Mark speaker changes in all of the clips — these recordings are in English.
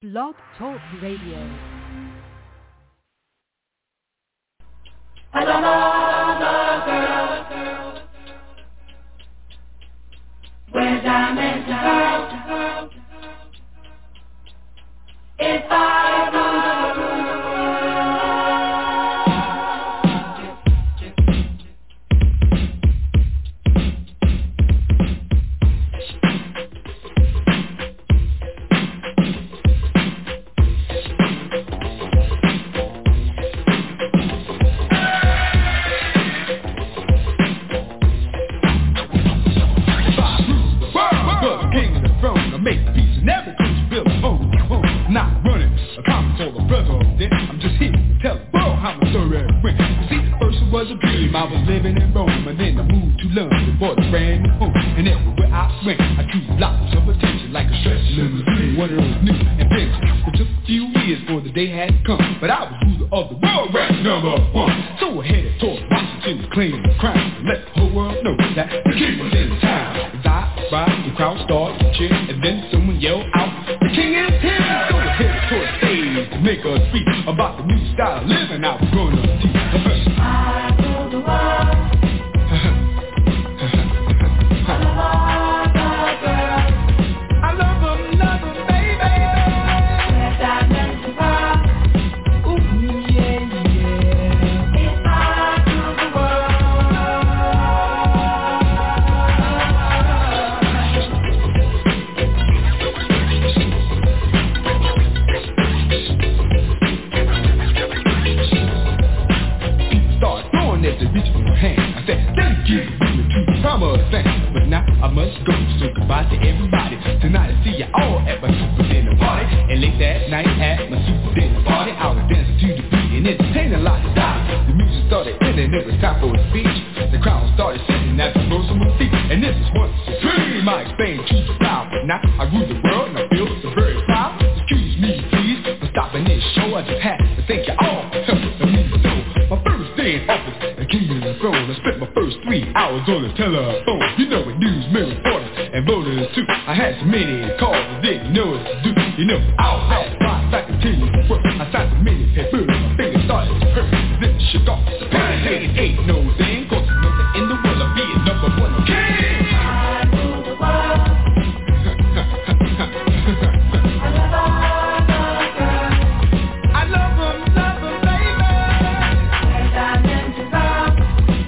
Speaker 1: Blog Talk Radio.
Speaker 2: Another girl, where diamonds girl, if I rule the
Speaker 3: I was living in Rome and then I moved to London, bought a brand new home. And everywhere I went, I drew lots of attention like a stretch limousine, one of those new inventions. It took a few years for the day had come, but I was ruler of the world, ranked number one. So I headed toward Washington to claim the crown and let the whole world know that the king was in town. As I arrived, the crowd started to cheer, and then someone yelled out, "The king is here!" So I headed toward the stage to make a speech about the new style of living I was gonna teach. But now I must go, so goodbye to everybody. Tonight I see you all at my super dinner party. And late that night at my super dinner party, I was dancing to the beat and entertaining a lot of style. The music started ending, it was time for a speech. The crowd started sitting at the rows of my feet. And this is once a dream, I explained to the crowd. But now I rule the world and I feel so very proud. Excuse me please for stopping this show. I just had to thank you all for helping me so. My first day in office, the king of the throne. I spent my first 3 hours on the telephone. You know what news, reporters and voters too. I had so many calls I didn't know what to do. You know, I'll pass by if I continue to work. I signed so many papers, my fingers started to hurt. Then it shook off the pain. It ain't no thing, cause there's nothing in the world of being number one king. I rule the world. I love them, baby. Where diamonds and pearls.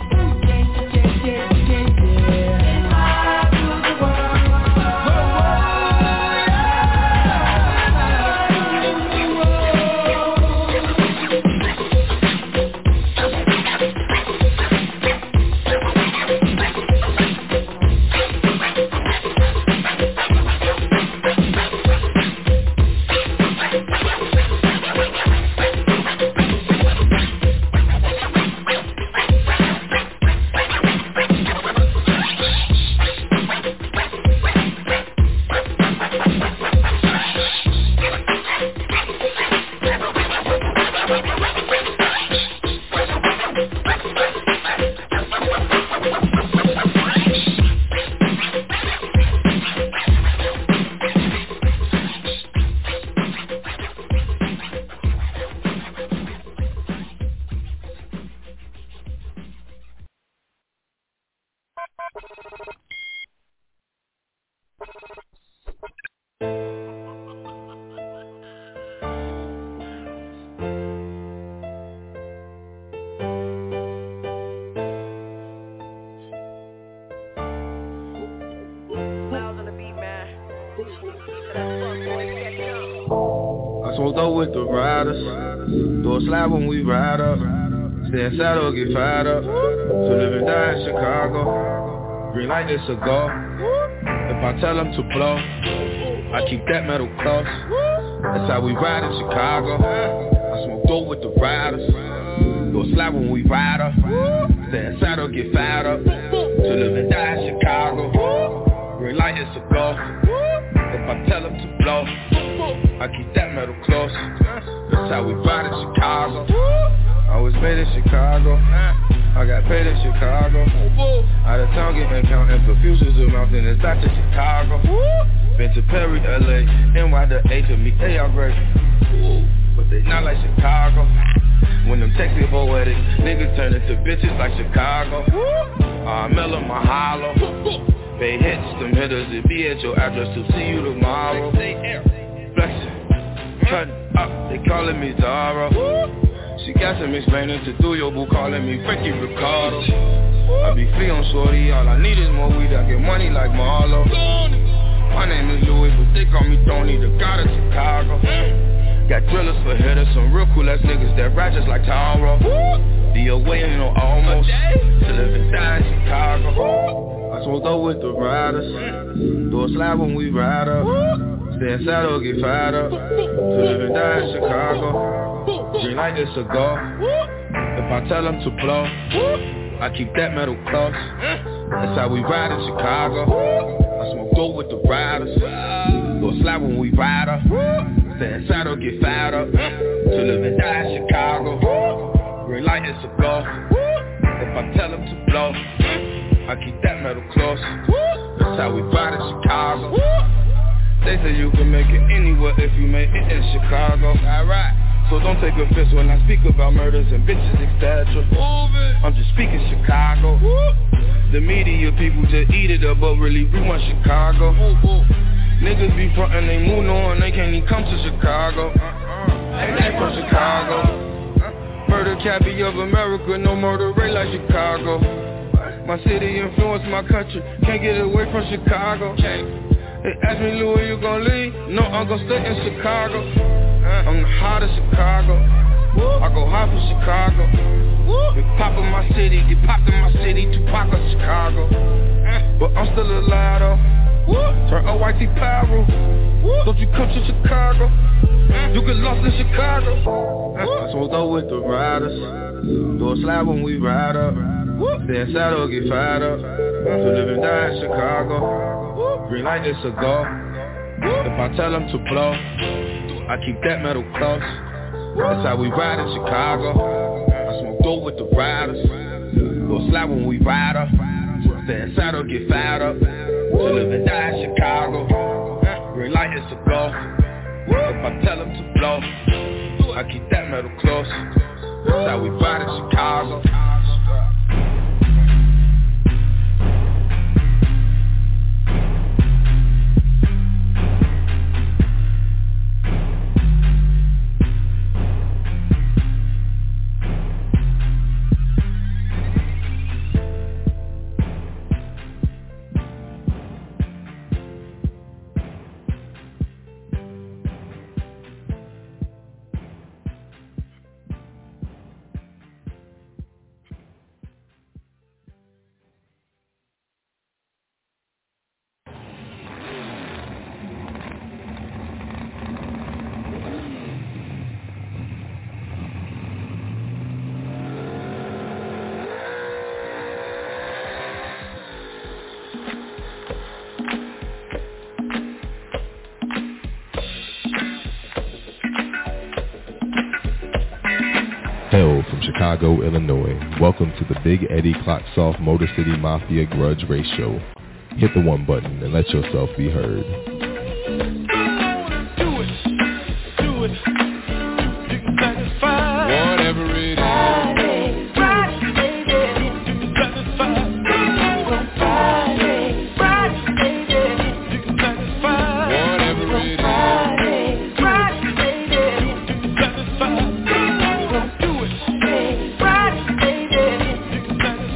Speaker 4: Smoked up with the riders, do a slide when we ride up. Stay inside or get fired up. To live and die in Chicago. Green light is a go. If I tell them to blow, I keep that metal close. That's how we ride in Chicago. I smoked up with the riders, do a slide when we ride up. Stay inside or get fired up. To live and die in Chicago. Green light is a go. If I tell them to blow, I keep that metal close. That's how we ride in Chicago. I was made in Chicago. I got paid in Chicago. Out of town getting counting for futures of mountain. It's back to Chicago. Been to Perry, LA, NY to A to me, they all great. But they not like Chicago. When them Texas poetic niggas turn into bitches like Chicago. Miller, Mahalo. Bay hits, them hitters, it be at your address to see you tomorrow. Flexing, cutting up, they calling me Zara. She got some explaining to do, your boo calling me Frankie Ricardo. I be feeling shorty, all I need is more weed, I get money like Marlo. My name is Louis, but they call me Tony, the god of Chicago. Got drillers for hitters, some real cool ass niggas that ride just like Taro. The away ain't no almost, to live and die in Chicago. I smoked up with the riders, do a slide when we ride up. Stay inside or get fired up, to live and die in Chicago. Drink like this cigar, if I tell them to blow, I keep that metal close. That's how we ride in Chicago. I smoke dope with the riders, do a slide when we ride up. Stay inside or get fired up, to live and die in Chicago. Green light is a go, if I tell them to blow, I keep that metal close. That's how we ride in Chicago. They say you can make it anywhere if you make it in Chicago. Alright, so don't take offense when I speak about murders and bitches, etc. I'm just speaking Chicago. The media people just eat it up, but really we want Chicago. Niggas be frontin', they move on, they can't even come to Chicago. They from Chicago. Murder capital of America, no murder rate like Chicago. My city influenced my country, can't get away from Chicago. They ask me, Lou, you gon' leave? No, I'm gon' stay in Chicago. I'm the heart of Chicago. I go hard for Chicago. Big pop in my city, get popped in my city, Tupac of Chicago. But I'm still alive though. Turn OYT pyro. Don't you come to Chicago? You get lost in Chicago. I smoked up with the riders, do a slide when we ride up. Stay inside or get fired up, to live and die in Chicago. Green light is a go, if I tell them to blow, I keep that metal close. That's how we ride in Chicago. I smoke dope with the riders, do a slide when we ride up. Stay inside or get fired up, to live and die in Chicago. Green light is a go, if I tell them to blow, I keep that metal close. That's how we ride in Chicago.
Speaker 1: Hail from Chicago, Illinois. Welcome to the Big Eddie Clocksoft Motor City Mafia Grudge Race Show. Hit the one button and let yourself be heard.
Speaker 3: Do it. You can satisfy whatever it is.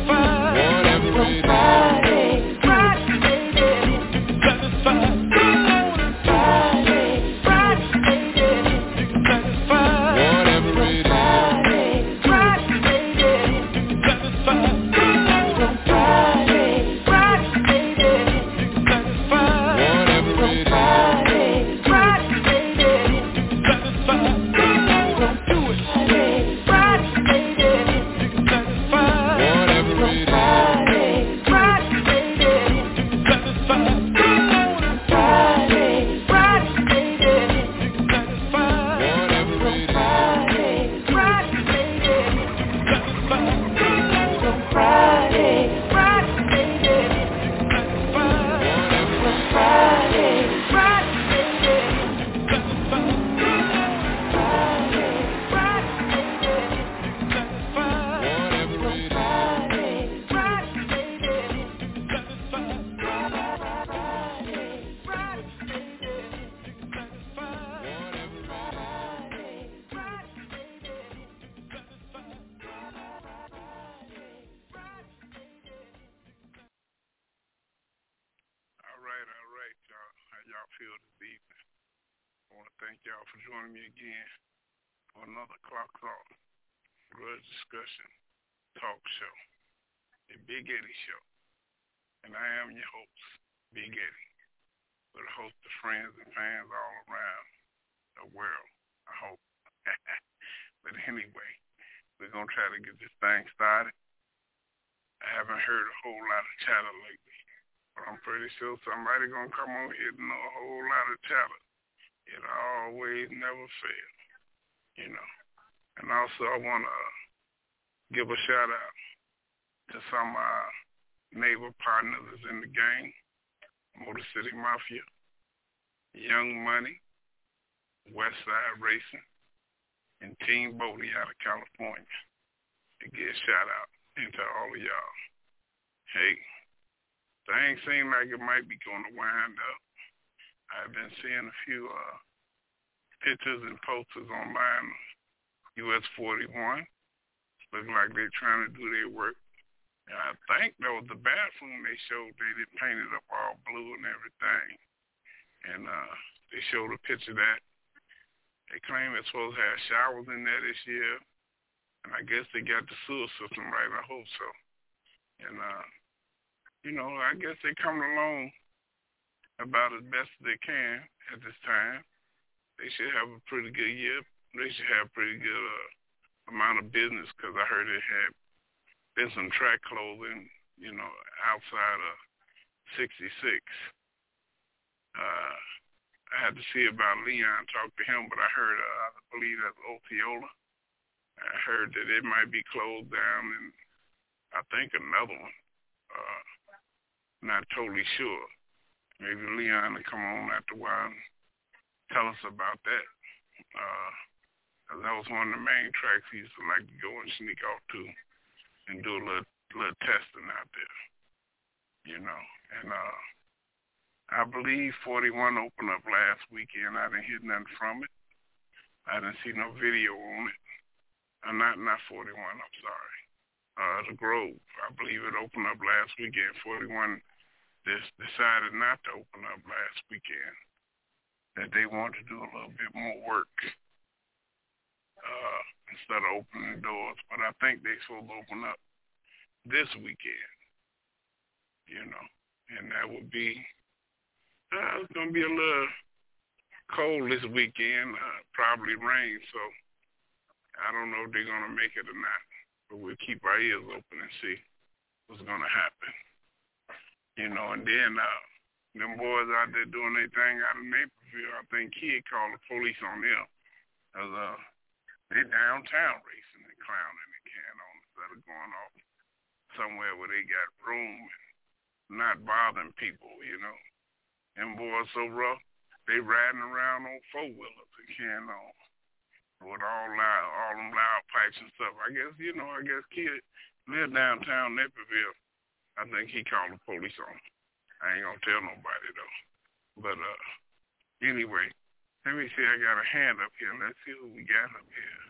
Speaker 2: Friday,
Speaker 5: thank y'all for joining me again for another Clock Talk Grudge Discussion Talk Show, the Big Eddie Show. And I am your host, Big Eddie, with a host of friends and fans all around the world, I hope. But anyway, we're going to try to get this thing started. I haven't heard a whole lot of chatter lately, but I'm pretty sure somebody going to come on here and know a whole lot of chatter. It always never fails, you know. And also I want to give a shout out to some neighbor partners that's in the game, Motor City Mafia, Young Money, Westside Racing, and Team Bodie out of California. To give a shout out to all of y'all. Hey, things seem like it might be going to wind up. I've been seeing a few pictures and posters online of US 41. Looking like they're trying to do their work. I think that was the bathroom they showed. They painted up all blue and everything. And they showed a picture of that. They claim it's supposed to have showers in there this year. And I guess they got the sewer system right. I hope so. And, you know, I guess they're coming along about as best as they can at this time. They should have a pretty good year. They should have a pretty good amount of business because I heard it had been some track closing, you know, outside of 66. I had to see about Leon, talk to him, but I heard, I believe that's Osceola. I heard that it might be closed down, and I think another one. Not totally sure. Maybe Leon will come on after a while and tell us about that. That was one of the main tracks he used to like to go and sneak off to and do a little testing out there, you know. And I believe 41 opened up last weekend. I didn't hear nothing from it. I didn't see no video on it. Not 41, I'm sorry. The Grove, I believe it opened up last weekend. 41 decided not to open up last weekend, that they wanted to do a little bit more work instead of opening doors. But I think they're supposed to open up this weekend, you know, and that would be, it's going to be a little cold this weekend, probably rain, so I don't know if they're going to make it or not, but we'll keep our ears open and see what's going to happen, you know. And then them boys out there doing their thing out of Naperville, I think Kid called the police on them, because they downtown racing and clowning and carrying on instead of going off somewhere where they got room and not bothering people, you know. Them boys so rough, they riding around on four-wheelers and carrying on with all them loud pipes and stuff. I guess Kid live downtown Naperville. I think he called the police on him. I ain't gonna tell nobody though. But anyway, let me see, I got a hand up here. Let's see who we got up here.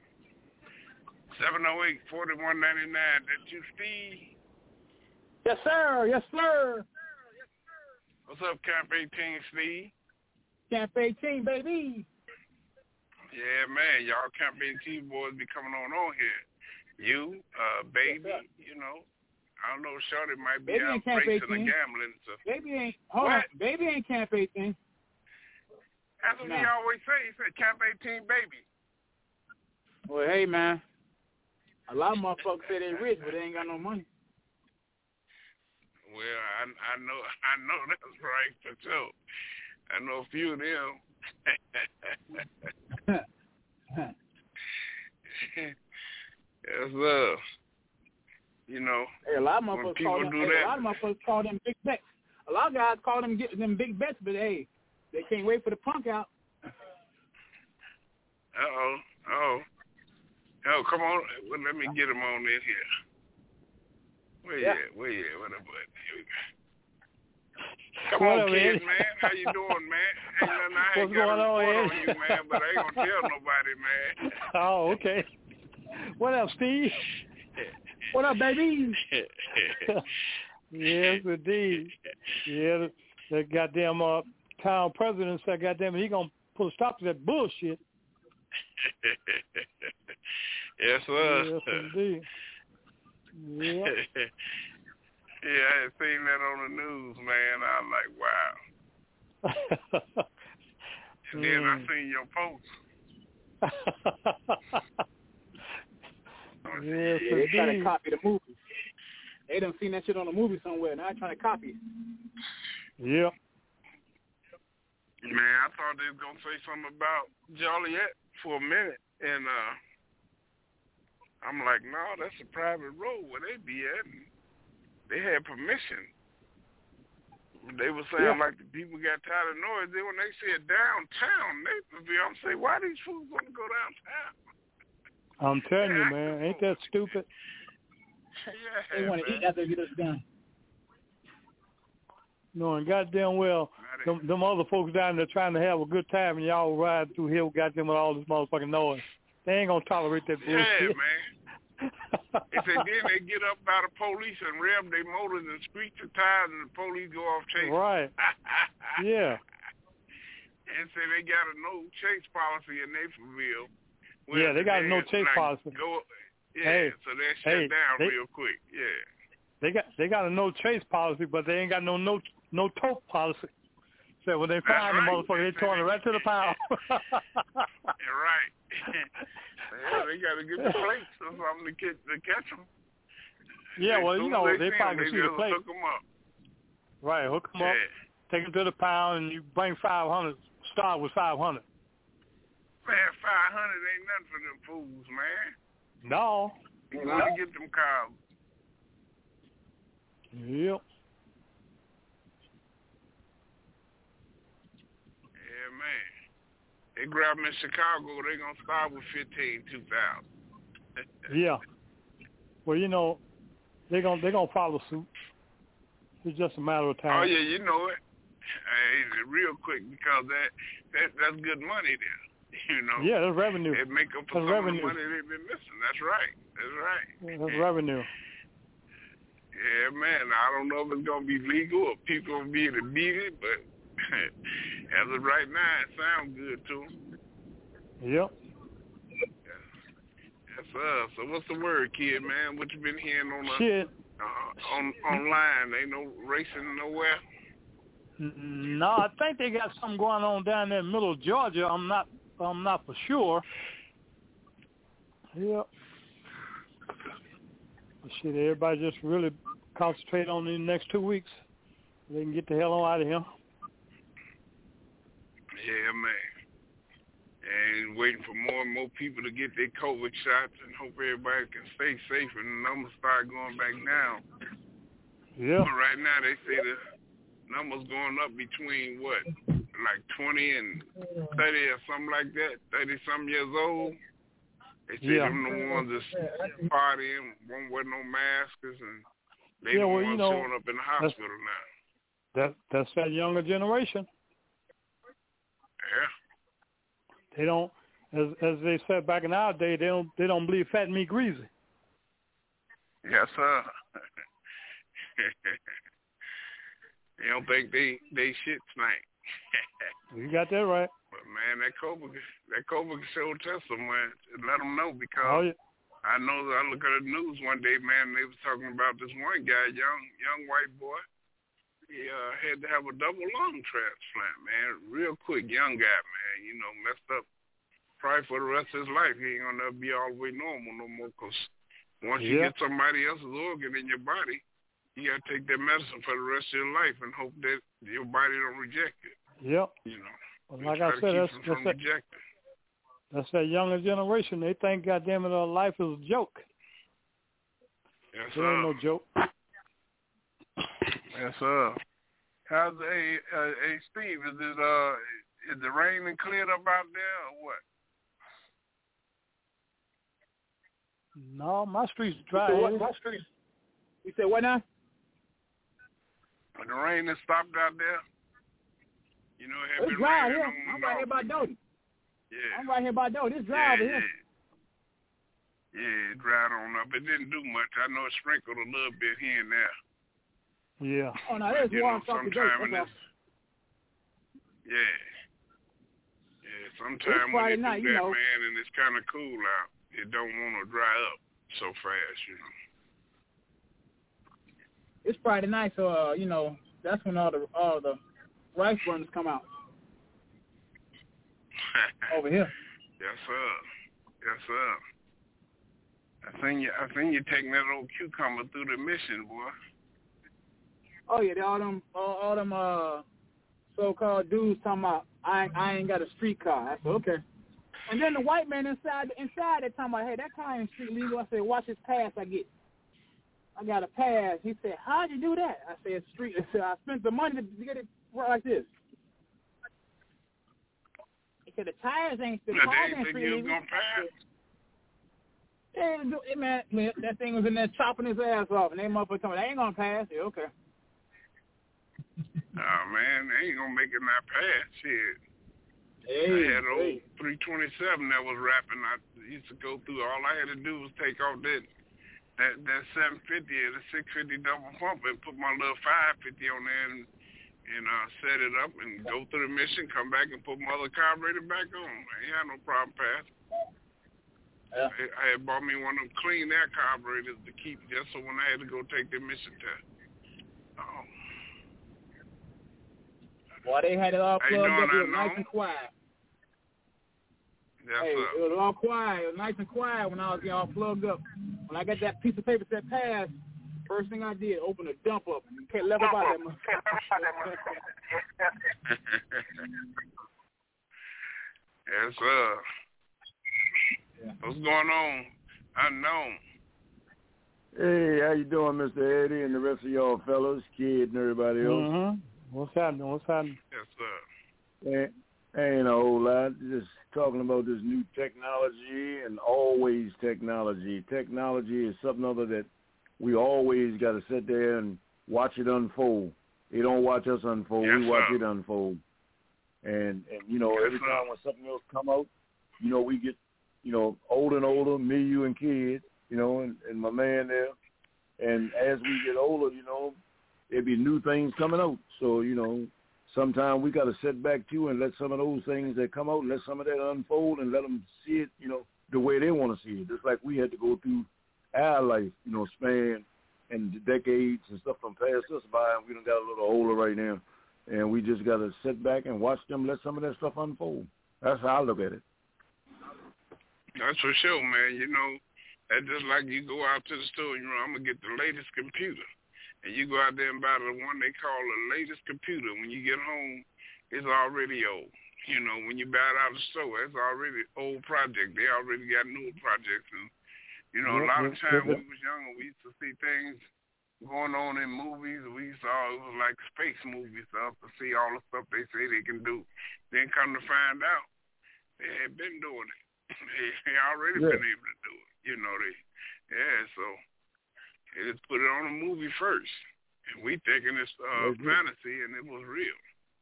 Speaker 5: 708-4199, that's you, Steve?
Speaker 6: Yes, sir. Yes, sir.
Speaker 5: What's up, Camp 18, Steve?
Speaker 6: Camp 18, baby.
Speaker 5: Yeah, man, y'all Camp 18 boys be coming on here. You, Baby, yes, you know, I don't know, Shorty might be
Speaker 6: Baby
Speaker 5: out racing and gambling. So.
Speaker 6: Baby ain't, hold on, Baby ain't Camp 18.
Speaker 5: That's what he always say. He said Camp 18, Baby.
Speaker 6: Well, hey, man. A lot of motherfuckers say they rich, but they ain't got no money.
Speaker 5: Well, I know that's right for sure. I know a few of them. Yes, you know.
Speaker 6: Hey, a lot of motherfuckers call them. A lot of motherfuckers call them big bets. A lot of guys call them big bets, but hey, they can't wait for the punk out.
Speaker 5: Oh, come on. Well, let me get him on in here. Where you at? What up, bud? Here we go. Come on, kid, man. How you doing, man? Ain't nothing I ain't got to report on you, man, but I ain't going to tell nobody, man.
Speaker 7: Oh, okay. What up, Steve?
Speaker 6: What up, baby?
Speaker 7: Yes, indeed. Yeah, the goddamn town president said, goddamn it, he going to put a stop to that bullshit.
Speaker 5: Yes, sir.
Speaker 7: Yes, indeed. Yeah.
Speaker 5: Yeah, I had seen that on the news, man. I was like, wow. And then I seen your post.
Speaker 7: Yes,
Speaker 6: they trying to copy the movie. They done seen that shit on a movie somewhere. Now they're trying to copy it.
Speaker 7: Yeah.
Speaker 5: Man, I thought they was going to say something about Joliet for a minute. And I'm like, no, that's a private road where they be at. And they had permission. They were saying like the people got tired of noise. Then when they said downtown Naperville, I'm saying, why these fools want to go downtown?
Speaker 7: I'm telling you, man, ain't that stupid?
Speaker 5: Yeah,
Speaker 6: they want to eat after they get us done.
Speaker 7: No, and goddamn well, them other folks down there trying to have a good time, and y'all ride through here, goddamn, with all this motherfucking noise. They ain't gonna tolerate that bullshit.
Speaker 5: Yeah, man. If they then they get up by the police and rev their motors and screech the tires, and the police go off chasing.
Speaker 7: Right. Yeah.
Speaker 5: And say they got a no chase policy in Naperville.
Speaker 7: Yeah, they got a no chase policy.
Speaker 5: So they shut down real quick. Yeah.
Speaker 7: They got a no chase policy, but they ain't got no tow policy. So when they find the motherfucker, they towing it right to the pound.
Speaker 5: You're right. Yeah, they got to get the plates or something to catch them.
Speaker 7: Yeah, well, you know, they probably see the plate.
Speaker 5: Hook them up.
Speaker 7: Right, hook them up, take them to the pound, and you bring 500. Start with 500.
Speaker 5: Man, 500 ain't nothing for them fools, man.
Speaker 7: No.
Speaker 5: You got to get them cars.
Speaker 7: Yep.
Speaker 5: Yeah, man. They grab them in Chicago, they going to start with 2,000.
Speaker 7: Yeah. Well, you know, they're gonna follow suit. It's just a matter of time.
Speaker 5: Oh, yeah, you know it. Hey, real quick, because that's good money there. You know.
Speaker 7: Yeah, that's revenue.
Speaker 5: It make up for some of the money they've been missing. That's right.
Speaker 7: Yeah, that's revenue.
Speaker 5: Yeah, man. I don't know if it's gonna be legal or people gonna be able to beat it, but as of right now, it sounds good to them.
Speaker 7: Yep.
Speaker 5: Yes, sir. So what's the word, kid, man? What you been hearing on online? Ain't no racing nowhere.
Speaker 7: No, I think they got something going on down there in middle of Georgia. I'm not for sure. Yep. But shit, everybody just really concentrate on the next 2 weeks. They can get the hell on out of here.
Speaker 5: Yeah, man. And waiting for more and more people to get their COVID shots and hope everybody can stay safe and the numbers start going back down.
Speaker 7: Yeah.
Speaker 5: But right now they say the numbers going up between what, like 20 and 30 or something like that, 30-something years old. They say them the ones that's partying, won't wear no masks, and they the ones showing up in the hospital now.
Speaker 7: That's that younger generation.
Speaker 5: Yeah.
Speaker 7: They don't, as they said back in our day, they don't believe fat meat greasy.
Speaker 5: Yes, sir. They don't think they shit stank.
Speaker 7: You got that right.
Speaker 5: But man, that COVID show test someone and let them know, because I know that I look at the news one day, man, they was talking about this one guy, young white boy. He had to have a double lung transplant, man. Real quick, young guy, man. You know, messed up probably for the rest of his life. He ain't gonna be all the way normal no more, because once you get somebody else's organ in your body, you gotta take that medicine for the rest of your life and hope that your body don't reject it.
Speaker 7: Yep.
Speaker 5: You know.
Speaker 7: Well, like I said, that's that younger generation. They think, goddamn it, life is a joke.
Speaker 5: Yes,
Speaker 7: sir. It ain't no joke.
Speaker 5: Yes, sir. How's hey Steve? Is the rain and cleared up out there or what?
Speaker 7: No, my street's dry.
Speaker 6: My street. You said what now?
Speaker 5: The rain has stopped out there. You know, it had been
Speaker 6: dry
Speaker 5: raining
Speaker 6: here. I'm right here by Doty.
Speaker 5: Yeah.
Speaker 6: I'm right here by Doty. It's dry over here.
Speaker 5: Yeah, it dried on up. It didn't do much. I know it sprinkled a little bit here and there.
Speaker 7: Yeah.
Speaker 6: Oh, no, there's one
Speaker 5: sometime in this. Yeah. Yeah, sometimes when you do that, man, and it's kind of cool out, it don't want to dry up so fast, you know.
Speaker 6: It's Friday night, so that's when all the rice burners come out. Over here.
Speaker 5: Yes, sir. Yes, sir. I think you taking that old cucumber through the mission, boy.
Speaker 6: Oh yeah, all them so-called dudes talking about I ain't got a street car. I said okay. And then the white man inside they talking about, hey, that car ain't street legal. I said, watch this pass I get. I got a pass. He said, how'd you do that? I said, street. I said, I spent the money to get it like this. He said, the tires ain't street legal. Gonna pass? Yeah, man, that thing was in there chopping his ass off, and they motherfuckers told me, they ain't gonna pass. Yeah, okay.
Speaker 5: Oh man, they ain't gonna make it not pass. Shit.
Speaker 6: Hey,
Speaker 5: I had an old 327 that was rapping. I used to go through. All I had to do was take off that 750 or the 650 double pump and put my little 550 on there and set it up and go through the mission, come back and put my other carburetor back on. I ain't had no problem passing.
Speaker 6: Yeah.
Speaker 5: I had bought me one of them clean air carburetors to keep just so when I had to go take the mission test. Oh.
Speaker 6: Boy, they had it all plugged up. It was nice and quiet.
Speaker 5: Yes,
Speaker 6: hey,
Speaker 5: sir.
Speaker 6: It was all quiet. It was nice and quiet when I was all plugged up. When I got that piece of paper that passed, first thing I did, open a dump up and can't left about that much.
Speaker 5: Yes, sir. Yeah. What's going on? Unknown.
Speaker 8: Hey, how you doing, Mr. Eddie, and the rest of y'all fellas, Kid, and everybody else?
Speaker 7: Mm-hmm. What's happening?
Speaker 5: Yes, sir.
Speaker 8: Ain't a whole lot. Just talking about this new technology and always technology. Technology is something other that we always got to sit there and watch it unfold. They don't watch us unfold.
Speaker 5: Yes,
Speaker 8: we watch
Speaker 5: sir.
Speaker 8: it unfold. And
Speaker 5: yes,
Speaker 8: every time when something else come out, we get, older and older, me, you, and kids, and my man there. And as we get older, there'll be new things coming out. So, sometimes we got to sit back, too, and let some of those things that come out, let some of that unfold and let them see it, the way they want to see it. Just like we had to go through our life, span and the decades and stuff from past us by, and we done got a little older right now. And we just got to sit back and watch them let some of that stuff unfold. That's how I look at it.
Speaker 5: That's for sure, man. That's just like you go out to the store, I'm going to get the latest computer. And you go out there and buy the one they call the latest computer. When you get home, it's already old. When you buy it out of the store, it's already old project. They already got newer projects. And, a lot of times when we was younger, we used to see things going on in movies. It was like space movies stuff to see all the stuff they say they can do. Then come to find out, they had been doing it. They already been able to do it. So they just put it on a movie first. And we thinking it's fantasy, and it was real.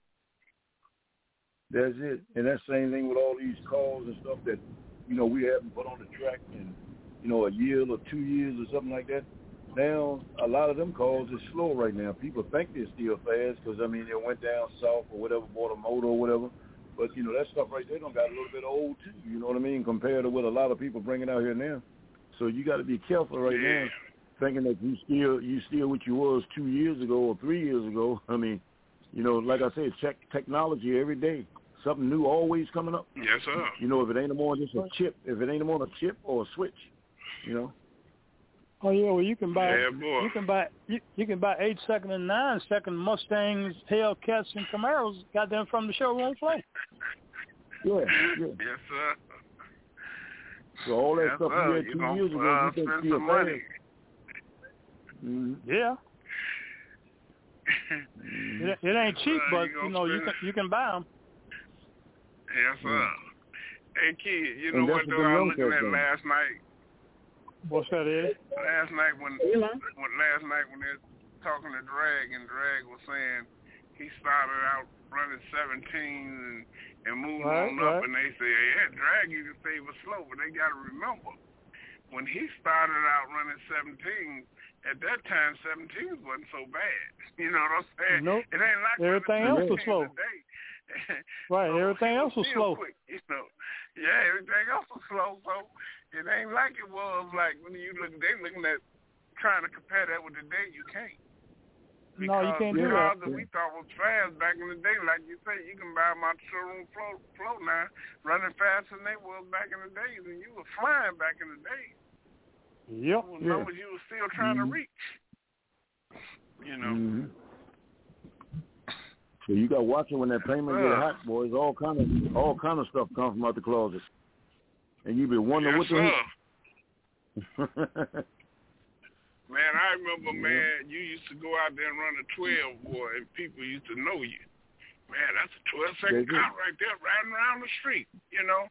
Speaker 8: That's it. And that's the same thing with all these cars and stuff that, we haven't put on the track in, a year or 2 years or something like that. Now, a lot of them cars is slow right now. People think they're still fast because, they went down south or whatever, bought a motor or whatever. But, that stuff right there done got a little bit old, too, you know what I mean, compared to what a lot of people bringing out here now. So you got to be careful right now, thinking that you still what you was 2 years ago or 3 years ago. Like I said, check technology every day. Something new always coming up.
Speaker 5: Yes, sir.
Speaker 8: If it ain't more just a chip, or a switch,
Speaker 7: Oh yeah, well you can buy you can buy 8-second and 9-second Mustangs, Hellcats, and Camaros got them from the showroom floor.
Speaker 8: Yeah.
Speaker 5: Yes, sir.
Speaker 8: So all that stuff you had 2 years ago, you think still money.
Speaker 7: Mm-hmm. Yeah. It ain't cheap, but you can buy them.
Speaker 5: Yes, sir. Hey, kid, what though I was looking at last night?
Speaker 7: What's that, Ed?
Speaker 5: Last night when they were talking to Drag, and Drag was saying he started out running 17 and moving on up, and they say, Drag, you can say he was slow, but they got to remember, when he started out running 17, at that time, 17 wasn't so bad. You know what I'm saying?
Speaker 7: Nope.
Speaker 5: It ain't like
Speaker 7: everything else was slow.
Speaker 5: Today.
Speaker 7: Right,
Speaker 5: So
Speaker 7: everything else was slow.
Speaker 5: Quick, you know. Yeah, everything else was slow, so it ain't like it was like when they looking at trying to compare that with today, you can't. Because
Speaker 7: no, you can't do that.
Speaker 5: Because we thought was fast back in the day, like you say, you can buy them out the showroom floor now, running faster than they was back in the days, and you were flying back in the days.
Speaker 7: Yep.
Speaker 5: Numbers you were still trying to reach. You know.
Speaker 8: Mm-hmm. So you got watching when that payment get hot, boys. All kind of stuff comes from out the closet, and you be wondering what the heck.
Speaker 5: Man, I remember, man, you used to go out there and run a 12, boy, and people used to know you. Man, that's a 12-second car right there, riding around the street. You know.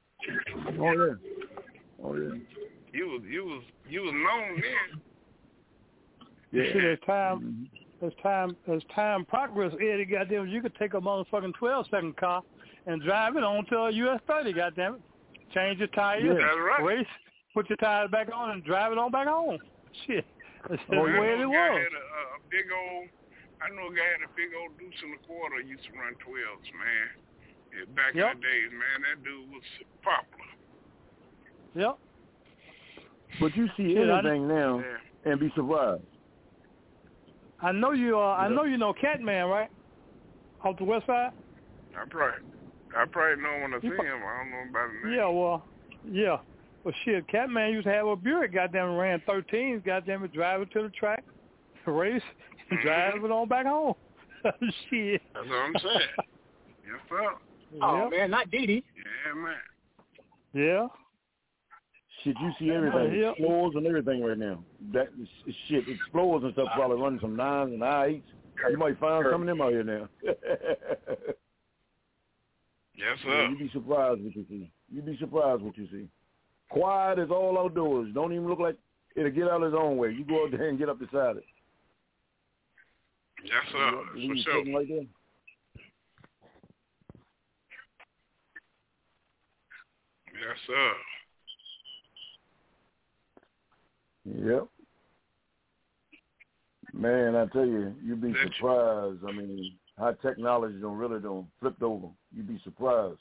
Speaker 8: Oh yeah.
Speaker 5: You was known then.
Speaker 7: Yeah. See, as time progress, Eddie, goddamn, you could take a motherfucking 12-second car and drive it on to a US 30, goddamn it. Change your tires, race, put your tires back on, and drive it on back home. Shit, that's the way it was.
Speaker 5: I know a guy had a big old deuce in the quarter used to run 12s, man. Back in the days, man, that dude was popular.
Speaker 7: Yep.
Speaker 8: But you see anything now and be surprised.
Speaker 7: I know you know Catman, right? Off the west side?
Speaker 5: I probably know when I see him. I don't know about him now. Well, shit, Catman used to have a Buick, goddamn, ran 13s, goddamn it, drive it to the track, race, and drive it on back home. Shit. That's what I'm saying. Yes, sir.
Speaker 6: Oh, man, not Didi.
Speaker 5: Yeah, man.
Speaker 7: Yeah.
Speaker 8: Shit, you see everything. Explorers and everything right now. That shit, Explorers and stuff probably running some 9s and I8s. You might find some of them out here now.
Speaker 5: Yes, sir.
Speaker 8: You'd be surprised what you see. Quiet as all outdoors. Don't even look like it'll get out its own way. You go out there and get up beside it.
Speaker 5: Yes, sir. For sure.
Speaker 8: Right there.
Speaker 5: Yes, sir.
Speaker 8: Yep. Man, I tell you, you'd be surprised. I mean, how technology don't flipped over. You'd be surprised.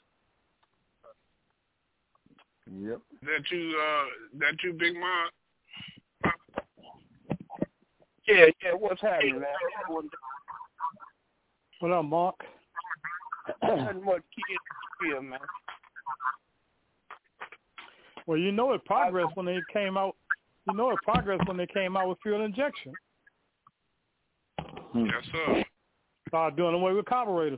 Speaker 8: Yep.
Speaker 5: That you, Big Mom?
Speaker 9: Yeah, what's happening, man?
Speaker 7: What up, Mark?
Speaker 9: Nothing much kids here, man.
Speaker 7: Well, you know it progress when they came out. You know it progress when they came out with fuel injection.
Speaker 5: Yes, sir.
Speaker 7: Started doing away with carburetors.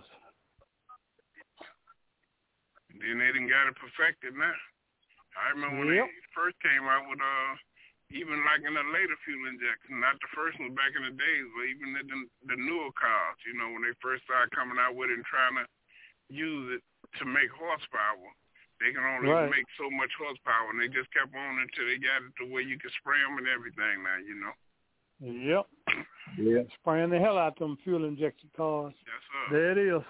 Speaker 5: Then they didn't got it perfected now. I remember when they first came out with even like in the later fuel injection, not the first one back in the days, but even the newer cars, you know, when they first started coming out with it and trying to use it to make horsepower. They can only make so much horsepower, and they just kept on until they got it to where you can spray them and everything now, you know.
Speaker 7: Yep. Yeah. Spraying the hell out them fuel injection cars.
Speaker 5: Yes, sir.
Speaker 7: There it is.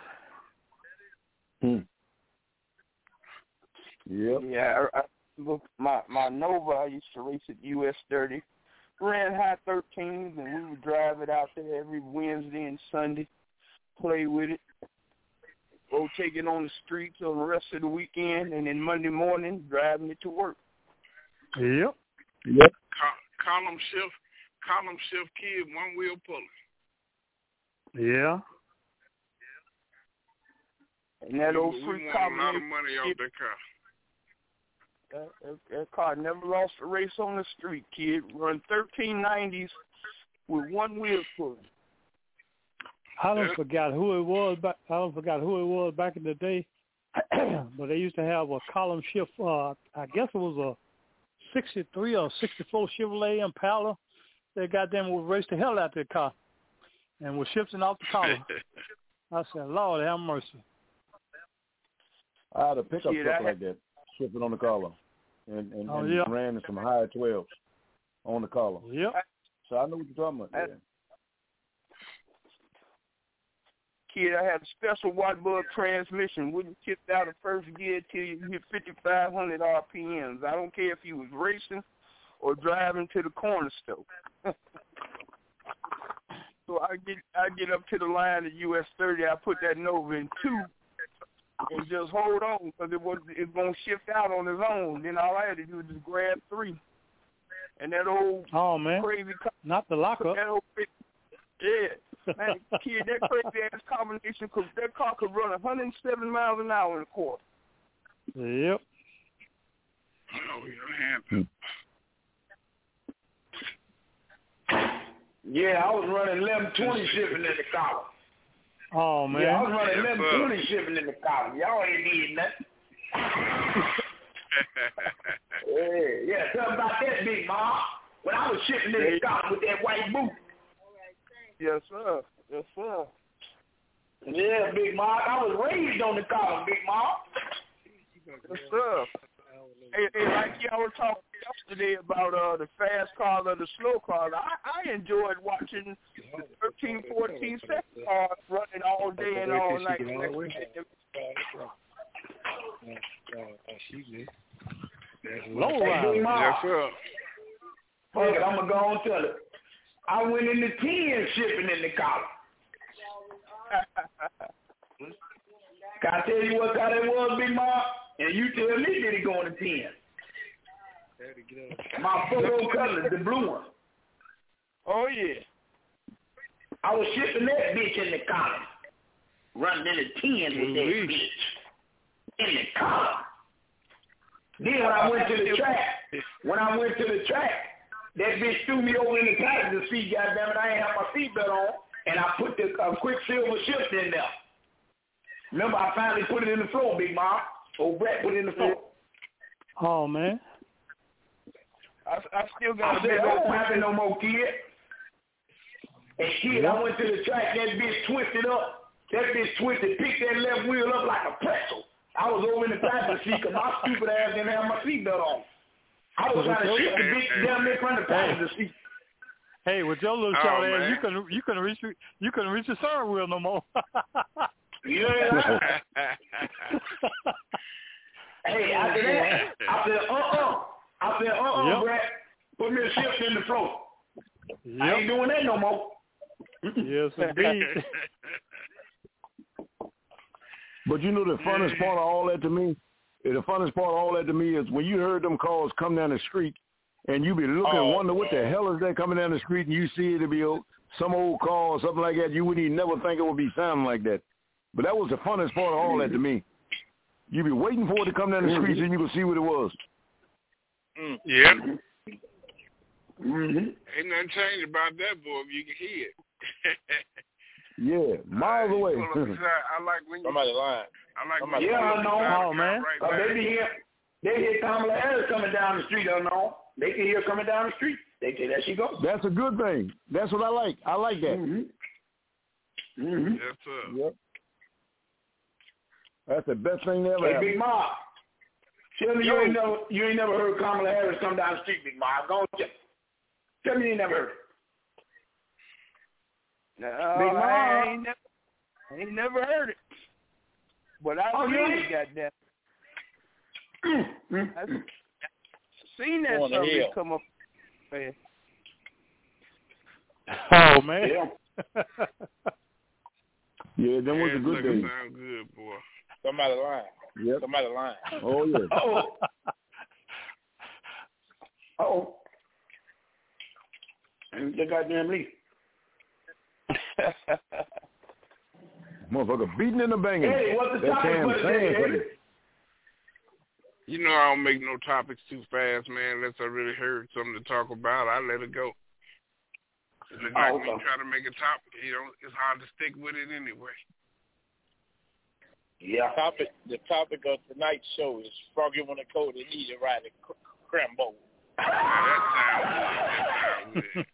Speaker 8: Yep.
Speaker 9: Yeah, my Nova, I used to race at US 30. Ran high 13s, and we would drive it out there every Wednesday and Sunday, play with it. Go take it on the streets on the rest of the weekend, and then Monday morning, driving it to work.
Speaker 7: Yep.
Speaker 5: Column shift kid, one wheel puller.
Speaker 7: Yeah.
Speaker 9: And that old free
Speaker 5: car. A lot of money off that car.
Speaker 9: That car never lost a race on the street, kid. Run 1390s with one wheel puller.
Speaker 7: I don't forgot who it was back in the day, but they used to have a column shift. I guess it was a 63 or 64 Chevrolet Impala. They goddamn would race the hell out of their car and was shifting off the collar. I said, Lord have mercy.
Speaker 8: I had a pickup truck like that, shifting on the collar, and ran some high 12s on the collar.
Speaker 7: Yep.
Speaker 8: So I know what you're talking about. Yeah.
Speaker 9: Kid, I had a special Wattbug transmission. Wouldn't tip out of first gear till you hit 5,500 RPMs. I don't care if you was racing or driving to the corner store. So I get up to the line at US 30. I put that Nova in 2 and just hold on because it's going to shift out on its own. Then all I had to do was just grab 3. And that old crazy car.
Speaker 7: Not the lockup.
Speaker 9: That old, yeah. Man, kid, that crazy-ass combination, that car could run 107 miles an hour in a quarter.
Speaker 7: Yep.
Speaker 5: Oh, your hand.
Speaker 8: Yeah, I was running 1120 shipping in the column.
Speaker 7: Oh, man.
Speaker 8: Yeah, I was running 1120 shipping in the column. Y'all ain't need nothing. yeah, tell them about that, Big Mom. When I was shipping in the column with that white boot.
Speaker 9: Yes, sir. Yes, sir.
Speaker 8: Yeah, Big Mom. I was raised on the column, Big Mom.
Speaker 9: Yes, sir. Hey, like y'all were talking yesterday about the fast cars or the slow cars, I enjoyed watching the 13, 14 second cars running all day and all night.
Speaker 7: Low ride.
Speaker 5: Yes, sir.
Speaker 8: Okay, I'm going to go on and tell it. I went in the 10 shipping in the column. Can I tell you what car that was, Big Mark? And you tell me did it go in the 10? My photo color, the blue one.
Speaker 9: Oh, yeah.
Speaker 8: I was shipping that bitch in the column. Running in the 10 with that bitch. In the column. Then when I went to the track, that bitch threw me over in the passenger seat, goddammit. I ain't have my seatbelt on, and I put the Quicksilver shift in there. Remember, I finally put it in the floor, Big Mom. Old Brett put it in the floor.
Speaker 7: Oh, man.
Speaker 9: I still got
Speaker 8: I said, I don't have it no more, kid. And kid, I went to the track, that bitch twisted up. That bitch twisted, picked that left wheel up like a pretzel. I was over in the passenger seat because my stupid ass didn't have my seatbelt on. I was trying to shift the bitch down there in front of the passenger seat.
Speaker 7: Hey, with your little short ass, you couldn't reach the steering wheel no more.
Speaker 8: Yeah. Hey, after that, I said, Brett, put me a shift in the floor. Yep. I ain't doing that no more.
Speaker 7: Yes, indeed.
Speaker 8: But you know the funnest part of all that to me? The funnest part of all that to me is when you heard them cars come down the street and you be looking and wonder what the hell is that coming down the street and you see it to be some old car or something like that, you wouldn't even never think it would be sounding like that. But that was the funnest part of all that to me. You be waiting for it to come down the street so you can see what it was.
Speaker 5: Yeah. Ain't nothing changed about that, boy, if you can hear it.
Speaker 8: Yeah, miles away.
Speaker 5: I like when you...
Speaker 10: Somebody lying.
Speaker 5: I like when
Speaker 8: I know.
Speaker 7: Oh, man.
Speaker 5: Right
Speaker 8: they hear Kamala Harris coming down the street, unknown. They can hear her coming down the street. They say, there she goes. That's a good thing. That's what I like. I like that.
Speaker 5: Yes, sir.
Speaker 8: Yep. That's the best thing ever happened. Hey, Big Ma, tell me you ain't never heard Kamala Harris come down the street, Big Ma. Go on, tell me you ain't never heard it.
Speaker 9: No, Big Ma, I ain't never heard it. But I've seen it, goddamn. I've seen that something come up. Man.
Speaker 7: Oh, man.
Speaker 8: Yeah, that was a good day.
Speaker 5: Sound good, boy.
Speaker 10: Somebody lying.
Speaker 8: Yep.
Speaker 10: Somebody lying.
Speaker 8: Oh, yeah. Uh-oh. And the goddamn leaf. Motherfucker beating in the banging. Hey, what's the topic for today?
Speaker 5: You know I don't make no topics too fast, man. Unless I really heard something to talk about, I let it go. It looks like when you try to make a topic, it's hard to stick with it anyway.
Speaker 8: Yeah.
Speaker 10: The topic of tonight's show is Froggy when the code they need to ride a Crambo.
Speaker 5: That sounds good.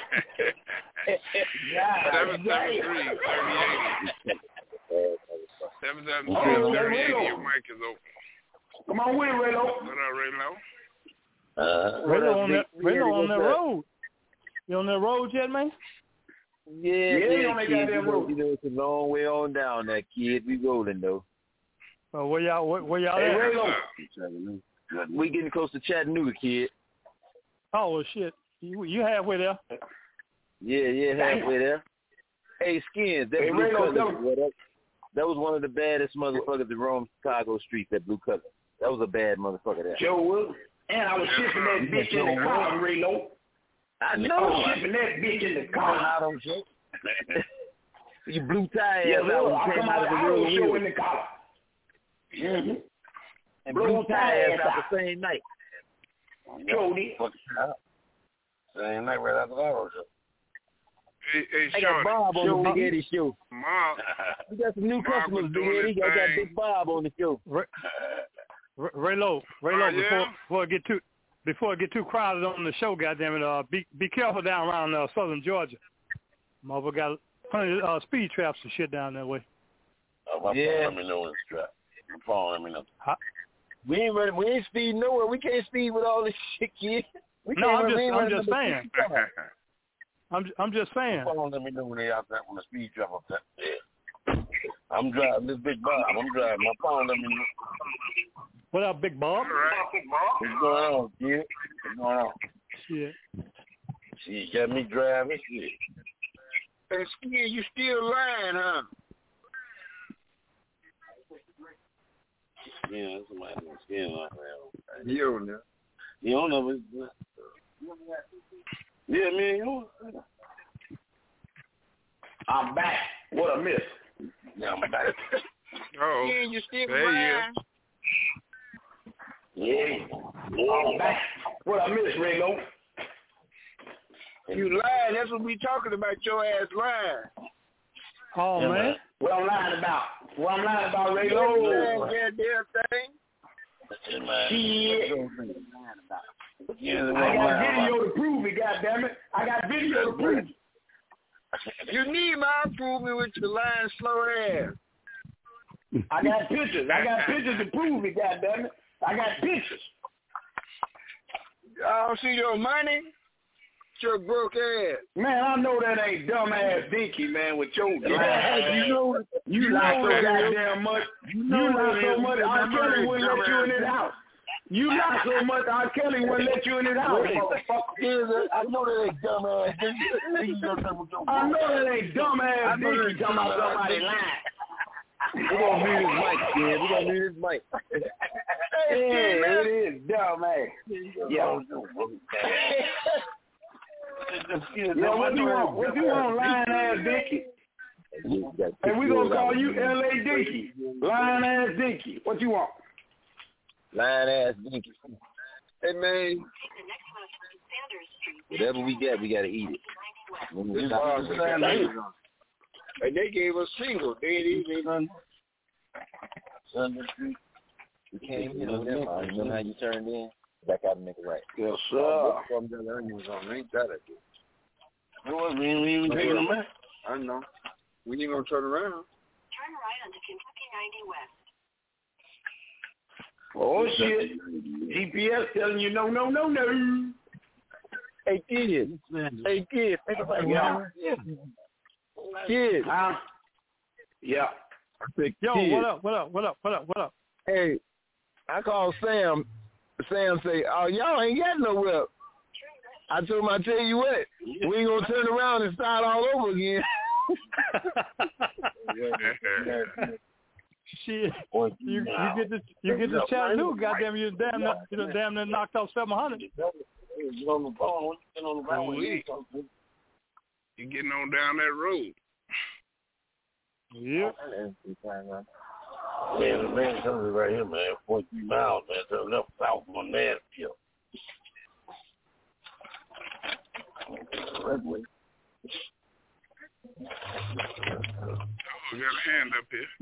Speaker 5: 773-3080. Your mic is open.
Speaker 8: Come on with it, Raylo.
Speaker 5: What up, Raylo?
Speaker 7: Raylo on that road. You on that road yet, man?
Speaker 10: Yeah,
Speaker 8: kid.
Speaker 10: It's a long way on down there, kid. We rolling, though.
Speaker 7: Where y'all
Speaker 8: hey,
Speaker 7: at?
Speaker 8: Raylo.
Speaker 10: We getting close to Chattanooga, kid.
Speaker 7: Oh, well, shit. You halfway there?
Speaker 10: Yeah, halfway there. Hey, Skins, that's
Speaker 8: Raylo,
Speaker 10: what up?
Speaker 11: That was one of the baddest motherfuckers that roamed Chicago streets, that blue color. That was a bad motherfucker there.
Speaker 12: Joe Wood. And I was shipping that bitch in the car, Raylo.
Speaker 11: I know.
Speaker 12: I was shipping that bitch in the car.
Speaker 11: I don't joke. You blue tie
Speaker 12: Yeah,
Speaker 11: ass
Speaker 12: look,
Speaker 11: out
Speaker 12: I
Speaker 11: and
Speaker 12: come
Speaker 11: came
Speaker 12: out
Speaker 11: out of the
Speaker 12: the auto
Speaker 11: real
Speaker 12: show
Speaker 11: wheel.
Speaker 12: in the car. Mm-hmm.
Speaker 11: And blue tie ass out the same night.
Speaker 12: Jody.
Speaker 13: Same night right after the auto show.
Speaker 5: Hey,
Speaker 11: I got Bob on the Big Eddie show.
Speaker 5: Mom.
Speaker 11: We got some new customers, Big Eddie. I got Big Bob on the show.
Speaker 7: Raylo, before I get too crowded on the show, goddammit, be careful down around southern Georgia. Mother got plenty of speed traps and shit down that way.
Speaker 13: My phone let me know when it's trapped. My phone let me know.
Speaker 11: We ain't speeding nowhere. We can't speed with all this shit, kid.
Speaker 7: I'm just saying. I'm just saying.
Speaker 13: My phone let me know when they out there when the speed trap up there. Yeah. I'm driving this big Bob. I'm driving. My phone let me know.
Speaker 7: What up, Big Bob?
Speaker 13: What's going on, kid? What's going on?
Speaker 7: Shit.
Speaker 13: She got me driving. Shit.
Speaker 12: Hey, Skin, you still lying, huh?
Speaker 13: Yeah, somebody with skin like that.
Speaker 12: You don't know.
Speaker 13: You don't know. Yeah, man, you know.
Speaker 12: I'm back. What a miss.
Speaker 13: Yeah, I'm back.
Speaker 5: Oh,
Speaker 12: Yeah, you still
Speaker 5: there
Speaker 12: lying. Yeah. I'm back. What I miss, Raylo? You lying. That's what we talking about, your ass lying.
Speaker 7: Oh, yeah, man.
Speaker 12: What I'm lying about? Raylo? Goddamn thing. Shit. I got video to prove it, goddammit. I got video to prove it. You need my improvement with your lying slow ass. I got pictures. To prove it, goddammit. I got pictures. I don't see your money. Your broke ass. Man, I know that ain't dumb ass Dinky, man, with your lying. You lie so goddamn much. You lie so much, R. Kelly wouldn't let you in his house. You lie so much, R. Kelly wouldn't let you in his house, motherfucker.
Speaker 13: I know that ain't dumb ass Dinky.
Speaker 12: I know that ain't dumb ass Dinky talking about somebody lying.
Speaker 11: We're going to mute his mic, kid. We're going to mute his mic.
Speaker 12: Yeah, it is dumb ass. Yeah. Yeah, what you want? What you want, lying ass Dinky? And we gonna call you L.A. Dinky. Lying ass Dinky. What you want?
Speaker 11: Lying ass Dinky.
Speaker 12: Hey, man.
Speaker 11: Whatever we got, we got to eat it.
Speaker 12: And they gave us single. They ain't even
Speaker 11: Sunday Street. We came in on that. Remember how you turned in? Back out and make it right.
Speaker 12: Yes, sir.
Speaker 13: Ain't that it? We ain't even taking them back.
Speaker 12: I know. We ain't gonna turn around.
Speaker 14: Turn right onto Kentucky 90 West.
Speaker 12: Oh shit! GPS telling you no.
Speaker 11: Hey kid. Think about it. Kid.
Speaker 12: Yeah.
Speaker 7: Yo, what up?
Speaker 11: Hey, I called Sam. Sam say, "Oh, y'all ain't got no whip." I told him, "I tell you what, we ain't gonna turn around and start all over again."
Speaker 7: Shit, you get the Chattanooga, goddamn, you damn near knocked off 700.
Speaker 5: You're getting on down that road.
Speaker 7: Yeah.
Speaker 13: Man, the man comes right here, man. 43 miles, man. Turning up south on Nashville. Redway.
Speaker 5: We got a hand up here.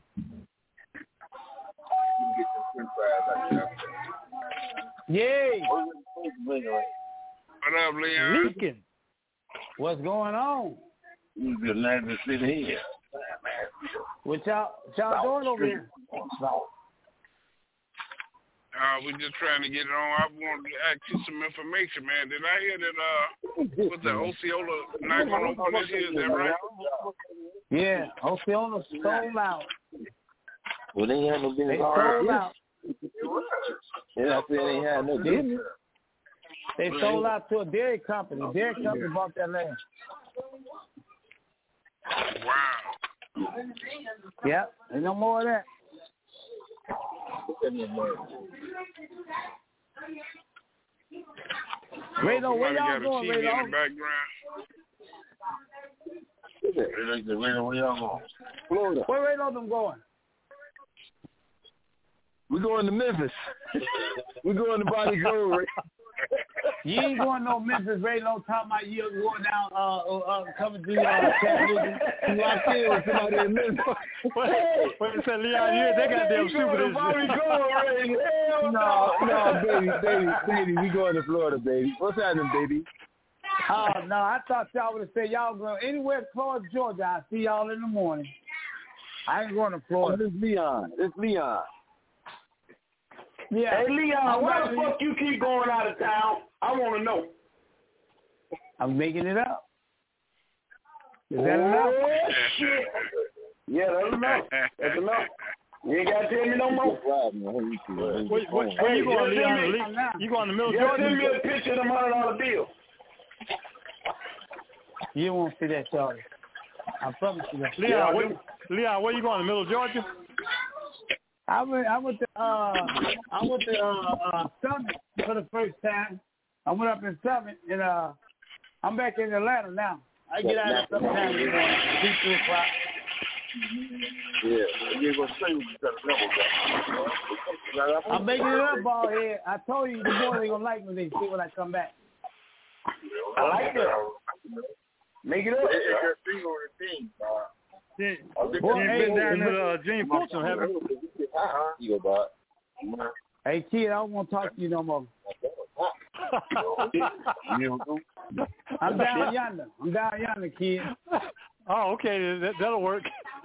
Speaker 6: Yay!
Speaker 5: What up, Leon?
Speaker 7: Leaking.
Speaker 6: What's going on?
Speaker 13: You good night to sit here.
Speaker 6: What y'all doing over here?
Speaker 5: We just trying to get it on. I wanted to ask you some information, man. Did I hear that with the Osceola not going to open this year? Is that right?
Speaker 6: Yeah, Osceola sold out.
Speaker 11: Well, they ain't had no business.
Speaker 6: They sold out.
Speaker 11: Yeah, I said they ain't had no business.
Speaker 6: They sold out to a dairy company. Dairy company bought that land.
Speaker 5: Wow.
Speaker 12: Yep, ain't no more of that. Raylo, where y'all going, Raylo?
Speaker 13: Where y'all going? Florida.
Speaker 12: Where Raylo them going?
Speaker 11: We going to Memphis. We going to Body Gold.
Speaker 12: You ain't going no Memphis, Raylo. Talking about you going down, coming through Chattanooga.
Speaker 11: You locked in with somebody in Memphis.
Speaker 7: Wait a second, Leon, you they got damn stupid.
Speaker 11: Body Gold, right? No, baby, we going to Florida, baby. What's happening, baby?
Speaker 12: Oh, no, I thought y'all would have said y'all going anywhere close Georgia. I'll see y'all in the morning. I ain't going to Florida.
Speaker 11: It's Leon.
Speaker 12: Yeah. Hey,
Speaker 10: Leon, why the fuck you keep going out of town? I want to know.
Speaker 12: I'm making it up. Is that enough?
Speaker 10: Shit. Yeah, that's enough. That's enough. You ain't got to tell me no more.
Speaker 7: Where you going, Leon? You going to Middle Georgia?
Speaker 10: Send me a picture of them $100 bill.
Speaker 12: You won't see that, Charlie. I promise you that.
Speaker 7: Leon, where you going to Middle Georgia?
Speaker 12: I went to Summit for the first time. I went up in Summit, and I'm back in Atlanta now. I get out sometime in the morning, 2 o'clock.
Speaker 13: Yeah, you're going to say what you got to know.
Speaker 12: I'm making it up, ball head. I told you the boys ain't going to like me when they see when I come back.
Speaker 10: I like that. Make it up.
Speaker 7: You ain't been down to Gene Fulton, have you?
Speaker 12: Hey, kid, I don't want to talk to you no more. I'm down yonder, kid.
Speaker 7: Oh, okay, that'll work.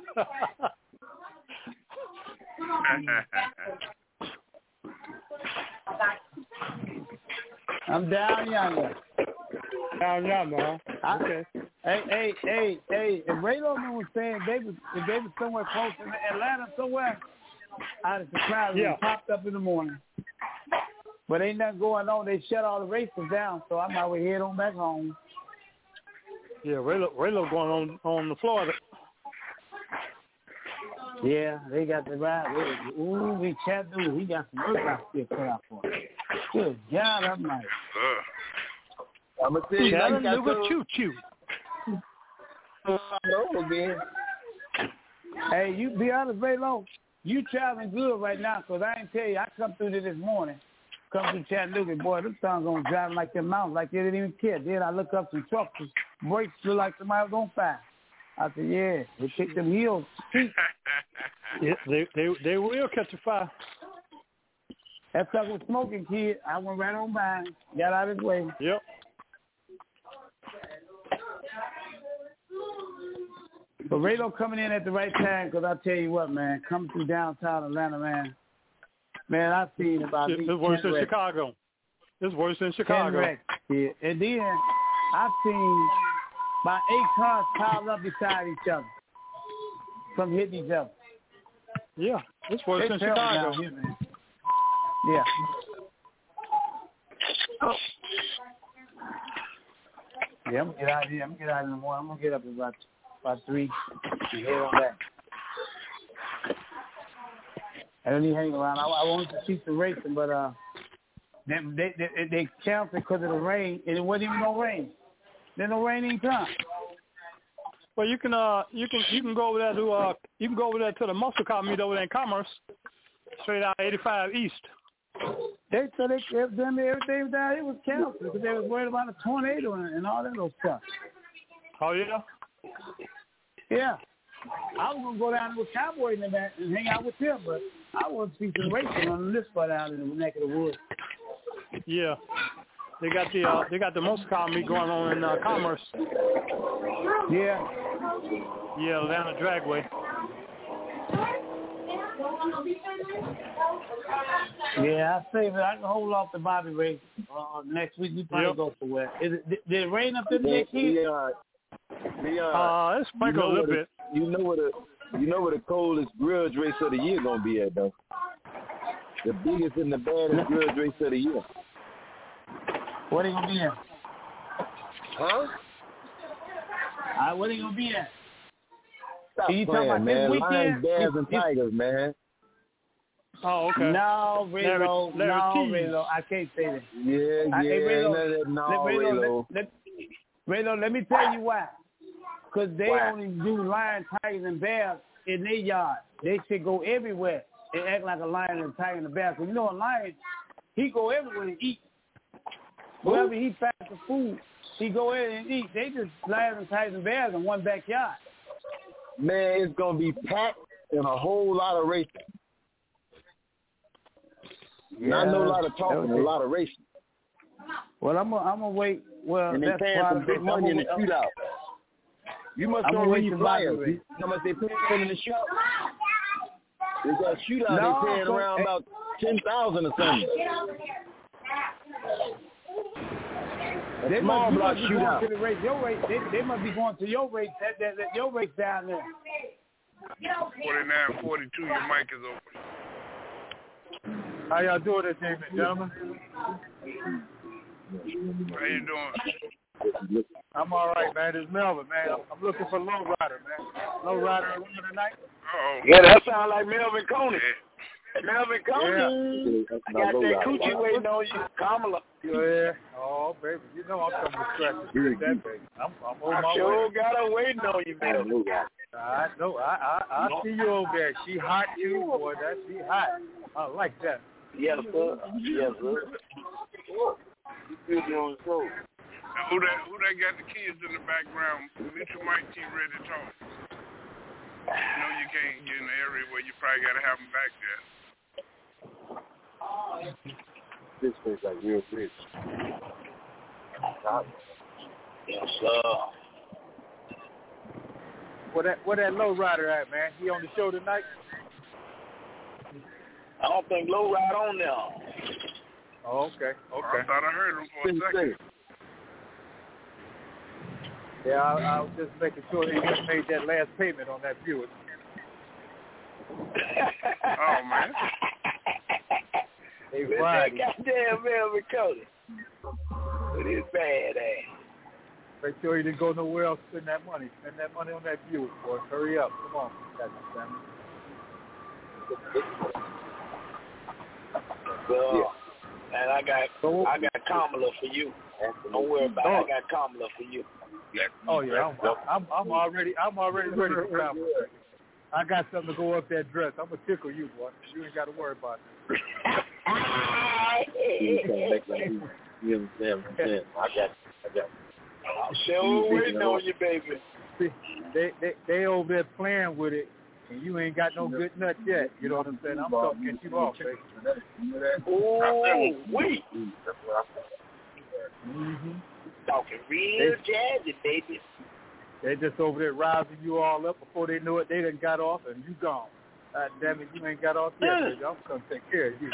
Speaker 12: I'm down yonder.
Speaker 7: Down yonder, huh? Okay.
Speaker 12: Hey, if Raylo was saying if they was somewhere close in Atlanta somewhere, I'd have surprised them popped up in the morning. But ain't nothing going on. They shut all the races down, so I might head on back home.
Speaker 7: Yeah, Raylo going on the Florida.
Speaker 12: Yeah, they got the ride. Ooh, we Chattanooga. We got some work out there cut out for us. Good God, I'm nice.
Speaker 11: I'm going to tell you,
Speaker 7: Chattanooga choo-choo.
Speaker 12: Hey, you be honest, Raylo. You traveling good right now, because I ain't tell you, I come through there this morning. Come through Chattanooga, boy, them sons gonna drive like them mountains, like they didn't even care. Then I look up some trucks, brakes look like somebody was on fire. I said, yeah, they kick them heels.
Speaker 7: Yeah, they will catch a fire.
Speaker 12: That sucker was smoking, kid. I went right on by, got out of his way.
Speaker 7: Yep.
Speaker 12: But Raylo coming in at the right time, because I tell you what, man, coming through downtown Atlanta, man, I've seen about
Speaker 7: it's worse than Chicago. It's worse than Chicago.
Speaker 12: Yeah. And then I've seen about 8 cars piled up beside each other from hitting each other.
Speaker 7: Yeah, it's worse than Chicago.
Speaker 12: Here, man. Yeah. Yeah, I'm gonna get out of here. I'm gonna get out in the morning. I'm gonna get up at about 3 and head on back. I don't even hang around. I wanted to see some racing, but they canceled because of the rain, and it wasn't even no rain. Then no rain ain't come.
Speaker 7: Well, you can go over there to the muscle car meet over there in Commerce, straight out 85 East.
Speaker 12: They said everything down here was canceled because they was worried about a tornado and all that little stuff.
Speaker 7: Oh yeah.
Speaker 12: Yeah. I was gonna go down to a Cowboy in the back and hang out with them, but I want to see some racing on this spot out in the neck of the woods.
Speaker 7: Yeah, they got the muscle car meet going on in Commerce.
Speaker 12: Yeah.
Speaker 7: Yeah, Atlanta Dragway.
Speaker 12: Yeah, I say that I can hold off the Bobby race next week. You probably go somewhere. Did it rain up there next week?
Speaker 7: It's sprinkled a little bit.
Speaker 11: You know where the coldest grudge race of the year gonna be at though. The biggest and the baddest grudge race of the year.
Speaker 12: What are you gonna be at?
Speaker 11: Huh?
Speaker 12: What are you gonna be at?
Speaker 11: Stop
Speaker 12: you talking
Speaker 11: playing,
Speaker 12: about
Speaker 11: man.
Speaker 12: this
Speaker 11: Lions,
Speaker 12: weekend?
Speaker 11: Bears, and Tigers, man.
Speaker 7: Oh, okay.
Speaker 12: No, Relo.
Speaker 7: Larry T.
Speaker 12: Relo. I can't say that.
Speaker 11: Yeah,
Speaker 12: Relo, let me tell you why. Because they
Speaker 11: Why?
Speaker 12: only do Lions, Tigers, and Bears in their yard. They should go everywhere and act like a lion and a tiger and a bear. Because you know a lion, he go everywhere and eat. Wherever he finds the food, he go in and eat. They just lions and tigers and bears in one backyard.
Speaker 11: Man, it's going to be packed and a whole lot of racing. Not no lot of talking, a lot of racing.
Speaker 12: Well, I'm gonna wait. Well,
Speaker 11: and they
Speaker 12: that's
Speaker 11: paying some big money in the shootout. You must go read the flyers. How much they paying in the shootout? They got shootout. They paying around about 10,000 or something.
Speaker 12: They
Speaker 11: small
Speaker 12: must
Speaker 11: block
Speaker 12: be
Speaker 11: shootout.
Speaker 12: going to the race. Your race. They must be going to your race. That your race down there.
Speaker 5: 49-42. Your mic is open.
Speaker 6: How y'all doing this evening, gentlemen?
Speaker 5: How you doing?
Speaker 6: I'm all right, man. It's Melvin, man. I'm looking for Low Rider, man. Low Rider tonight?
Speaker 5: Uh-oh.
Speaker 12: Yeah, that sounds like Melvin Coney. Melvin Coney.
Speaker 6: Yeah.
Speaker 12: I got that coochie waiting on you, Kamala.
Speaker 6: Yeah. Oh, baby. You know I'm coming to scratch it. That, baby. I'm on my way.
Speaker 12: Sure got her waiting on you, Melvin.
Speaker 6: I know. I see you over there. She hot too, boy. She hot. I like that.
Speaker 12: Yes, sir. Yes, sir.
Speaker 5: Who that got the kids in the background? Mute your mic, T. Ready to talk. You know you can't get in the area where you probably got to have them back there.
Speaker 13: This place like real rich.
Speaker 12: Yes, sir.
Speaker 6: Where that Low Rider at, man? He on the show tonight?
Speaker 12: I don't think Low Ride on there.
Speaker 6: Oh, okay.
Speaker 5: I thought I heard him for a second.
Speaker 6: Yeah, I was just making sure he just made that last payment on that Buick.
Speaker 5: Oh, man.
Speaker 6: Hey,
Speaker 12: that
Speaker 6: Friday.
Speaker 12: goddamn Melvin Coney. With his bad ass.
Speaker 6: Make sure you didn't go nowhere else to spend that money. Spend that money on that Buick, boy. Hurry up. Come on.
Speaker 12: And I got Kamala for you. Don't worry about it. I got Kamala for you.
Speaker 6: Oh yeah, I'm already ready for Kamala. I got something to go up that dress. I'm gonna tickle you, boy. You ain't got to worry about it.
Speaker 13: You understand? I got.
Speaker 12: I'm sure waiting on you, baby.
Speaker 6: See, they over there playing with it, and you ain't got no good nut yet. You know what I'm saying? I'm talking to get you off, baby.
Speaker 12: Oh, wait.
Speaker 6: Mm-hmm.
Speaker 12: Talking real jazzy, baby.
Speaker 6: They just over there rising you all up. Before they know it, they done got off, and you gone. God damn it, you ain't got off yet, baby. I'm gonna take care of you.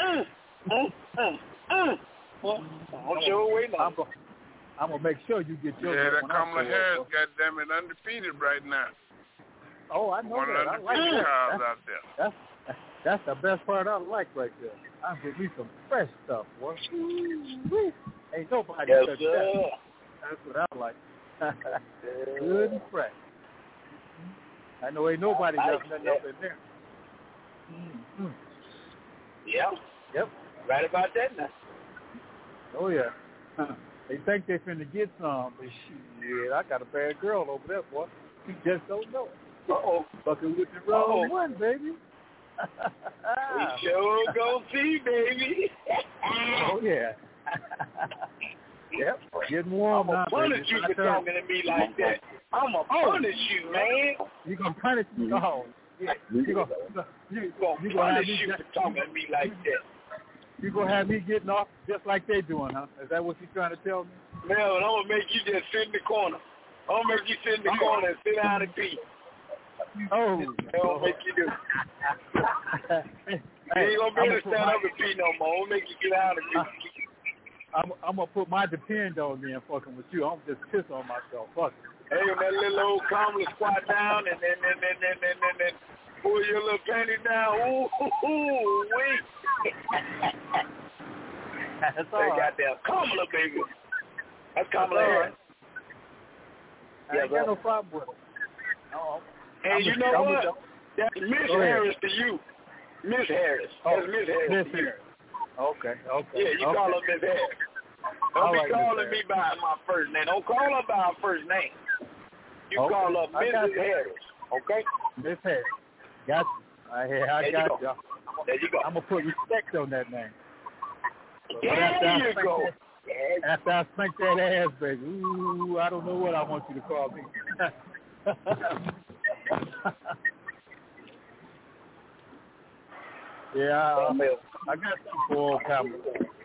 Speaker 12: I'm sure waiting on you.
Speaker 6: I'm gonna make sure you get your.
Speaker 5: Yeah, that Kamala Harris, goddamn it, undefeated right now.
Speaker 6: Oh, I know
Speaker 5: One
Speaker 6: that.
Speaker 5: of the
Speaker 6: I like
Speaker 5: undefeated
Speaker 6: that.
Speaker 5: cars out there.
Speaker 6: That's the best part I like right there. I give me some fresh stuff, boy. Ain't nobody touch that. That's what I like. Good and fresh. I know ain't nobody got nothing up in there. Mm-hmm.
Speaker 12: Yep. Right about that now.
Speaker 6: Oh yeah. They think they finna get some, but shit, I got a bad girl over there, boy. You just don't know it.
Speaker 12: Uh-oh.
Speaker 6: Fucking with the wrong one, baby.
Speaker 12: We sure gonna see, baby.
Speaker 6: Oh yeah. Yep. Getting warm now,
Speaker 12: I'm gonna punish you for talking to me like that. I'm gonna punish you, man.
Speaker 6: You gonna punish me? Oh, yeah. You gonna
Speaker 12: punish you for talking to me like that.
Speaker 6: You gonna have me getting off just like they doing, huh? Is that what you trying to tell me?
Speaker 12: Man, I'm gonna make you just sit in the corner. I'm gonna make you sit in the corner and sit down and pee.
Speaker 6: Oh,
Speaker 12: that's what I'm make you do. You ain't gonna be able to stand up and pee no more. I'm gonna make you get out and pee.
Speaker 6: I'm gonna put my depend on me and fucking with you. I'm just piss on myself. Fuck it.
Speaker 12: Hey, when that little old Kamala squat down and then pull your little panty down. Ooh, wait.
Speaker 6: That's all
Speaker 12: they
Speaker 6: right.
Speaker 12: got that Kamala, baby. That's Kamala Harris.
Speaker 6: I ain't got no problem with it.
Speaker 12: Hey, you know what? That's Miss Harris to you. Miss Harris. That's Miss Harris to you.
Speaker 15: Okay.
Speaker 12: Yeah, you call her Miss Harris. Don't be calling me by my first name. Don't call her by her first name. You call her Mrs. Harris. Okay?
Speaker 15: Miss Harris. Got you. I got you.
Speaker 12: There you go.
Speaker 15: I'm going to put respect on that name.
Speaker 12: There you go.
Speaker 15: After I spank that ass, baby, ooh, I don't know what I want you to call me. Yeah, I got some old Pamela.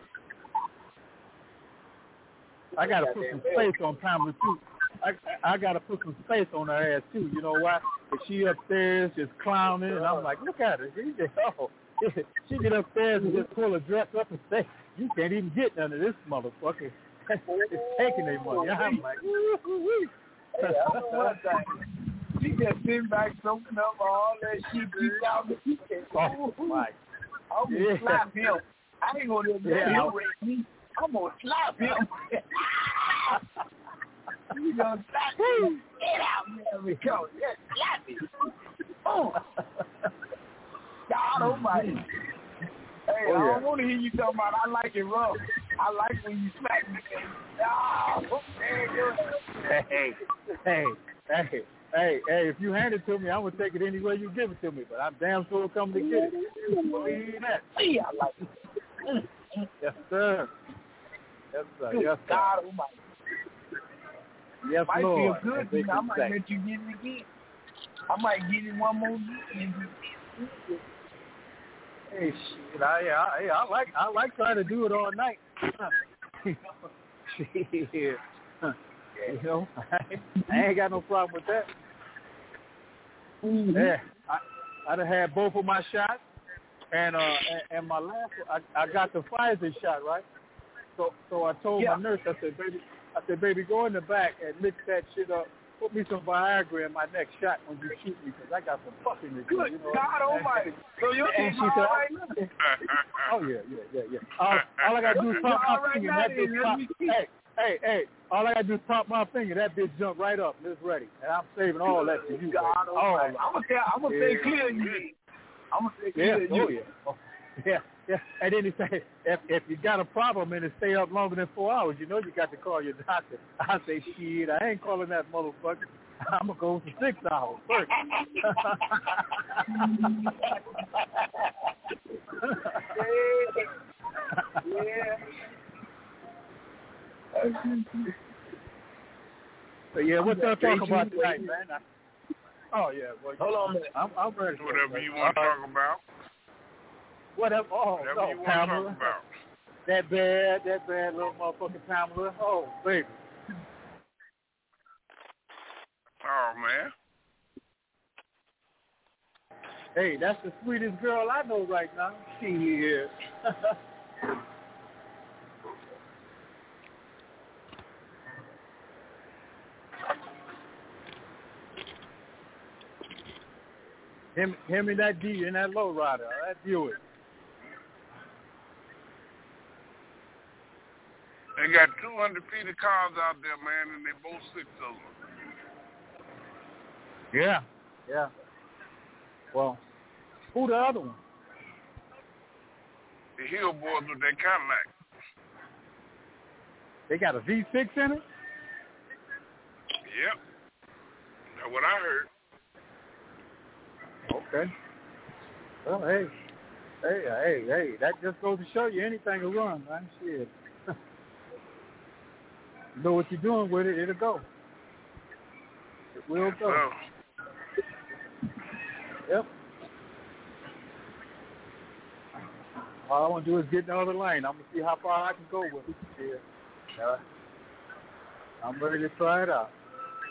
Speaker 15: I got to put some space on Pamela, too. I got to put some space on her ass, too. You know why? If she upstairs just clowning, and I'm like, look at her. She get upstairs and just pull her dress up and say, you can't even get none of this motherfucker. It's taking their money. I'm like, woo-hoo-hoo.
Speaker 12: Hey, I know one thing. She just sitting back soaking up all that shit deep out the kitchen.
Speaker 15: Oh, my.
Speaker 12: I'm going to slap him. I ain't going to let him rape me. I'm going to slap him. You going to slap him? Get out, there we go. Just slap him. Oh. God almighty. Hey, I don't want to hear you talking about I like it rough. I like when you smack me.
Speaker 15: Hey, if you hand it to me, I'm going to take it any way you give it to me, but I'm damn sure coming to get it. Believe that.
Speaker 12: See, I like it.
Speaker 15: Yes, sir. Yes, sir. Yes, sir.
Speaker 12: God almighty.
Speaker 15: Yes,
Speaker 12: might
Speaker 15: Lord.
Speaker 12: Feel good, I might let you get it again. I might get it one more year.
Speaker 15: Hey, shit, I like trying to do it all night. Shit. You know, I ain't got no problem with that. Yeah, I done had both of my shots, and my last one, I got the Pfizer shot, right? So I told my nurse, I said, baby, go in the back and mix that shit up. Put me some Viagra in my next shot when you shoot me, because I got some fucking to do.
Speaker 12: Good
Speaker 15: you know
Speaker 12: God almighty. So you're
Speaker 15: and she said, right now? Oh, yeah. All I got to do is pop my finger, and that bitch pop. Hey, all I got to do is pop my finger, that bitch jump right up, and it's ready. And I'm saving all that for you.
Speaker 12: God almighty. I'm going to stay clear of you. I'm going to stay clear of you.
Speaker 15: Yeah. And then he said, if you got a problem and it stay up longer than 4 hours, you know you got to call your doctor. I say, shit, I ain't calling that motherfucker. I'm going to go for 6 hours first.
Speaker 12: Yeah.
Speaker 15: So, yeah, what y'all talking about tonight, man? Oh, yeah. Well,
Speaker 12: hold on a minute.
Speaker 15: I'm ready.
Speaker 5: Whatever you want to talk about.
Speaker 15: Whatever. Oh,
Speaker 5: whatever you want
Speaker 15: Pamela.
Speaker 5: to talk about.
Speaker 15: That bad little motherfucking Pamela. Oh, baby.
Speaker 5: Oh, man.
Speaker 15: Hey, that's the sweetest girl I know right now. She is. Him and that D and that low rider, that Buick.
Speaker 5: They got 2 undefeated cars out there, man, and they both 6 of them.
Speaker 15: Yeah. Well, who the other one?
Speaker 5: The Hill Boys with their Cadillac.
Speaker 15: They got a V6 in it?
Speaker 5: Yep. That's what I heard.
Speaker 15: Okay. Well, hey, that just goes to show you anything will run, man. Shit. You know what you're doing with it, it'll go. It will go.
Speaker 5: Oh.
Speaker 15: Yep. All I want to do is get in the other lane. I'm going to see how far I can go with it. Yeah. I'm ready to try it out.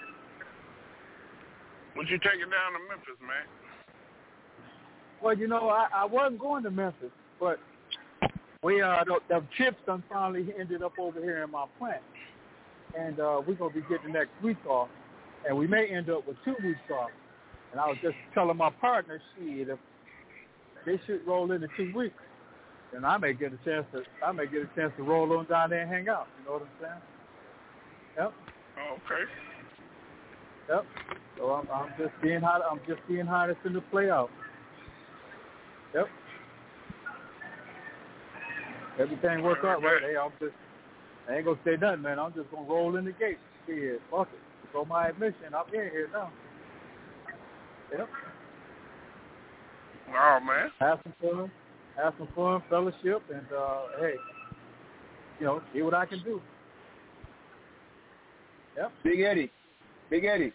Speaker 5: Would you take it down to Memphis, man?
Speaker 15: Well, you know, I wasn't going to Memphis, but we the chips done finally ended up over here in my plant. And we're going to be getting the next week off. And we may end up with 2 weeks off. And I was just telling my partner, shit, if they should roll into 2 weeks, then I may get a chance to roll on down there and hang out. You know what I'm saying? Yep.
Speaker 5: Oh, okay.
Speaker 15: Yep. So I'm just seeing how this finna play out. Yep. Everything work out right. Hey, I ain't gonna say nothing, man. I'm just gonna roll in the gate. Shit, fuck it. So my admission, I'm in here now. Yep.
Speaker 5: Wow, man.
Speaker 15: Have some fun, fellowship, and hey, see what I can do. Yep.
Speaker 12: Big Eddie.
Speaker 5: Yeah.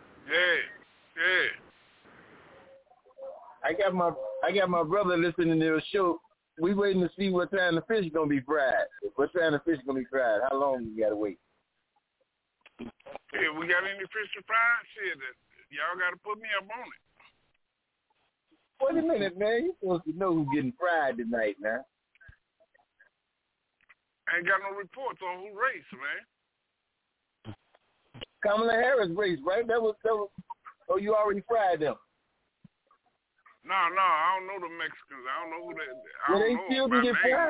Speaker 12: I got my brother listening to the show. We waiting to see what time the fish gonna be fried. What time the fish gonna be fried? How long you gotta wait?
Speaker 5: Hey, we got any fish to fry? Shit, y'all gotta put me up on it.
Speaker 12: Wait a minute, man. You supposed to know who's getting fried tonight, man.
Speaker 5: I ain't got no reports on who raced, man.
Speaker 12: Kamala Harris raced, right? That was. Oh, you already fried them.
Speaker 5: No, I don't know the Mexicans. I don't know who they. I don't
Speaker 12: they still
Speaker 5: know
Speaker 12: get fried.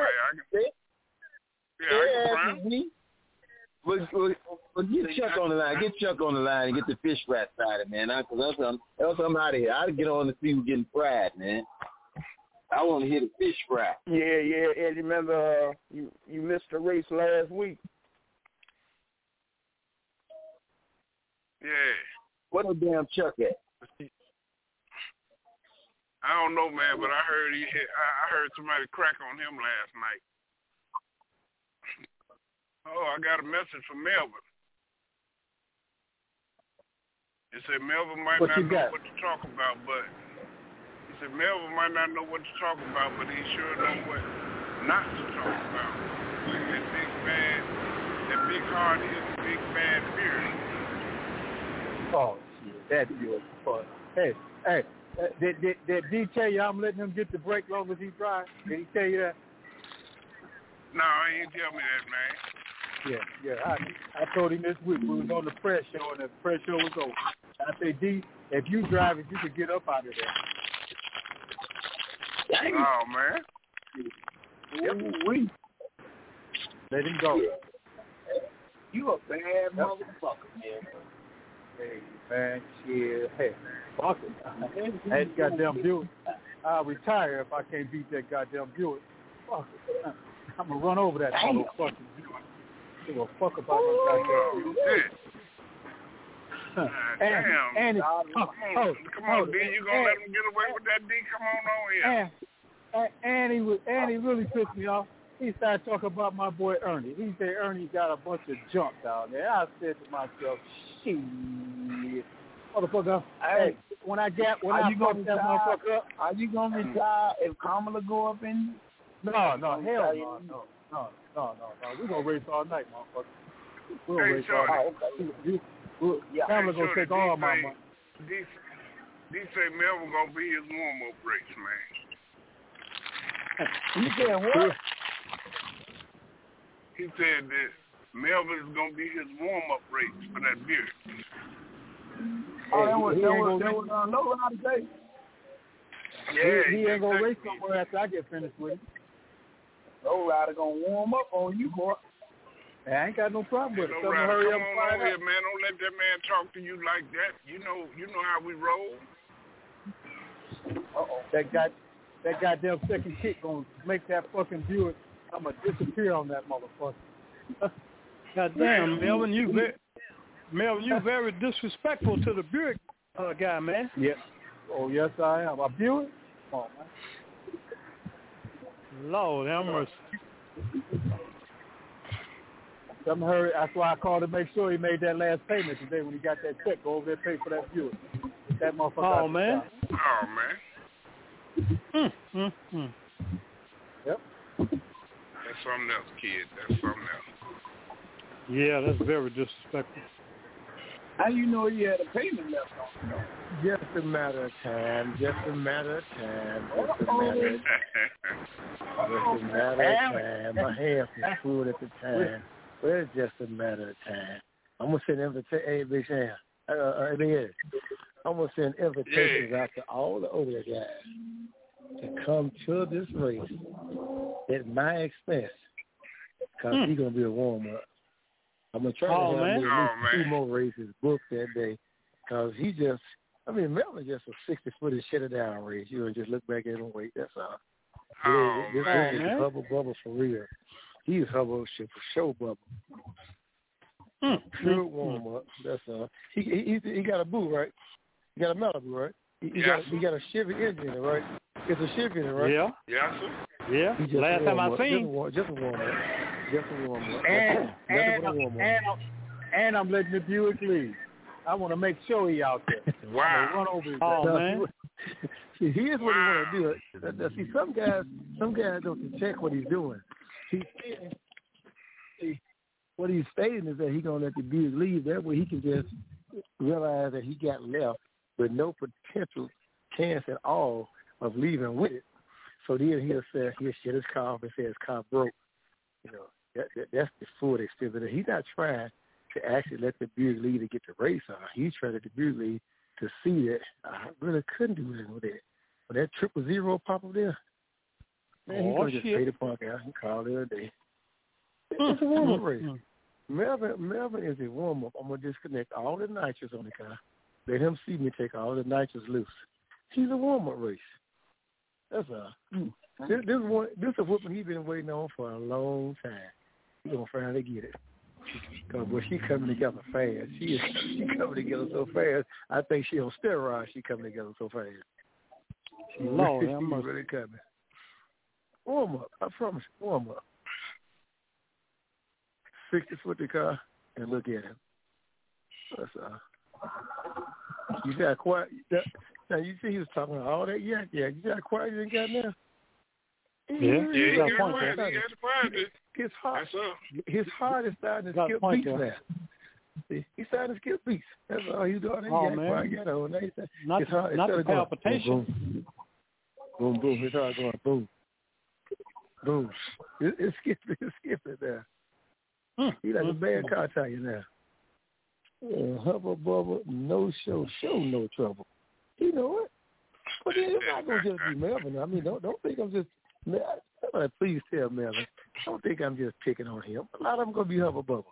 Speaker 5: I can fry.
Speaker 12: But get Chuck on the line. Get Chuck on the line and get the fish fry started, man. Because else I'm out of here. I'll get on to see who's getting fried, man. I want to hear the fish fry.
Speaker 9: Yeah. Eddie, remember you missed the race last week.
Speaker 5: Yeah.
Speaker 12: What the damn Chuck at?
Speaker 5: I don't know, man, but I heard somebody crack on him last night. Oh, I got a message from Melvin. He said Melvin might not know what to talk about, but he said Melvin might not know what to talk about, but he sure know what not to talk about. Like that big hard hit, big bad beard.
Speaker 15: Oh shit, that was fun. Hey, did D tell you I'm letting him get the break long as he drives? Did he tell you that?
Speaker 5: No, he didn't tell me that, man.
Speaker 15: Yeah. I told him this week we was on the press show and the press show was over. I said, D, if you drive it, you could get up out of there.
Speaker 5: Oh man.
Speaker 15: Yep. Let him go.
Speaker 12: You a bad motherfucker, man.
Speaker 15: Hey man, shit. Hey, fuck it. That goddamn Buick. I'll retire if I can't beat that goddamn Buick. Fuck it. I'm gonna run over that motherfucking Buick. Give a fuck about that goddamn Buick.
Speaker 5: Damn. Come on, D. You gonna let him get away with that, D? Come on here.
Speaker 15: And he really pissed me off. He started talking about my boy Ernie. He said Ernie got a bunch of junk down there. I said to myself, shit, motherfucker. Hey, when I fuck that motherfucker up,
Speaker 12: are you gonna retire if Kamala go up in?
Speaker 15: No, hell no. We're gonna race all night, motherfucker. We're gonna race all night. Kamala gonna take all my money.
Speaker 5: D say Melvin gonna be his warm-up race, man.
Speaker 12: You said what?
Speaker 5: He said that Melvin is gonna be his warm-up race for that beer.
Speaker 12: Oh, that was low rider day.
Speaker 5: Yeah,
Speaker 15: he ain't gonna race somewhere after I get finished with him.
Speaker 12: Low rider gonna warm up on you, boy.
Speaker 15: I ain't got no problem with it.
Speaker 5: Come on over here, man. Don't let that man talk to you like that. You know how we roll.
Speaker 15: That goddamn second kick gonna make that fucking Buick. I'm gonna disappear on that motherfucker.
Speaker 7: Goddamn, Melvin, you very disrespectful to the Buick guy, man.
Speaker 15: Yeah. Oh yes, I am. A Buick? Come on, man.
Speaker 7: Lord have mercy.
Speaker 15: That's why I called to make sure he made that last payment today when he got that check. Go over there and pay for that Buick. That motherfucker.
Speaker 7: Oh man.
Speaker 15: Yep.
Speaker 5: That's something else, kid. That's something else.
Speaker 7: Yeah, that's very disrespectful.
Speaker 12: How you know he had a payment left on?
Speaker 16: Just a matter of time. Just a matter of time. My hands was full at the time. But it's just a matter of time. I'm going to send invitations. I'm going to send invitations out to all the older guys to come to this race at my expense because he's going to be a warm-up. I'm going to try to have at least 2 more races booked that day. Because Melvin just a 60-footer shut down race. You know, just look back at him and wait. That's all. This is Hubba Bubba for real. He's Hubba shit for show Bubba. True warm up. That's all. He got a boo, right? He got a Malibu, right? He got a Chevy engine, right? It's a Chevy engine, right?
Speaker 5: Yeah. Yes, sir.
Speaker 7: Yeah. Last time I seen.
Speaker 16: Just a warm up.
Speaker 15: And I'm letting the Buick lead. I want to make sure he out there.
Speaker 5: Wow.
Speaker 15: Run over his
Speaker 7: man.
Speaker 16: Here's what he want to do. See, some guys don't check what he's doing. What he's stating is that he's going to let the Buick leave. That way he can just realize that he got left with no potential chance at all of leaving with it. So then he'll shut his car off and say his car broke. You know, that's the full extent of it. He's not trying to actually let the Buick lead to get the race on. He's trying to let the Buick lead to see that I really couldn't do anything with it. When that 000 pop up there, man, he's going to just pay the punk out and call it a day. It's a warm-up race. Melvin is a warm-up. I'm going to disconnect all the nitrous on the car. Let him see me take all the nitrous loose. He's a warm-up race. That's all. This is a whooping he's been waiting on for a long time. He's going to finally get it. Because she coming together fast. She coming together so fast. I think she on steroids. She coming together so fast. She's really coming. Warm up. I promise. Warm up. 60-foot the car and look at him. That's all. You got quiet. Now you see he was talking all that. Yeah. You got quiet. You ain't got now.
Speaker 5: He got quiet.
Speaker 16: His heart is starting to skip beats now. See, he's starting to skip beats. That's all he's doing.
Speaker 7: Not the palpitation.
Speaker 16: Boom, boom. His heart going boom, boom. It's skipping there. He like a bad car tire now. Hubba Bubba, no show no trouble. You know it. But it's not going to just be Melvin. I mean, don't think I'm just. Please tell Melvin. Don't think I'm just picking on him. A lot of them going to be Hubba Bubba.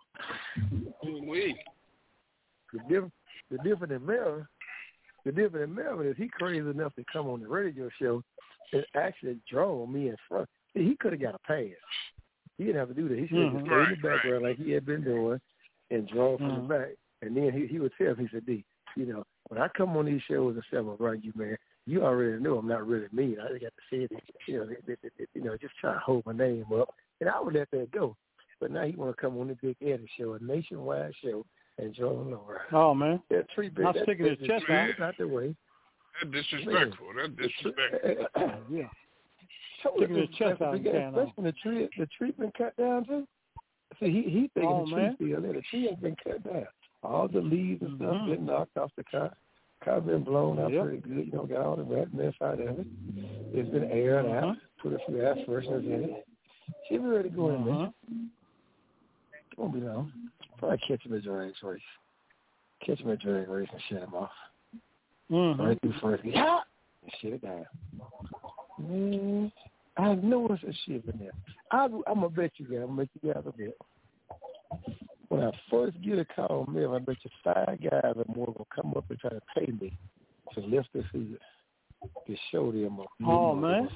Speaker 16: The difference in Melvin is he crazy enough to come on the radio show and actually draw me in front. See, he could have got a pass. He didn't have to do that. He should have just stayed in the background like he had been doing and draw from the back. And then he would tell me, he said, D, you know, when I come on these shows and say I'm around you, man, you already know I'm not really mean. I just got to say it, just try to hold my name up. And I would let that go. But now he want to come on the Big Eddie show, a nationwide show, and draw him over.
Speaker 7: Oh, man.
Speaker 16: That tree big.
Speaker 7: I'm sticking his chest out.
Speaker 16: Not the way.
Speaker 5: That's disrespectful.
Speaker 7: Yeah. Sticking his chest out.
Speaker 16: Especially when the tree been cut down, too. See, he thinking the tree still there. The tree has been cut down. All the leaves and stuff been knocked off the car. Car been blown out pretty good. You know, got all the rat mess out of it. It's been aired out. Put a few air fresheners in it. She be ready to go in there. Won't be long. Probably catch him at drag race. Catch him at drag race and shut him off. Right through first. Yeah! And shut it down. Man, I know it's a shit in there. I'm going to bet you guys. I'm going to make you guys a bet. When I first get a call, man, I bet you 5 guys or more will come up and try to pay me to lift this hood to show them.
Speaker 7: Man.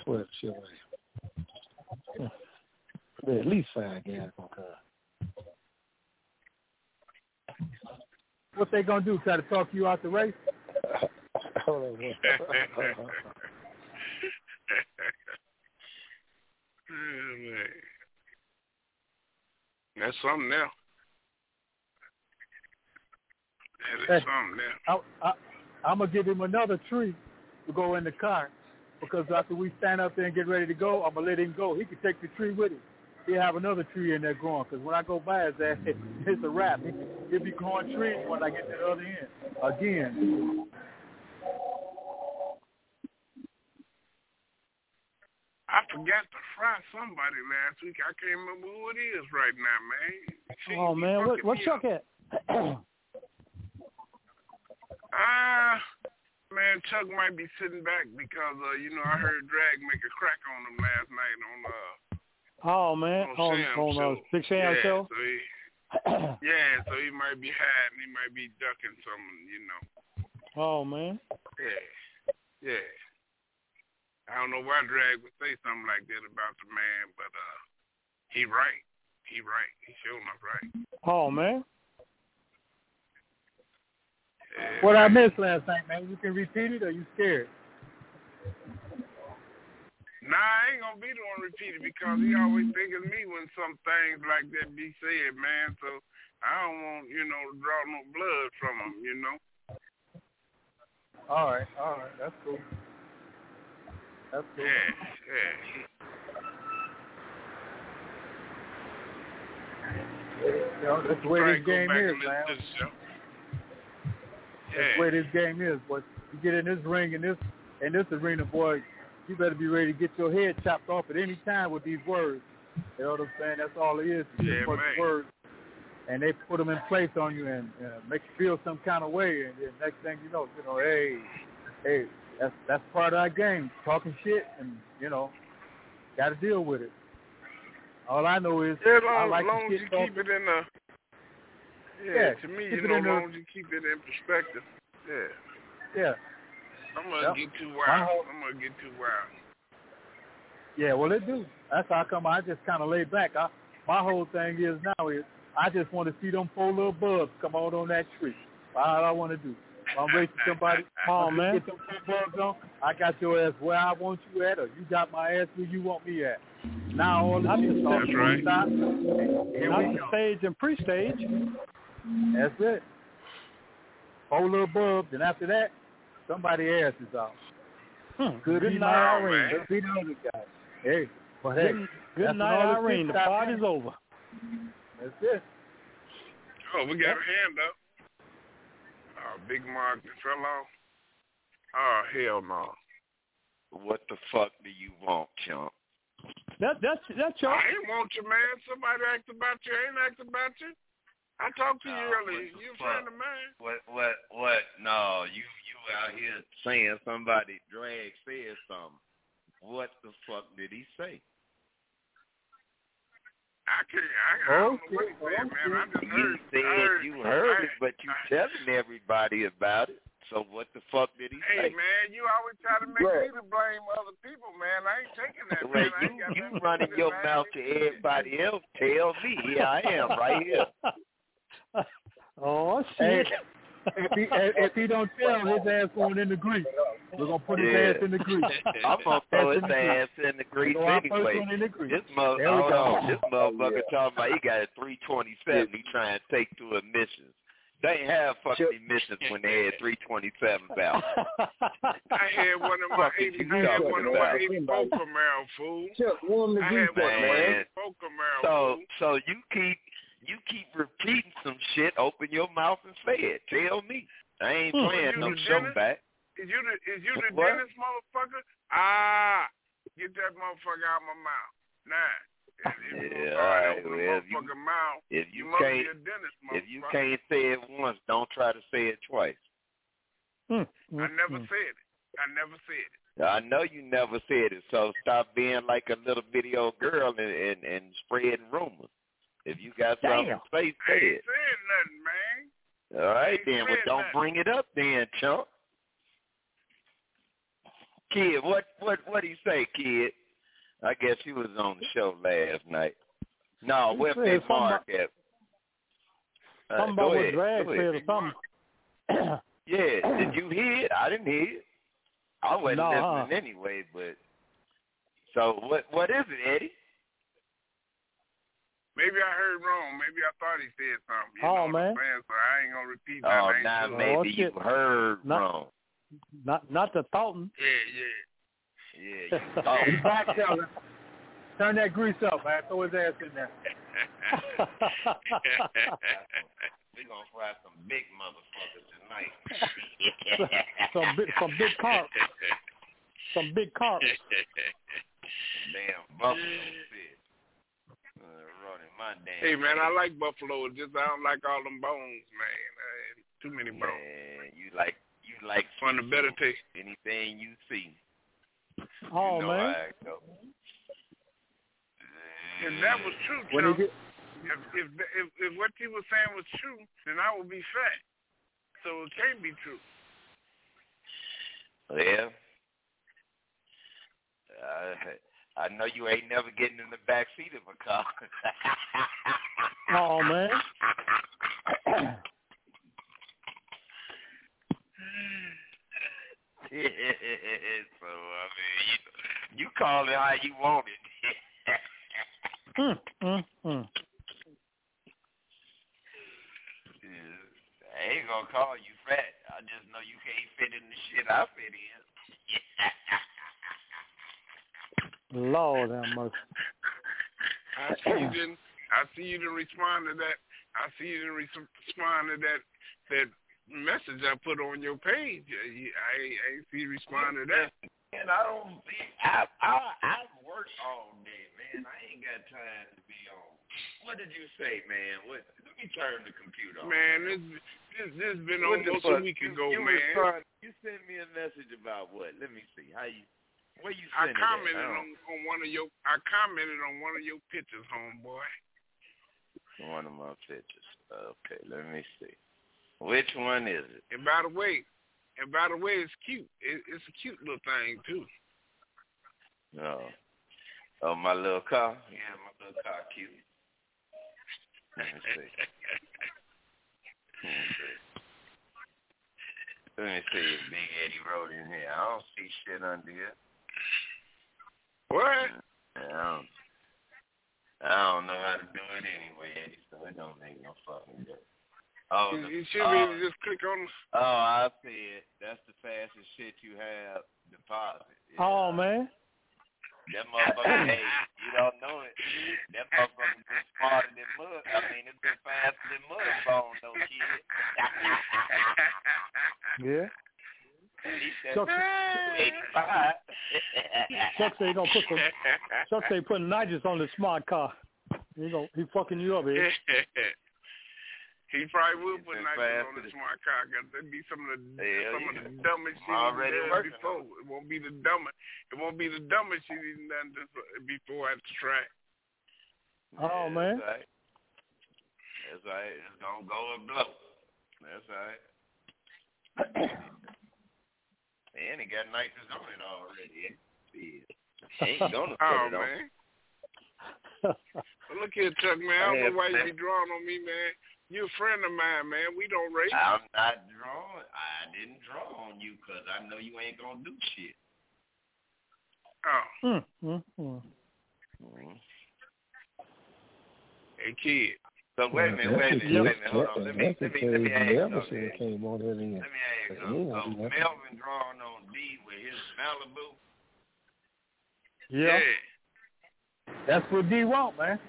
Speaker 16: At least 5 guys going to come.
Speaker 15: What they going to do, try to talk you out the race?
Speaker 16: Hold on.
Speaker 5: That's something now. That is something now.
Speaker 15: I'm going to give him another tree to go in the car because after we stand up there and get ready to go, I'm going to let him go. He can take the tree with him. He'll have another tree in there growing because when I go by his ass, it's a wrap. He'll be growing trees when I get to the other end again.
Speaker 5: I forgot to fry somebody last week. I can't remember who it is right now, man.
Speaker 7: Man, what's Chuck at?
Speaker 5: Man, Chuck might be sitting back because, I heard Drag make a crack on him last night on
Speaker 7: on Big Sam show?
Speaker 5: So Yeah, so he might be hiding. He might be ducking something, you know.
Speaker 7: Oh, man.
Speaker 5: Yeah. I don't know why Drag would say something like that about the man, but he right. He right. He sure enough right.
Speaker 7: Oh, man.
Speaker 5: Yeah,
Speaker 15: What I missed last night, man? You can repeat it, or you scared?
Speaker 5: Nah, I ain't gonna be the one repeat it because he always think of me when some things like that be said, man. So I don't want, to draw no blood from him,
Speaker 15: All right. That's cool.
Speaker 5: Yeah.
Speaker 15: That's the way this game is, man. That's the way this game is. But you get in this ring, in this arena, boy, you better be ready to get your head chopped off at any time with these words. You know what I'm saying? That's all it is.
Speaker 5: Yeah,
Speaker 15: man. Words, and they put them in place on you and make you feel some kind of way. And then next thing you know, hey, that's part of our game. Talking shit, and got to deal with it. All I know is I like
Speaker 5: long
Speaker 15: to
Speaker 5: as you keep it in a. To me, long as you keep it in perspective.
Speaker 15: Yeah.
Speaker 5: I'm gonna get too wild.
Speaker 15: Yeah, well, it do. That's how come I just kind of lay back. My whole thing is now is I just want to see them 4 little bugs come out on that tree. All I want to do. If I'm racing somebody, man. Get them 4 bugs on. I got your ass where I want you at, or you got my ass where you want me at. Now all the shit
Speaker 5: that's right.
Speaker 15: Stop.
Speaker 7: Not the stage and pre-stage.
Speaker 15: That's it. 4 little bugs, and after that, somebody ass is out. Good night, Irene. Could be the other guy. Hey, but hey,
Speaker 7: good night, Irene. The party's over.
Speaker 15: That's it.
Speaker 5: Oh, we got a hand up. Big Mark fell off. Oh, hell no.
Speaker 17: What the fuck do you want, chump?
Speaker 7: That's your.
Speaker 5: I ain't want you, man. Somebody asked about you. I ain't asked about you. I talked to you earlier. You a friend of mine.
Speaker 17: What? No, you out here saying somebody Drag said something. What the fuck did he say?
Speaker 5: I don't know what he said, man. I just heard.
Speaker 17: You heard it, but you telling everybody about it. So what the fuck did he say?
Speaker 5: Hey, man, you always try to make me to blame other people, man. I ain't taking that, man.
Speaker 17: You running your mouth to everybody else. Tell me. Here I am, right here.
Speaker 7: Oh, shit.
Speaker 15: If he don't tell, his ass going in the grease. We're going to put his ass in the grease.
Speaker 17: I'm going to throw his ass in the grease anyway. This motherfucker talking about he got a 327 he trying to take to emissions. They ain't have fucking emissions when they had 327 out.
Speaker 5: I had one of my 84 Camaro, fool. I had one of my 84 Camaro,
Speaker 17: So you keep repeating some shit, open your mouth and say it. Tell me. I ain't playing no show back.
Speaker 5: Is you the dentist, motherfucker? Get that motherfucker out of my mouth. Nah. If you
Speaker 17: can't say it once, don't try to say it twice.
Speaker 5: I never said it.
Speaker 17: I know you never said it, so stop being like a little video girl and spreading rumors. If you got something to say, say it.
Speaker 5: I ain't saying nothing, man.
Speaker 17: All right, then. Well, don't bring it up then, chump. Kid, what he say, kid? I guess he was on the show last night. No, where Big Mark at?
Speaker 7: Something about what Drag said or something.
Speaker 17: Yeah, did you hear it? I didn't hear it. I wasn't listening anyway, but... So, what is it, Eddie?
Speaker 5: Maybe I heard wrong. Maybe I thought he said something.
Speaker 7: You know
Speaker 5: man. So I ain't going to repeat that.
Speaker 17: Now maybe you heard wrong.
Speaker 7: Not the Thornton.
Speaker 17: Yeah.
Speaker 15: He's back, Sheldon. Turn that grease up, man. Throw his ass in there.
Speaker 17: We're going to fry some big motherfuckers tonight.
Speaker 7: some big carp. Some big carp.
Speaker 17: Damn buffalo shit. Running my damn.
Speaker 5: Hey, man, I like buffalo. Just I don't like all them bones, man. Too many bones.
Speaker 17: Man, you like
Speaker 5: fun to better taste.
Speaker 17: Anything you see.
Speaker 7: Oh,
Speaker 17: you know
Speaker 7: man.
Speaker 5: And that was true, Chuck. If what you were saying was true, then I would be fat. So it can't be true.
Speaker 17: Well, I know you ain't never getting in the back seat of a car.
Speaker 7: Oh, man.
Speaker 17: So, I mean, you call it how you want it. I ain't gonna call you fat. I just know you can't fit in the shit I fit in.
Speaker 7: Lord have mercy.
Speaker 5: I see you didn't respond to that. I see you didn't respond to that message I put on your page. I see you respond to that.
Speaker 17: And I don't see. I work all day, man. I ain't got time to be on. What did you say, man? Let me turn the computer on.
Speaker 5: Man, this been almost a week ago, man.
Speaker 17: You sent me a message about what? Let me see. Where you
Speaker 5: I
Speaker 17: sent
Speaker 5: commented
Speaker 17: it?
Speaker 5: on one of your. I commented on one of your pictures, homeboy.
Speaker 17: One of my pictures. Okay, let me see. Which one is it?
Speaker 5: And by the way, it's cute. It's a cute little thing too.
Speaker 17: No. Oh, my little car. Yeah, my little car cute. Let me see. Let me see if Big Eddie wrote in here. I don't see shit under here.
Speaker 5: What?
Speaker 17: I don't know how to do it anyway, Eddie, so it don't make no fucking difference. Oh,
Speaker 5: you should be able to just click on.
Speaker 17: Oh, I see it. That's the fastest shit you have deposit. Yeah.
Speaker 7: Oh, man.
Speaker 17: That motherfucker, hey, you don't know it. That motherfucker been smarter than mud. I mean, it's been faster than mud bone, though, kid.
Speaker 7: Yeah.
Speaker 17: Chuck 85.
Speaker 7: Chuck say he gonna put some. Chuck say putting nitrous on the smart car. He fucking you up here.
Speaker 5: He probably will put nitrous on the smart car because that'd be some of the dumbest shit he's done before. It won't be the dumbest shit he's done before at the track.
Speaker 7: Oh, man.
Speaker 17: That's right. It's gonna go and blow. That's right. And he got nitrous on it already. He ain't gonna put it on.
Speaker 5: Man. Well, look here, Chuck, man. I don't know why you be drawing on me, man. You're a friend of mine, man. We don't race.
Speaker 17: I'm not drawing. I didn't draw on you because I know you ain't going to do shit.
Speaker 5: Oh. Hey, kid.
Speaker 17: So wait a minute. Hold on. Let me ask you something. Let me ask you something. So Melvin drawing on D with his Malibu?
Speaker 15: Yeah. That's what D want, man.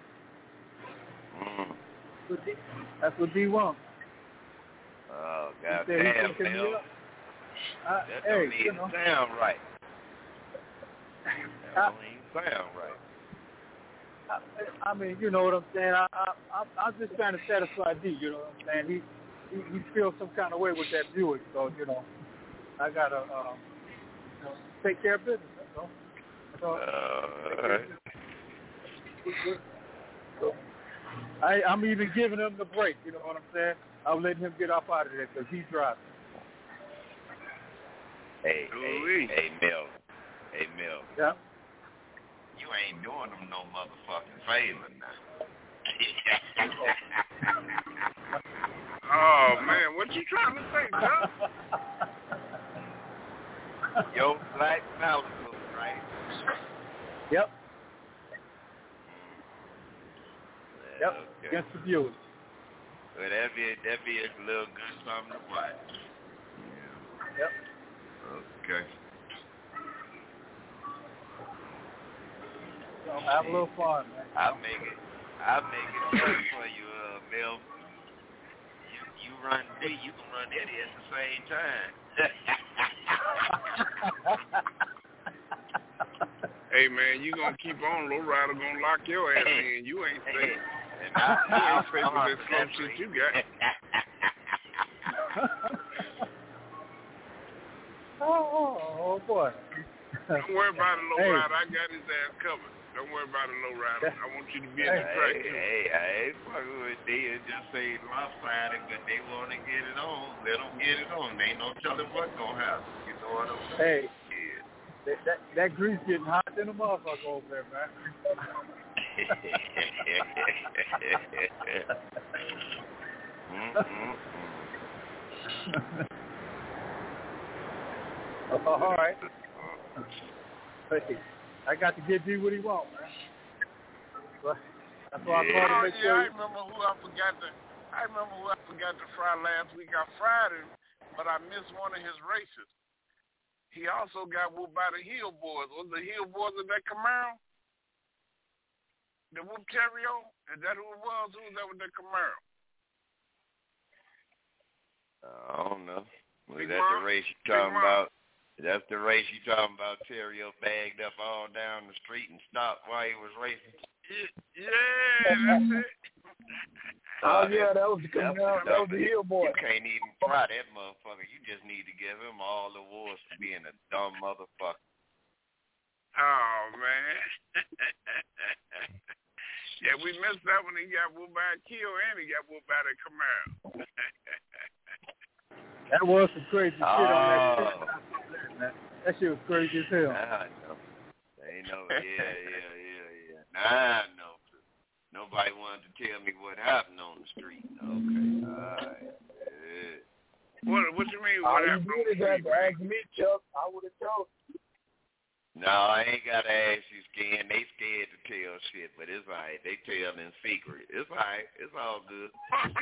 Speaker 15: That's what D want.
Speaker 17: Oh, God damn, Mel. That don't even sound right. That don't even sound right.
Speaker 15: I mean, you know what I'm saying? I'm just trying to satisfy D, you know what I'm saying? He feels some kind of way with that Buick, so, you know, I got to take care of business, that's all.
Speaker 17: All right.
Speaker 15: So, I'm even giving him the break, you know what I'm saying? I'm letting him get off out of there because he's driving.
Speaker 17: Hey, Mel. Hey, Mel.
Speaker 15: Yeah?
Speaker 17: You ain't doing them no motherfucking favor now.
Speaker 5: Oh, man, what you trying to say, Chuck?
Speaker 17: Yo, black Malibu, right?
Speaker 15: Yep. Yep,
Speaker 17: okay.
Speaker 15: Against the Buick.
Speaker 17: Well, that'd be a little good something to watch.
Speaker 15: Yeah. Yep.
Speaker 17: Okay.
Speaker 15: So have a little fun, man.
Speaker 17: I'll make it fun for you, Mel. You run D, you can run Eddie at the same time.
Speaker 5: Hey, man, you gonna keep on. Lowrider gonna lock your ass in. You ain't safe.
Speaker 17: And
Speaker 5: you ain't safe with that slow shit you got.
Speaker 15: Oh, boy.
Speaker 5: Don't worry about it, Lowrider. I got his ass covered. Don't worry about a low rider. I want you to be in the track too.
Speaker 17: I ain't fucking with they and just say lopsided, but they want to get it on. Let them get it on. They ain't no telling what's gonna happen. You know what I'm saying?
Speaker 15: Hey, that grease getting hot in the motherfucker over there, man. All right. Hey, I got to get D what he want, man. But that's why I called him.
Speaker 5: I remember who I forgot to fry last week. I fried him, but I missed one of his races. He also got whooped by the Hill Boys. Was the Hill Boys in that Camaro? The Whoop Terrio? Is that who it was? Who was that with the Camaro?
Speaker 17: I don't know. Was that the race you talking about? That's the race you talking about. Terrio bagged up all down the street and stopped while he was racing.
Speaker 5: Yeah, that's it.
Speaker 12: Oh yeah, that was the Hill Boy.
Speaker 17: You can't even fry that motherfucker. You just need to give him all the awards for being a dumb motherfucker.
Speaker 5: Oh man. Yeah, we missed that when he got whooped by a kill and he got whooped by the Camaro.
Speaker 15: That was some crazy shit on that shit. That shit was crazy as hell.
Speaker 17: I know. They know. Yeah. Now I know. Nobody wanted to tell me what happened on the street. Okay. All right. Yeah.
Speaker 5: What you mean? What happened on the street?
Speaker 12: Ask me, Chuck. I would have told.
Speaker 17: No, I ain't got to ask you, Skin. They scared to tell shit, but it's all right. They tell in secret. It's all right. It's all good.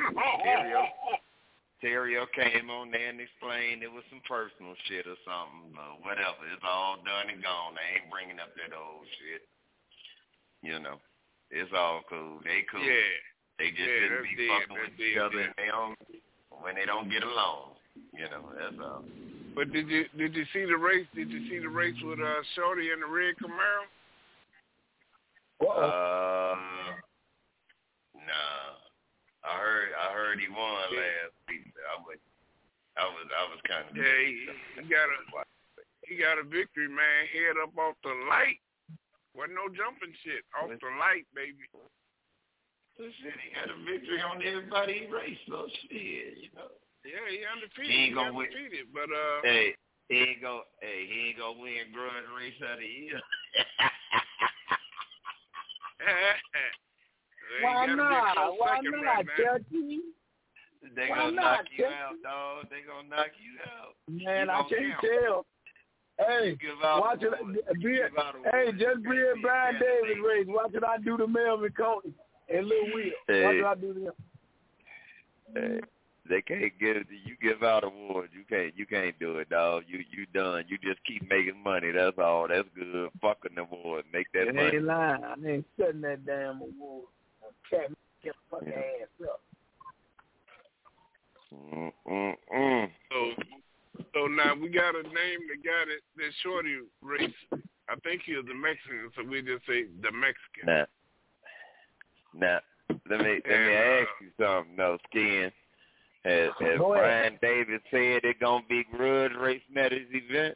Speaker 17: Terrio came on there and explained it was some personal shit or something. Whatever. It's all done and gone. I ain't bringing up that old shit. You know. It's all cool. They cool. Yeah. They just shouldn't be fucking with each other when they don't get along. You know, that's all.
Speaker 5: But did you see the race? Did you see the race with Shorty and the red Camaro?
Speaker 17: Nah. I heard he won last week. I was kind of he got a victory, man. Head up off the light. Wasn't no jumping shit. Off the light, baby. So shit, he got a victory on everybody he raced, so shit, you know.
Speaker 5: Yeah, he undefeated.
Speaker 17: He ain't gonna win.
Speaker 5: But
Speaker 17: he ain't gonna win grudge race of the year.
Speaker 12: Why not? Why not, Judgy?
Speaker 17: They gonna knock you out, dog. They gonna knock you out.
Speaker 12: Man, I can't tell. Hey, watch it. Hey, just be a Brian Davis race. Watch it. I do the Melvin Coney and Lil Will. Watch it. I do them.
Speaker 17: Hey, they can't give out awards. You can't do it, dog. You done. You just keep making money. That's all. That's good. Fucking the award. Make that money.
Speaker 12: Ain't lying. I ain't setting that damn award. Can't get fucking ass up.
Speaker 5: So now we got to name the guy that Shorty race. I think he was a Mexican, so we just say the Mexican.
Speaker 17: Now, let me ask you something. No, Skin. Has Brian Davis said it's gonna be grudge racing at his event?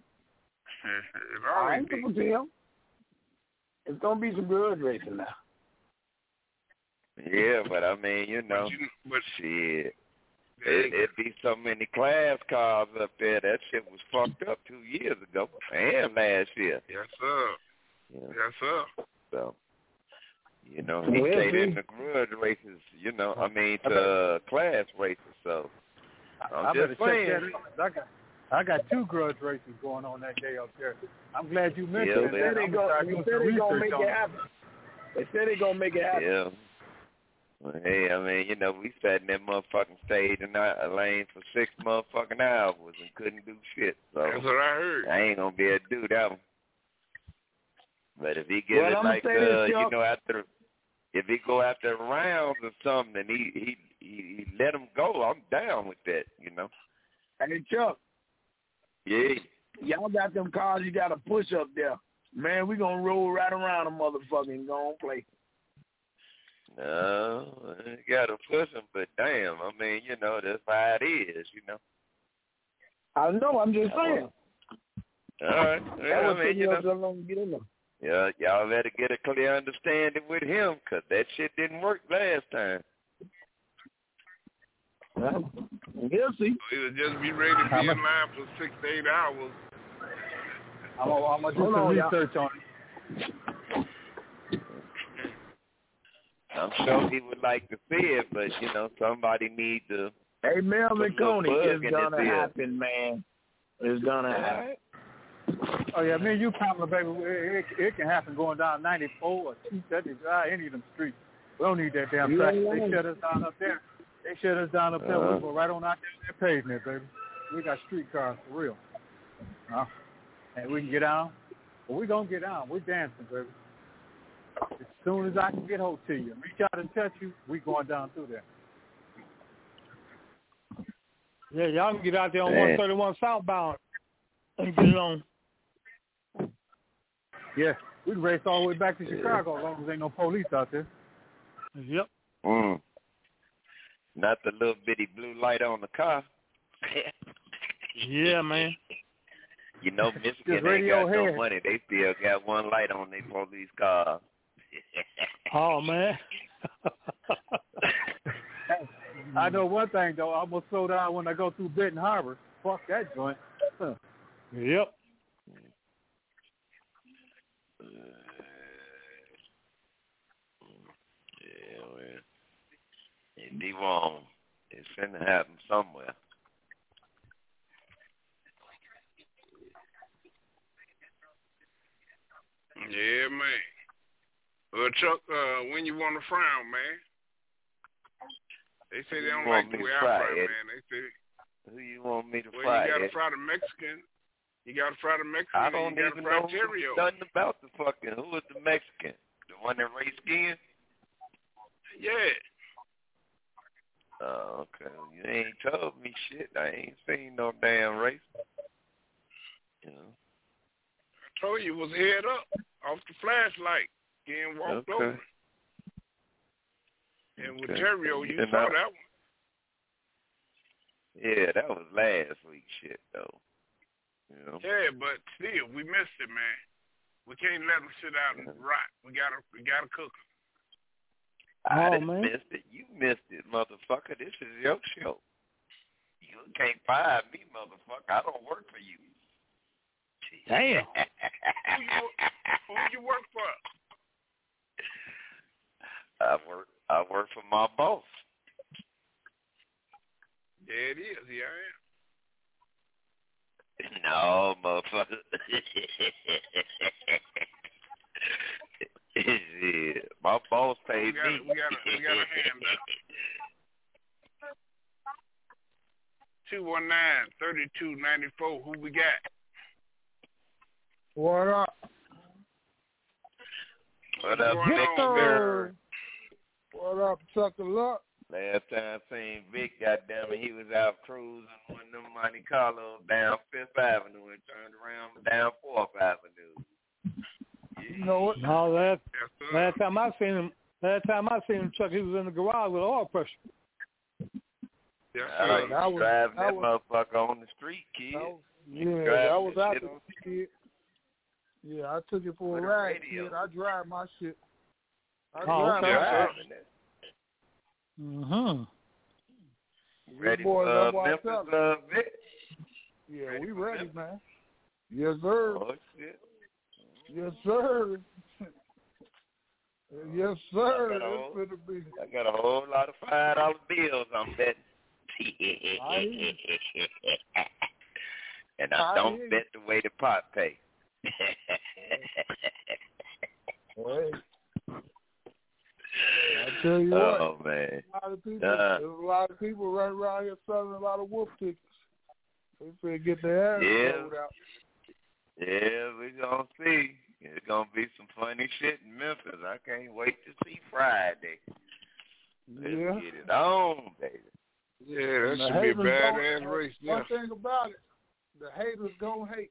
Speaker 12: I ain't gonna tell. It's gonna be some grudge racing now.
Speaker 17: Yeah, but I mean, you know, shit. It'd be so many class cars up there. That shit was fucked up 2 years ago and last year.
Speaker 5: Yes, sir.
Speaker 17: Yeah.
Speaker 5: Yes, sir.
Speaker 17: So, you know, he stayed in the grudge races, you know, to class races. So, I'm just saying.
Speaker 15: I got 2 grudge races going on that day up there. I'm glad you mentioned
Speaker 12: it. They said they're going to make it happen. They said they're going to make it happen.
Speaker 17: Yeah. Well, hey, I mean, you know, we sat in that motherfucking stage in a lane for 6 motherfucking hours and couldn't do shit. So
Speaker 5: that's what I heard.
Speaker 17: I ain't gonna be able to do that one. But if he get it like you know, if he go after rounds or something and he let him go, I'm down with that, you know.
Speaker 12: Hey Chuck.
Speaker 17: Yeah.
Speaker 12: Y'all got them cars you gotta push up there. Man, we gonna roll right around them motherfucker and go on play.
Speaker 17: No, you gotta push him, but damn, I mean, you know, that's how it is, you know.
Speaker 12: I know, I'm just saying.
Speaker 17: All right. Yeah, I mean, you know.
Speaker 12: So long to get in there.
Speaker 17: Yeah, y'all better get a clear understanding with him, 'cause that shit didn't work last time.
Speaker 12: Well, we'll see.
Speaker 5: He'll just be ready to be in line for 6 to 8 hours.
Speaker 15: I'm gonna do some research on it.
Speaker 17: I'm sure he would like to see it, but, you know, somebody need to...
Speaker 12: Hey, Melvin Coney, it's gonna happen, man. It's gonna happen.
Speaker 15: Oh, yeah, me and you, Pamela, baby, it can happen going down 94 or 275, any of them streets. We don't need that damn track. They shut us down up there. We go right on out there pavement, baby. We got streetcars for real. And we can get down. Well, we going to get down. We're dancing, baby. As soon as I can get hold to you, reach out and touch you, we going down through there.
Speaker 7: Yeah, y'all can get out there on 131 southbound and get it on.
Speaker 15: Yeah, we can race all the way back to Chicago as long as ain't no police out there.
Speaker 7: Yep.
Speaker 17: Not the little bitty blue light on the car.
Speaker 7: Yeah, man.
Speaker 17: You know, Michigan ain't got no money. They still got one light on their police car.
Speaker 7: Oh, man.
Speaker 15: I know one thing, though. I almost slow down when I go through Benton Harbor. Fuck that joint.
Speaker 7: Yep.
Speaker 17: Yeah, man. It'd be wrong. It's finna happen somewhere.
Speaker 5: Yeah, man. Chuck, when you want to frown, man? They say they don't like the way I fry, man. They say,
Speaker 17: who you want me to fry?
Speaker 5: Well, you got to fry the Mexican. You got to fry the Mexican.
Speaker 17: I don't even know nothing about the fucking. Who is the Mexican? The one that race skin?
Speaker 5: Yeah.
Speaker 17: Oh, okay. You ain't told me shit. I ain't seen no damn race. You know.
Speaker 5: I told you it was head up off the flashlight. Getting walked over. And with Terrio, you saw that one.
Speaker 17: Yeah, that was last week's shit, though. You know?
Speaker 5: Yeah, but still, we missed it, man. We can't let them sit out and rot. We gotta cook them.
Speaker 17: I didn't miss it. You missed it, motherfucker. This is your show. You can't fire me, motherfucker. I don't work for you.
Speaker 7: Damn.
Speaker 5: Who you work for?
Speaker 17: I work for my boss.
Speaker 5: Yeah, it is. Yeah, I am.
Speaker 17: No, motherfucker. Yeah, my boss paid me.
Speaker 5: We got a hand up. 219-3294. Who we got?
Speaker 15: What up?
Speaker 17: What up, Victor?
Speaker 15: What up, Chuck of Luck?
Speaker 17: Last time I seen Vic, goddamn it, he was out cruising one of them Monte Carlos down 5th Avenue and turned around down 4th Avenue.
Speaker 15: You know what?
Speaker 7: No, last time I seen him, Chuck, he was in the garage with oil pressure.
Speaker 17: Driving that motherfucker on the street, kid.
Speaker 15: That was out there, kid. Yeah, I took it for a ride, kid. I drive my shit.
Speaker 17: Ready
Speaker 15: for
Speaker 17: Memphis, Vic?
Speaker 15: Yeah, we ready, man. Yes, sir.
Speaker 17: Oh, shit.
Speaker 15: Yes, sir. Yes, sir.
Speaker 17: I got a whole lot of $5 bills on that. And I don't bet the way the pot pay.
Speaker 15: Hey. I tell you what.
Speaker 17: Oh, man.
Speaker 15: There's a lot of people right around here selling a lot of wolf tickets. They say get their ass rolled out.
Speaker 17: Yeah, we're going to see. It's going to be some funny shit in Memphis. I can't wait to see Friday. Let's get it on, baby.
Speaker 5: Yeah, that should be a badass race.
Speaker 15: One thing about it, the haters gonna hate.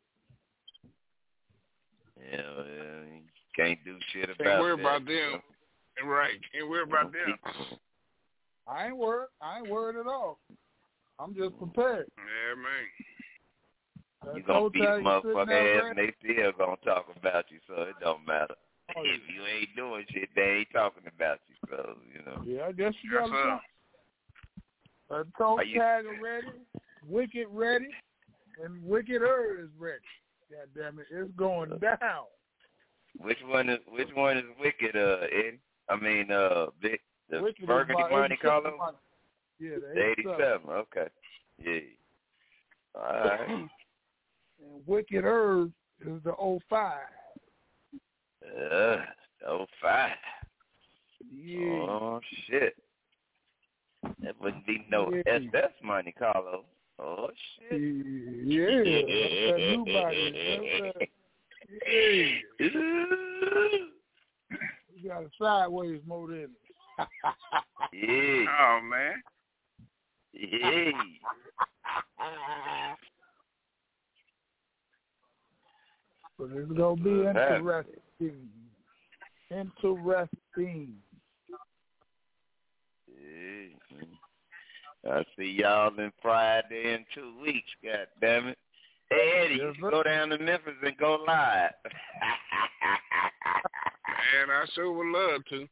Speaker 17: Yeah, you can't do shit about that.
Speaker 5: Can't worry about them. Right, can't worry about them.
Speaker 15: I ain't worried at all. I'm just prepared.
Speaker 5: Yeah, man.
Speaker 17: You gonna beat a motherfucker ass and they still gonna talk about you, so it don't matter. If you ain't doing shit, they ain't talking about you, so, you know.
Speaker 18: Yeah, I guess you got a toe tag ready, Wicked ready, and Wickeder is ready. God damn it, it's going down.
Speaker 17: Which one is Wicked, Eddie? I mean, Vic, the
Speaker 18: Wicked
Speaker 17: Burgundy Monte Carlo?
Speaker 18: Yeah,
Speaker 17: the 87. Okay. Yeah. All right.
Speaker 18: And Wickeder is the 05.
Speaker 17: 05.
Speaker 18: Yeah.
Speaker 17: Oh, shit. That wouldn't be no SS Monte Carlo. Oh, shit.
Speaker 18: Yeah. That new body. Yeah. You got a sideways motor in it.
Speaker 17: Yeah.
Speaker 5: Oh, man.
Speaker 17: Yeah.
Speaker 18: But it's going to be interesting. Interesting.
Speaker 17: Yeah. I'll see y'all in Friday in 2 weeks, God damn it. Hey, Eddie, you should go down to Memphis and go live.
Speaker 5: Man, I sure would love to.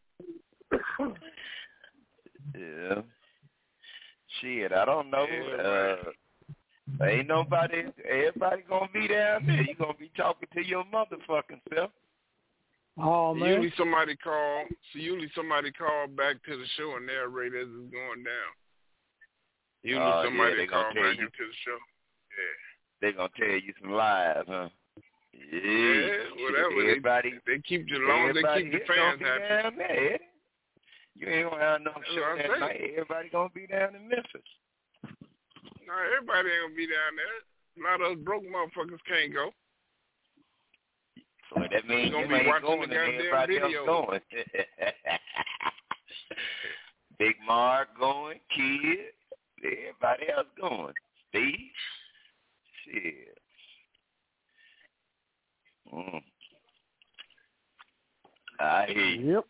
Speaker 17: Yeah. Shit, I don't know. Ain't nobody, everybody gonna be down there. You gonna be talking to your motherfucking self.
Speaker 7: Oh, man.
Speaker 5: Usually somebody call back to the show and narrate as it's going down. Usually somebody call back into the show. Yeah.
Speaker 17: They gonna tell you some lies, huh?
Speaker 5: Yeah, whatever.
Speaker 17: Everybody,
Speaker 5: they keep you long. They keep the fans happy.
Speaker 17: Down there. You ain't gonna have no show that night. Everybody gonna be down in Memphis.
Speaker 5: No, everybody ain't gonna be down there. A lot of us broke motherfuckers can't go.
Speaker 17: So that means
Speaker 5: gonna
Speaker 17: you
Speaker 5: be
Speaker 17: ain't
Speaker 5: watching
Speaker 17: going
Speaker 5: the
Speaker 17: and
Speaker 5: goddamn
Speaker 17: everybody
Speaker 5: video.
Speaker 17: else going. Big Mark going, Kid, everybody else going. Steve, shit. I hear you.
Speaker 18: Yep.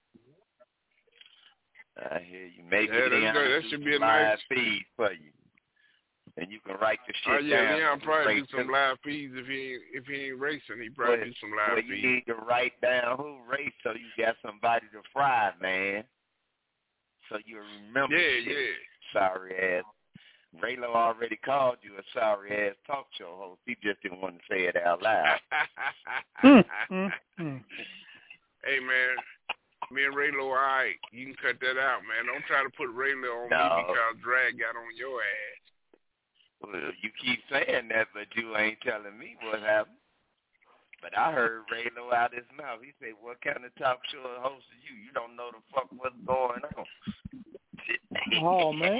Speaker 17: I hear you. Maybe
Speaker 5: that should be a nice
Speaker 17: feed for you, and you can write the shit down.
Speaker 5: Leon probably do some live feeds if he ain't racing. He probably do some live feeds.
Speaker 17: You need to write down who raced so you got somebody to fry, man. So you remember.
Speaker 5: Yeah.
Speaker 17: Sorry ass. Raylo already called you a sorry ass talk show host. He just didn't want to say it out loud.
Speaker 5: Hey man, me and Raylo, all right. You can cut that out, man. Don't try to put Raylo on me because Drag got on your ass.
Speaker 17: Well, you keep saying that, but you ain't telling me what happened. But I heard Raylo out his mouth. He said, "What kind of talk show host are you? You don't know the fuck what's going on."
Speaker 7: Oh man.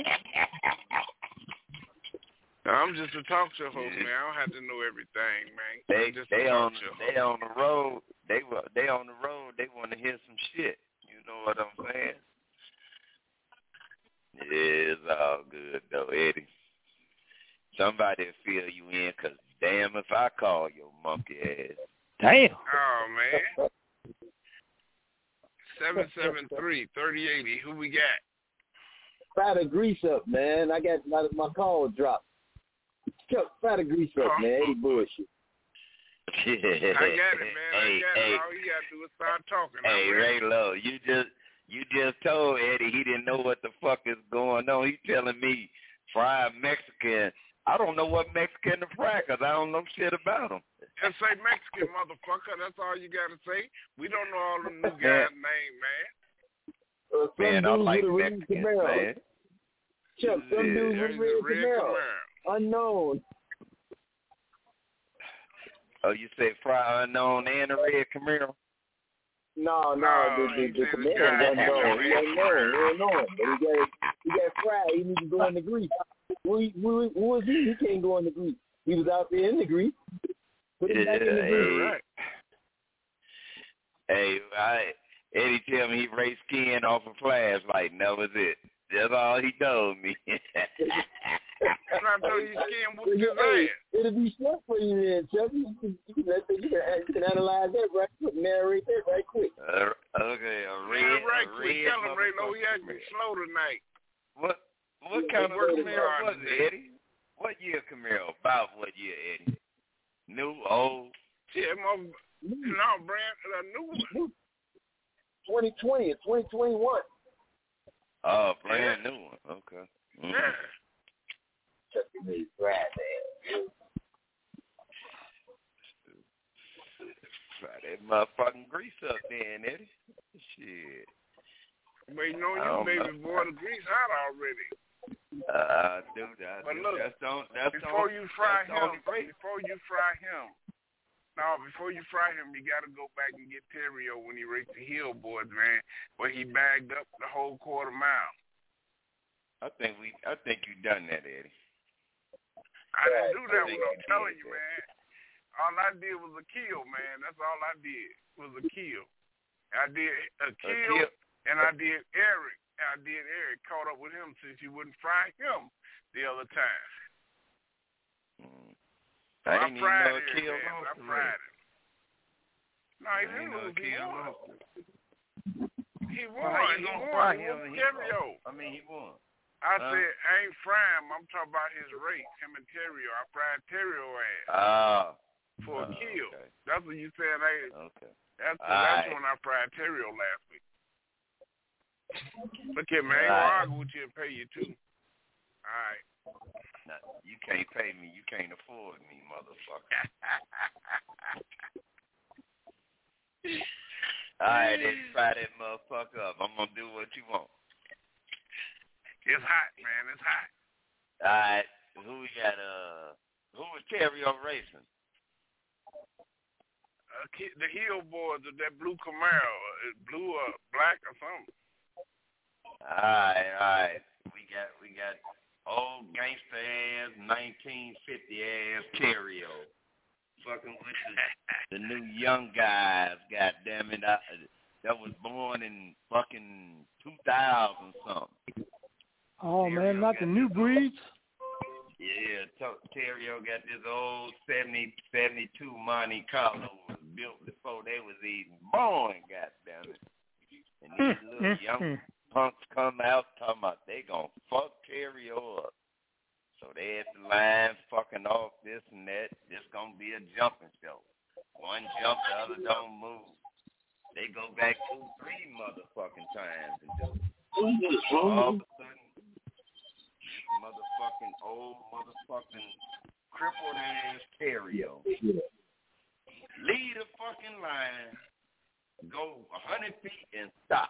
Speaker 5: I'm just a talk show host, man. I don't have to know everything, man.
Speaker 17: They on the road. They on the road. They want to hear some shit. You know what I'm saying? Yeah, it's all good though, Eddie. Somebody will fill you in, cause damn if I call your monkey ass.
Speaker 7: Damn.
Speaker 5: Oh man. 773-3080. Who we got?
Speaker 11: Try to grease up, man. I got my call dropped. Try to grease up, man. Any bullshit.
Speaker 5: I got it, man. I got it. All you gotta do is start talking.
Speaker 17: Hey, Raylo, you just told Eddie he didn't know what the fuck is going on. He telling me fried Mexican. I don't know what Mexican to fry because I don't know shit about them.
Speaker 5: Just say Mexican, motherfucker. That's all you gotta say. We don't know all the new guys' name, man.
Speaker 17: Man, I like Mexicans, man.
Speaker 11: Chuck, some dudes with red Camaro. Unknown.
Speaker 17: Oh, you say fry unknown and a red Camaro?
Speaker 11: No, the Camaro unknown. He ain't known. He ain't known. But he got fried. He needs to go in the grease. Who was he? He can't go in the grease. He was out there in the grease. Put him back in the grease.
Speaker 5: Right.
Speaker 17: Hey, Eddie tell me he raced skin off a flashlight, and that was it. That's all he told me.
Speaker 5: I told you skin whooped his ass.
Speaker 11: It'll be stuff for you then, Chuck. You can analyze that right quick, narrate that right quick.
Speaker 17: Okay, a red.
Speaker 5: Tell him, Raylo, he acting slow tonight.
Speaker 17: What kind of Camaro was it, Eddie? What year Camaro? About what year, Eddie? New, old?
Speaker 5: Yeah, no, brand new one.
Speaker 11: 2020 or 2021.
Speaker 17: Oh, brand new one. Okay. Mm-hmm.
Speaker 5: Yeah.
Speaker 17: Try that motherfucking grease up then, Eddie. Shit.
Speaker 5: Waiting on you, baby boy. The grease hot already.
Speaker 17: Dude,
Speaker 5: but look,
Speaker 17: that's
Speaker 5: before you fry him, you got to go back and get Terrio when he raced the Hill Boys, man, where he bagged up the whole quarter mile.
Speaker 17: I think you done that, Eddie.
Speaker 5: I didn't do that one. I'm telling you, man. All I did was a kill, man. That's all I did was a kill. I did a kill, and I did Eric. Caught up with him since you wouldn't fry him the other time. So
Speaker 17: I didn't even know
Speaker 5: Eric,
Speaker 17: kill
Speaker 5: man.
Speaker 17: lost.
Speaker 5: I fried him. No, he didn't lose. He won. He won. Terrio.
Speaker 17: I mean, he won.
Speaker 5: I said, I ain't frying him. I'm talking about his race, him and Terrio. I fried Terrio ass for a kill.
Speaker 17: Okay.
Speaker 5: That's what you said.
Speaker 17: Okay.
Speaker 5: That's when I fried Terrio last week. Look here, man. I ain't gonna argue with you and pay you, too. All right.
Speaker 17: Nah, you can't pay me. You can't afford me, motherfucker. All right, let's fry that motherfucker up. I'm going to do what you want.
Speaker 5: It's hot, man. It's hot.
Speaker 17: All right. Who we got? Who was Terrio racing?
Speaker 5: The Hill Boys of that blue Camaro. Blue or black or something.
Speaker 17: All right. We got old gangster ass, 1950 ass Terrio. Fucking with the new young guys, goddamn it, that was born in fucking 2000 something.
Speaker 7: Oh, man, not the new breeds?
Speaker 17: Yeah, Terrio got this old 72 Monte Carlo was built before they was even born, goddamn it. And these little young punks come out talking about they gonna fuck Terrio up. So they at the line fucking off this and that. This gonna be a jumping show. One jump, the other don't move. They go back 2-3 motherfucking times and do it. All of a sudden, motherfucking old motherfucking crippled ass Terrio lead the fucking line, go 100 feet and stop.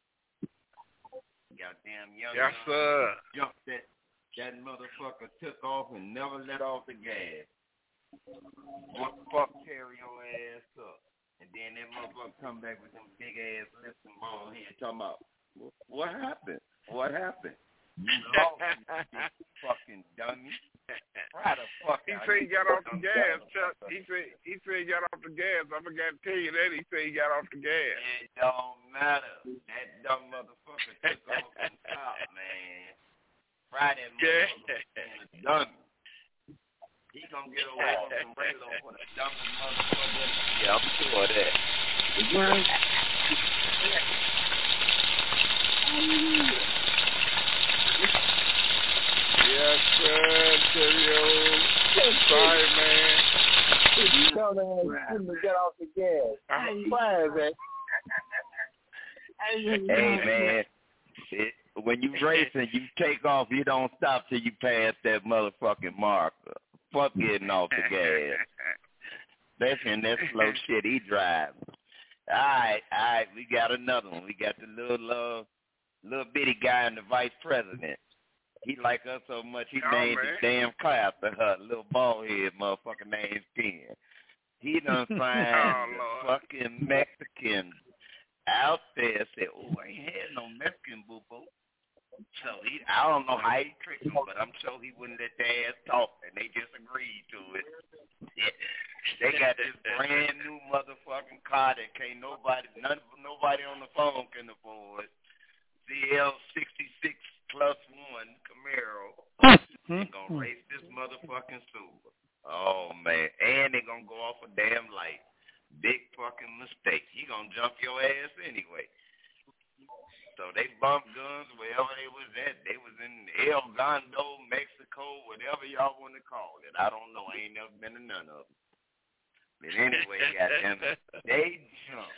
Speaker 17: Goddamn young jump that motherfucker took off and never let off the gas. What fuck Terrio ass up. And then that motherfucker come back with them big ass lips and bald head talking about, what happened? What happened? You lost, you fucking dummy. Right the fuck
Speaker 5: he said he got off the gas, Chuck. He said he got off the gas. I forgot to tell you that. He said he got off the gas.
Speaker 17: It don't matter. That dumb motherfucker took off the top, man. Right that motherfucker dummy. He gonna get away from Raylo for the dumbest motherfucker. Yeah, I'm sure of that.
Speaker 5: Yes, sir, Terrio. Sorry, man.
Speaker 11: You know that couldn't get off the gas. I'm fine, man.
Speaker 17: Hey, man. When you racing, you take off. You don't stop till you pass that motherfucking marker. Fuck getting off the gas. Especially in that slow shit he driving. All right. We got another one. We got the little bitty guy in the vice president. He like us so much, he named the damn class to her. Little bald head motherfucker named Ken. He done find the fucking Mexicans out there said, I ain't had no Mexican boo-boo. So I don't know how he tricked them, but I'm sure he wouldn't let their ass talk, and they just agreed to it. Yeah. They got this brand new motherfucking car that can't nobody on the phone can afford. CL66 +1 Camaro. They gonna race this motherfucking Super. Oh man, and they gonna go off a damn light. Big fucking mistake. He gonna jump your ass anyway. So they bumped guns wherever they was at. They was in El Gondo, Mexico, where whatever y'all want to call it. I don't know. I ain't never been to none of them. But anyway, goddamn it, they jump.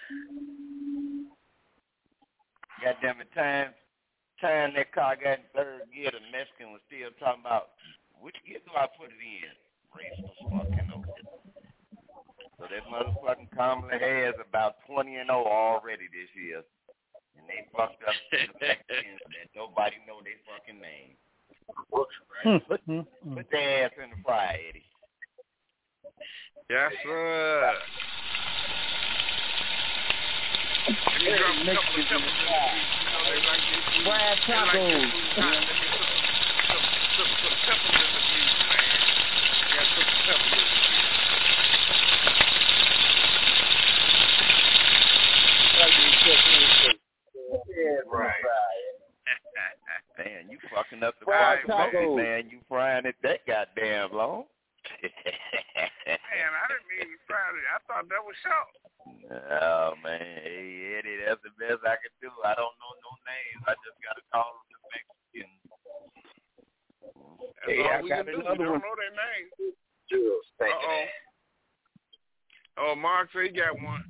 Speaker 17: Goddamn it, time that car got in third gear, the Mexican was still talking about, which gear do I put it in? Race was fucking over. So that motherfucking Kamala Harris about 20-0 already this year. And they fucked up the Mexicans that nobody know their fucking name. Put their ass in the fry, Eddie.
Speaker 5: Yes, sir. Let me drop a couple of peppers in the beef. You know, they like this.
Speaker 16: Fried tacos.
Speaker 5: Put peppers in the beef, man. You gotta put the peppers in the beef.
Speaker 12: Yeah, right.
Speaker 17: Man, you fucking up the possibility, man. You frying it that goddamn long.
Speaker 5: Man, I didn't mean to fry it. I thought that was short.
Speaker 17: Oh, man. Hey, Eddie, that's the best I can do. I don't know no names. I just got to call them the Mexicans.
Speaker 5: That's all we can do. We don't know their names. Uh-oh. Oh, Mark said he got one.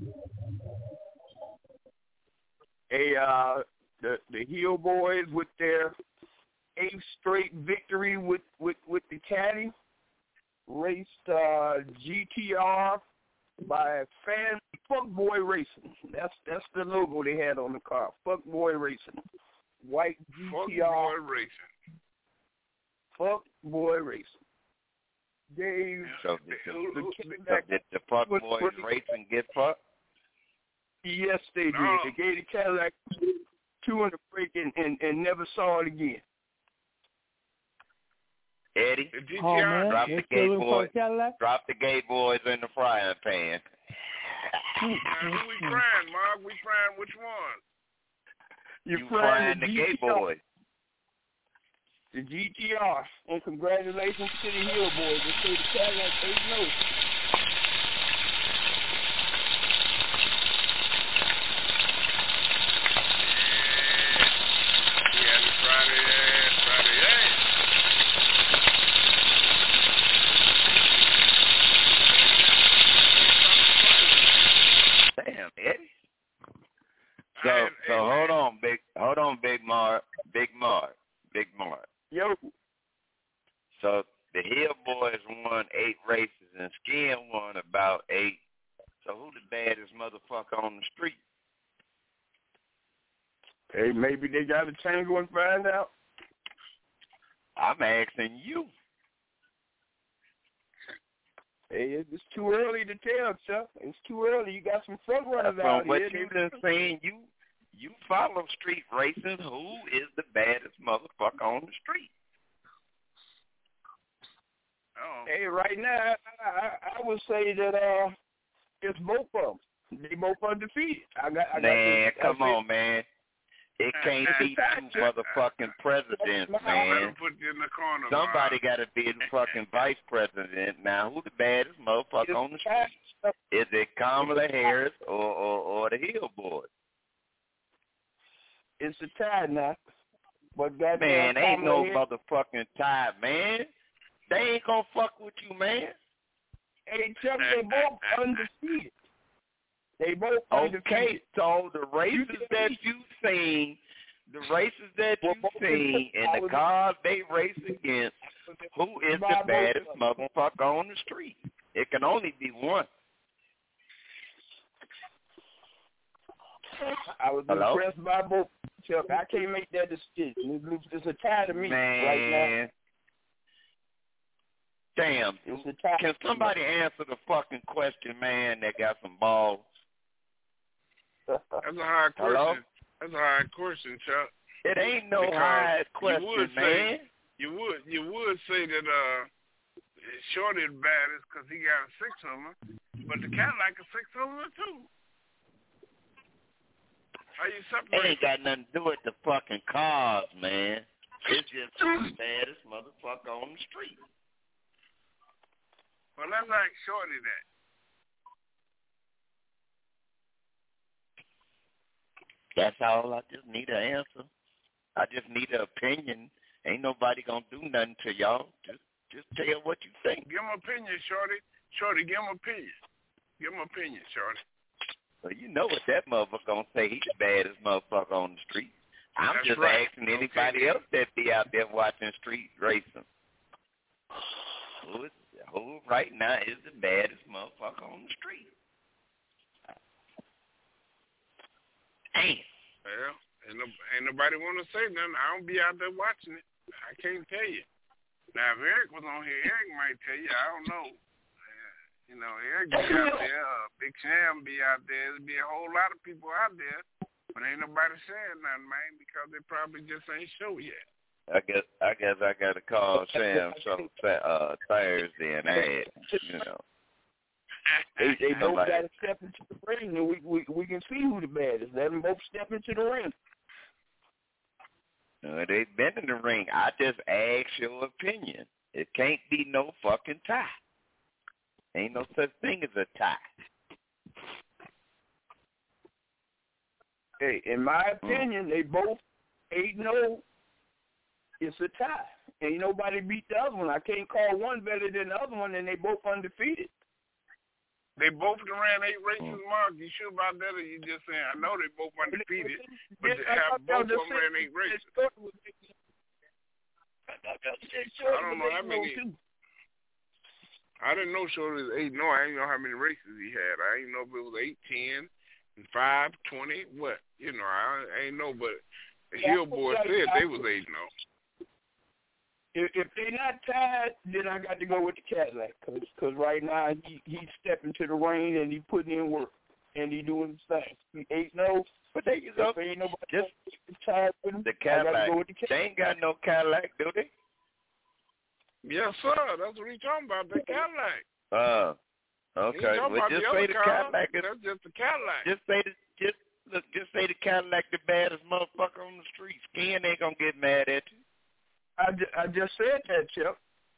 Speaker 9: Hey, the Hill Boys with their 8th straight victory with the caddy raced GTR by Fuckboy Racing. That's the logo they had on the car. Fuckboy Racing. White GTR. Fuckboy Racing. Dave.
Speaker 17: So did the Fuckboy Racing get fucked?
Speaker 9: Yes, they did. They gave the Cadillac 200 break and never saw it again.
Speaker 17: Eddie, drop the gay boys in the frying pan.
Speaker 5: Who we frying, Mark? We frying which one?
Speaker 9: You
Speaker 17: frying the gay boys.
Speaker 9: The GTR. And congratulations to the Hill Boys. They say the Cadillac 8-0.
Speaker 17: Damn, Eddie. So hold on, Big Mark.
Speaker 9: Yo.
Speaker 17: So the Hill Boys won 8 races and Skin won about 8. So who the baddest motherfucker on the street?
Speaker 9: Hey, maybe they got a tango and find out.
Speaker 17: I'm asking you.
Speaker 9: Hey, it's too early to tell, Chuck. It's too early. You got some front runners out
Speaker 17: From what
Speaker 9: here.
Speaker 17: you've been saying, you follow street racing. Who is the baddest motherfucker on the street?
Speaker 9: Hey, right now, I would say that it's both of them. They both undefeated.
Speaker 17: Come on, man. It can't be 2 motherfucking presidents, man. Somebody got to be the fucking vice president. Now, who the baddest motherfucker on the street? Is it Kamala Harris or the Hill Boys?
Speaker 9: It's a tie now. But
Speaker 17: man, ain't no motherfucking tie, man. They ain't gonna fuck with you, man.
Speaker 9: Hey, Chuck, they both undefeated. They both undefeated.
Speaker 17: Okay, so the races that you've seen, and the cars they race against, who is the baddest motherfucker on the street? It can only be one.
Speaker 9: I was impressed by both, Chuck. I can't make that decision. It's a tie to me right now.
Speaker 17: Damn. Can somebody answer the fucking question, man, that got some balls?
Speaker 5: That's a hard question.
Speaker 17: Hello?
Speaker 5: That's a hard question, Chuck.
Speaker 17: It ain't no hard question, man.
Speaker 5: You would say that Shorty is baddest because he got a 6-hummer, but the Cadillac a 6-hummer too. How you separate?
Speaker 17: It ain't got nothing to do with the fucking cars, man. It's just the baddest motherfucker on the street.
Speaker 5: Well, let's ask Shorty that.
Speaker 17: That's all. I just need an answer. I just need an opinion. Ain't nobody gonna do nothing to y'all. Just tell what you think.
Speaker 5: Give him opinion, Shorty. Shorty, give him opinion. Give him opinion, Shorty.
Speaker 17: Well, you know what that motherfucker gonna say. He's the baddest motherfucker on the street. I'm
Speaker 5: That's
Speaker 17: just
Speaker 5: right.
Speaker 17: asking anybody else that be out there watching street racing. Who right now is the baddest motherfucker on the street? Damn.
Speaker 5: Well, ain't nobody want to say nothing. I don't be out there watching it. I can't tell you. Now, if Eric was on here, Eric might tell you. I don't know. You know, Eric be out there. Big Sam be out there. There'd be a whole lot of people out there, but ain't nobody saying nothing, man, because they probably just ain't show yet.
Speaker 17: I guess I got to call Sam some Thursday and add, you know.
Speaker 9: They both got to step into the ring, and we can see who the baddest. Let them both step into the ring.
Speaker 17: They've been in the ring. I just ask your opinion. It can't be no fucking tie. Ain't no such thing as a tie.
Speaker 9: Hey, in my opinion, they both 8-0. It's a tie. Ain't nobody beat the other one. I can't call one better than the other one, and they both undefeated.
Speaker 5: They both ran 8 races, Mark. You sure about that, or you just saying? I know they both undefeated, but they have both of them ran 8 races. I don't know how many. I didn't know Shorty was 8. No, I didn't know how many races he had. I didn't know if it was 8, 10, and 5, 20. What? You know, I ain't know, but the Hill boy said they was 8-0.
Speaker 9: If they're not tied, then I got to go with the Cadillac, because right now he's stepping to the ring and he putting in work and he doing his thing. He 8-0, but they ain't nobody just tied with him.
Speaker 17: The Cadillac.
Speaker 9: Go with the
Speaker 17: they ain't got no Cadillac, do they?
Speaker 5: Yes, sir. That's what he's talking about. The Cadillac.
Speaker 17: Okay. Well, just say the Cadillac.
Speaker 5: That's just the Cadillac.
Speaker 17: Just say the Cadillac, the baddest motherfucker on the street. Skin ain't gonna get mad at you.
Speaker 9: I just said that, Chip.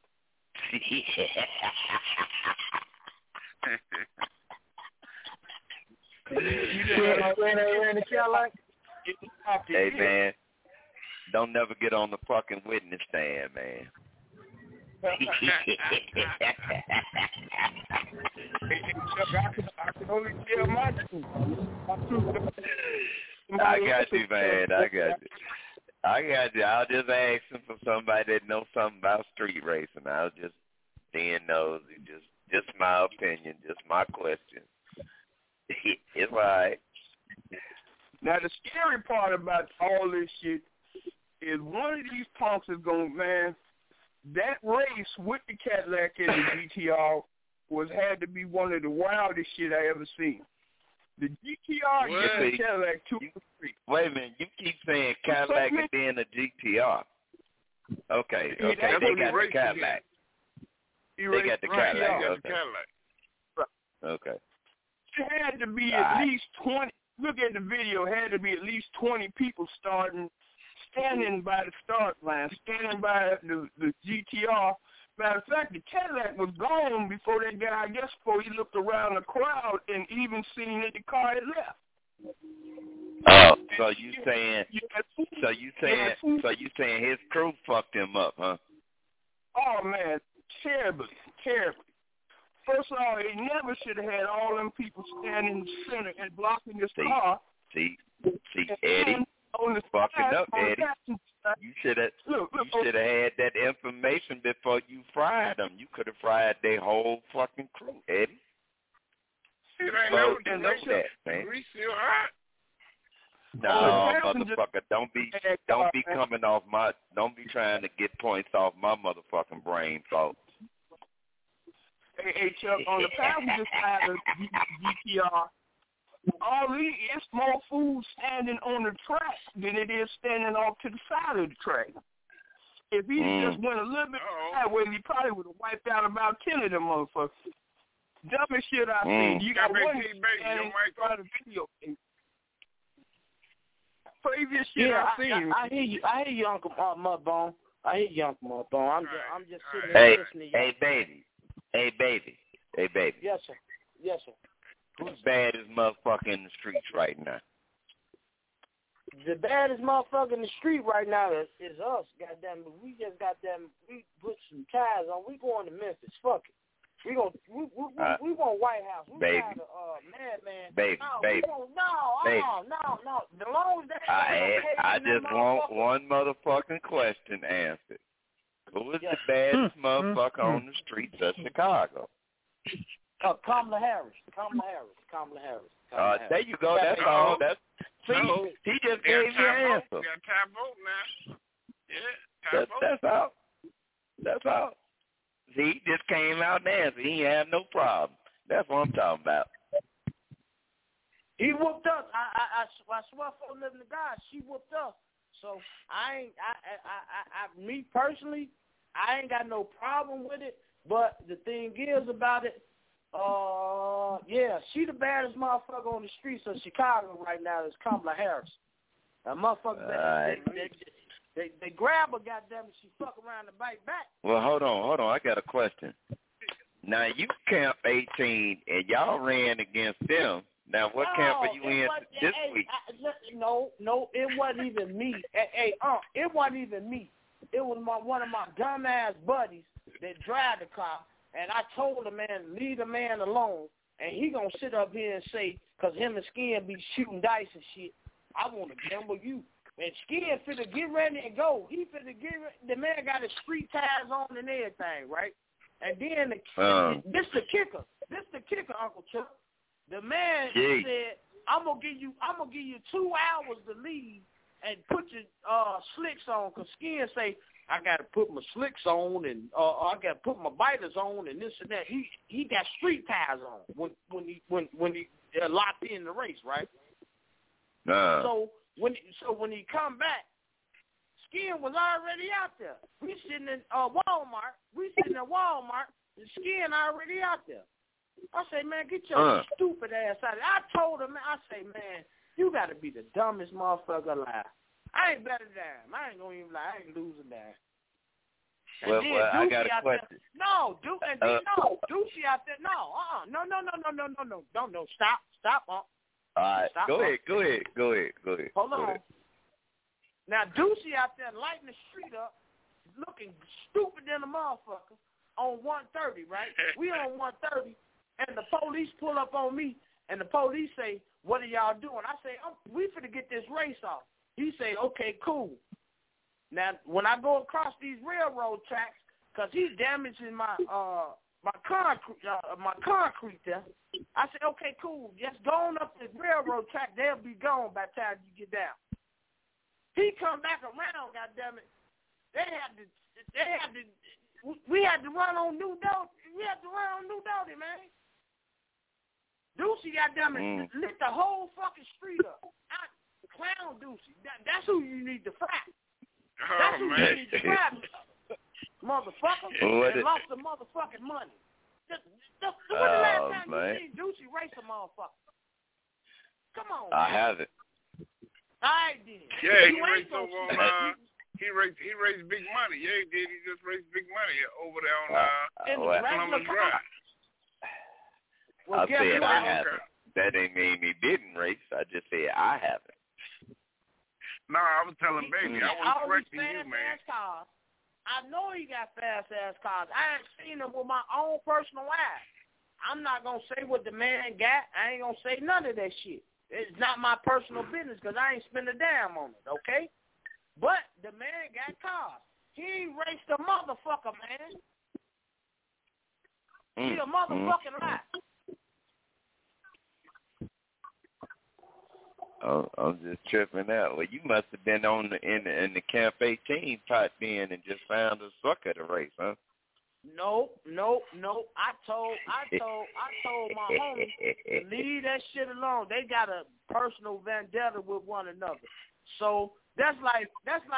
Speaker 17: Hey, man, don't never get on the fucking witness stand, man.
Speaker 9: I can only tell my truth.
Speaker 17: I got you, man. I got you. I'll just ask him for somebody that knows something about street racing. I'll just being nosy. Just my opinion. Just my question. It's all right.
Speaker 9: Now, the scary part about all this shit is one of these punks is going, man, that race with the Cadillac and the GTR had to be one of the wildest shit I ever seen. The GTR gets the Cadillac 2 or 3.
Speaker 17: Wait a minute. You keep saying Cadillac and then the GTR. Okay. They got the Cadillac. They got the Cadillac. Okay.
Speaker 9: It had to be at least 20. Look at the video. It had to be at least 20 people standing by the start line, standing by the GTR. Matter of fact, the Cadillac was gone before that guy, I guess, before he looked around the crowd and even seen that the car had left.
Speaker 17: Oh, so you saying his crew fucked him up, huh?
Speaker 9: Oh, man, terribly. First of all, he never should have had all them people standing in the center and blocking his car.
Speaker 17: See, Eddie, fucking up, Eddie. You should have had that information before you fried them. You could have fried their whole fucking crew, Eddie.
Speaker 5: It ain't never that,
Speaker 17: man.
Speaker 5: Grease still hot.
Speaker 17: No, motherfucker, don't be trying to get points off my motherfucking brain, folks.
Speaker 9: Hey, Chuck, on the passenger side of GTR, it's more food standing on the track than it is standing off to the side of the track. If he just went a little bit sideways, he probably would have wiped out about 10 of them motherfuckers. Dumbest shit I've seen. You got one standing in front of the video. Craziest shit I've seen.
Speaker 11: I hear you. I hear you, Uncle Mudbone. I'm just sitting there listening to you.
Speaker 17: Hey, baby.
Speaker 11: Yes, sir.
Speaker 17: Who's bad as motherfucker in the streets right now?
Speaker 19: the baddest motherfucker in the street right now is us. Goddamn, we just we put some ties on. We going to Memphis. Fuck it. We want White House. We
Speaker 17: baby.
Speaker 19: got a madman.
Speaker 17: Baby,
Speaker 19: no,
Speaker 17: baby.
Speaker 19: No. The long as that.
Speaker 17: I just want one motherfucking question answered. Who is the baddest motherfucker on the streets of Chicago?
Speaker 19: Kamala Harris.
Speaker 17: There you go. That's all. He just gave you an answer.
Speaker 5: We got tie vote now. Yeah, tie vote.
Speaker 17: That's all. He just came out and answered. He had no problem. That's what I'm talking about.
Speaker 19: He whooped us. I swear for the living to God, she whooped us. So me personally, I ain't got no problem with it. But the thing is about it, she the baddest motherfucker on the streets of Chicago right now is Kamala Harris. That motherfucker, they grab her, goddammit, she fuck around and bite back.
Speaker 17: Well, hold on. I got a question. Now, you Camp 18, and y'all ran against them. Now, what camp are you in this week?
Speaker 19: No, it wasn't even me. It wasn't even me. It was one of my dumbass buddies that drive the car, and I told the man, leave the man alone, and he gonna sit up here and say, because him and Skin be shooting dice and shit, I want to gamble you. And Skin finna get ready and go. He finna get ready. The man got his street ties on and everything, right? And then this the kicker, Uncle Chuck. The man said, I'm gonna give you 2 hours to leave and put your slicks on, cause Skin say, I gotta put my slicks on and I gotta put my biters on and this and that. He got street ties on when he locked in the race, right? So when he come back, Skin was already out there. We sitting in Walmart. And Skin already out there. I say, man, get your stupid ass out of there. I told him, I say, man, you got to be the dumbest motherfucker alive. I ain't better than him. I ain't going to even lie. I ain't losing that.
Speaker 17: Well, I got a question.
Speaker 19: Deucey out there. No. Stop.
Speaker 17: All right, go ahead.
Speaker 19: Hold on. Now, Deucey out there lighting the street up, looking stupid than a motherfucker on 130, right? We on 130, and the police pull up on me, and the police say, what are y'all doing? I say, we finna get this race off. He say, okay, cool. Now, when I go across these railroad tracks, because he's damaging my concrete there, I said, okay, cool. Just go on up the railroad track. They'll be gone by the time you get down. He come back around, goddammit. We had to run on New Doty, man. Deucey, goddammit, lit the whole fucking street up. Clown Deucey. That's who you need to fight. That's who you need to fight, motherfucker. And lost the motherfucking money. When the last time you seen Deucey race a motherfucker? Come on, man.
Speaker 17: I haven't.
Speaker 19: I did.
Speaker 5: Yeah, he raced over on he raised big money. Yeah, he did. He just raised big money over there on Columbus Drive.
Speaker 17: I said I haven't. That ain't mean me didn't race. I just said I haven't.
Speaker 5: No, I was telling baby. I was correcting you, man.
Speaker 19: Cars. I know he got fast-ass cars. I ain't seen him with my own personal eyes. I'm not going to say what the man got. I ain't going to say none of that shit. It's not my personal business because I ain't spend a damn on it, okay? But the man got cars. He ain't raced a motherfucker, man. He a motherfucking lie.
Speaker 17: I'm just tripping out. Well, you must have been on in the Camp 18 pot then and just found a sucker to race, huh?
Speaker 19: No. I told my homie to leave that shit alone. They got a personal vendetta with one another. So that's like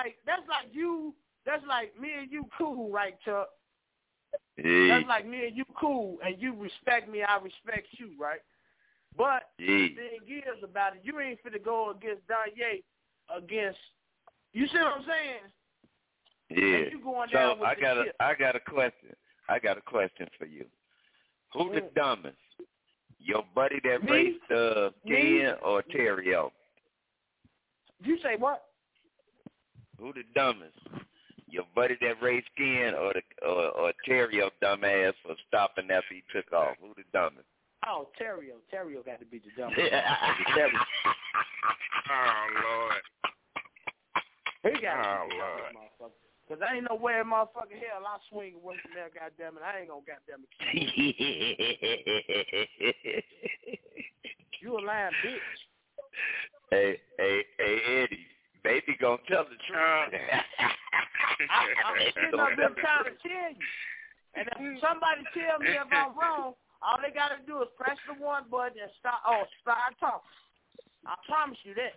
Speaker 19: me and you cool, right, Chuck?
Speaker 17: Yeah.
Speaker 19: That's like me and you cool, and you respect me, I respect you, right? But the thing is about it, you ain't finna go against Danye against. You see what I'm saying?
Speaker 17: Yeah.
Speaker 19: You going down
Speaker 17: so
Speaker 19: with
Speaker 17: I got a question. I got a question for you. Who the dumbest? Your buddy that raced Ken or Terrio?
Speaker 19: You say what?
Speaker 17: Who the dumbest? Your buddy that raised skin or Terrio dumbass for stopping after he took off? Who the dumbest?
Speaker 19: Oh, Terrio. Terrio got to be the dumbest.
Speaker 5: Oh, Lord.
Speaker 19: He got to be the dumbest motherfucker. Because I ain't no way in motherfucking hell I swing away from there, goddammit. I ain't going to goddamn it. You a lying bitch.
Speaker 17: Hey, Eddie. Baby gonna tell the truth.
Speaker 19: I'm sitting up there trying to tell you. And if somebody tell me if I'm wrong, all they got to do is press the one button and start talking. I promise you that.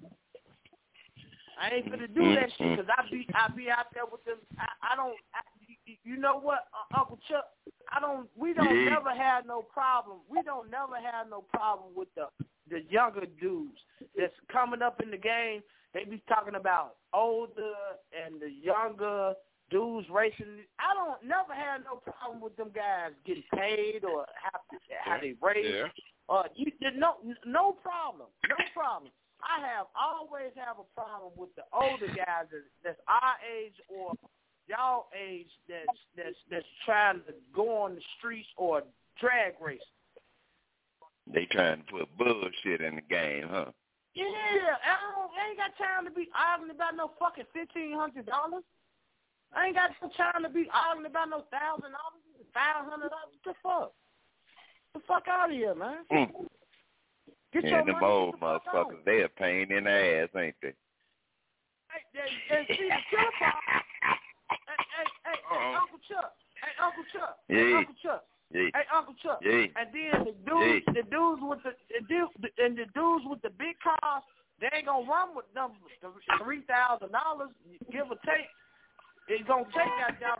Speaker 19: I ain't finna do that shit because I be out there with them. You know what, Uncle Chuck? We don't never have no problem. We don't never have no problem with the younger dudes that's coming up in the game. They be talking about older and the younger dudes racing. I don't never have no problem with them guys getting paid or how they race. No problem. I always have a problem with the older guys that's our age or y'all age that's trying to go on the streets or drag race.
Speaker 17: They trying to put bullshit in the game, huh?
Speaker 19: Yeah, I ain't got time to be arguing about no fucking $1,500. I ain't got no time to be arguing about no $1,000, $500. What the fuck out of here, man. Get your
Speaker 17: them
Speaker 19: money,
Speaker 17: old motherfuckers, they a pain in the ass, ain't they?
Speaker 19: Hey, see the killer part. Hey, Uncle Chuck. Hey, Uncle Chuck.
Speaker 17: Yeah.
Speaker 19: Hey, Uncle Chuck.
Speaker 17: Yeah.
Speaker 19: Hey, Uncle Chuck.
Speaker 17: Yeah.
Speaker 19: And then the dudes with the big cars, they ain't gonna run with them $3,000, give or take. It's gonna take goddamn.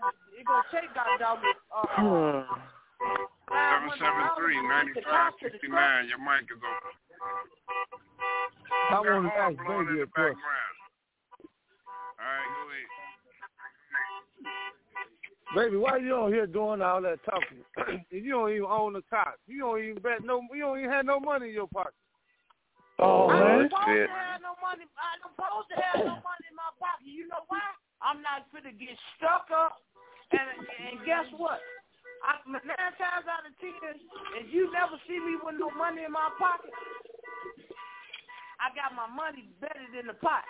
Speaker 5: 773-9569. Your mic is open.
Speaker 18: I want to ask Baby a question.
Speaker 5: All right, go ahead.
Speaker 18: Baby, why you on here doing all that talking? You don't even own the car. You don't even have no money in your pocket.
Speaker 19: Oh, man. I'm supposed to have no money. I'm supposed to have no money in my pocket. You know why? I'm not finna get stuck up. And guess what? 9 times out of 10, if you never see me with no money in my pocket, I got my money better than the pot.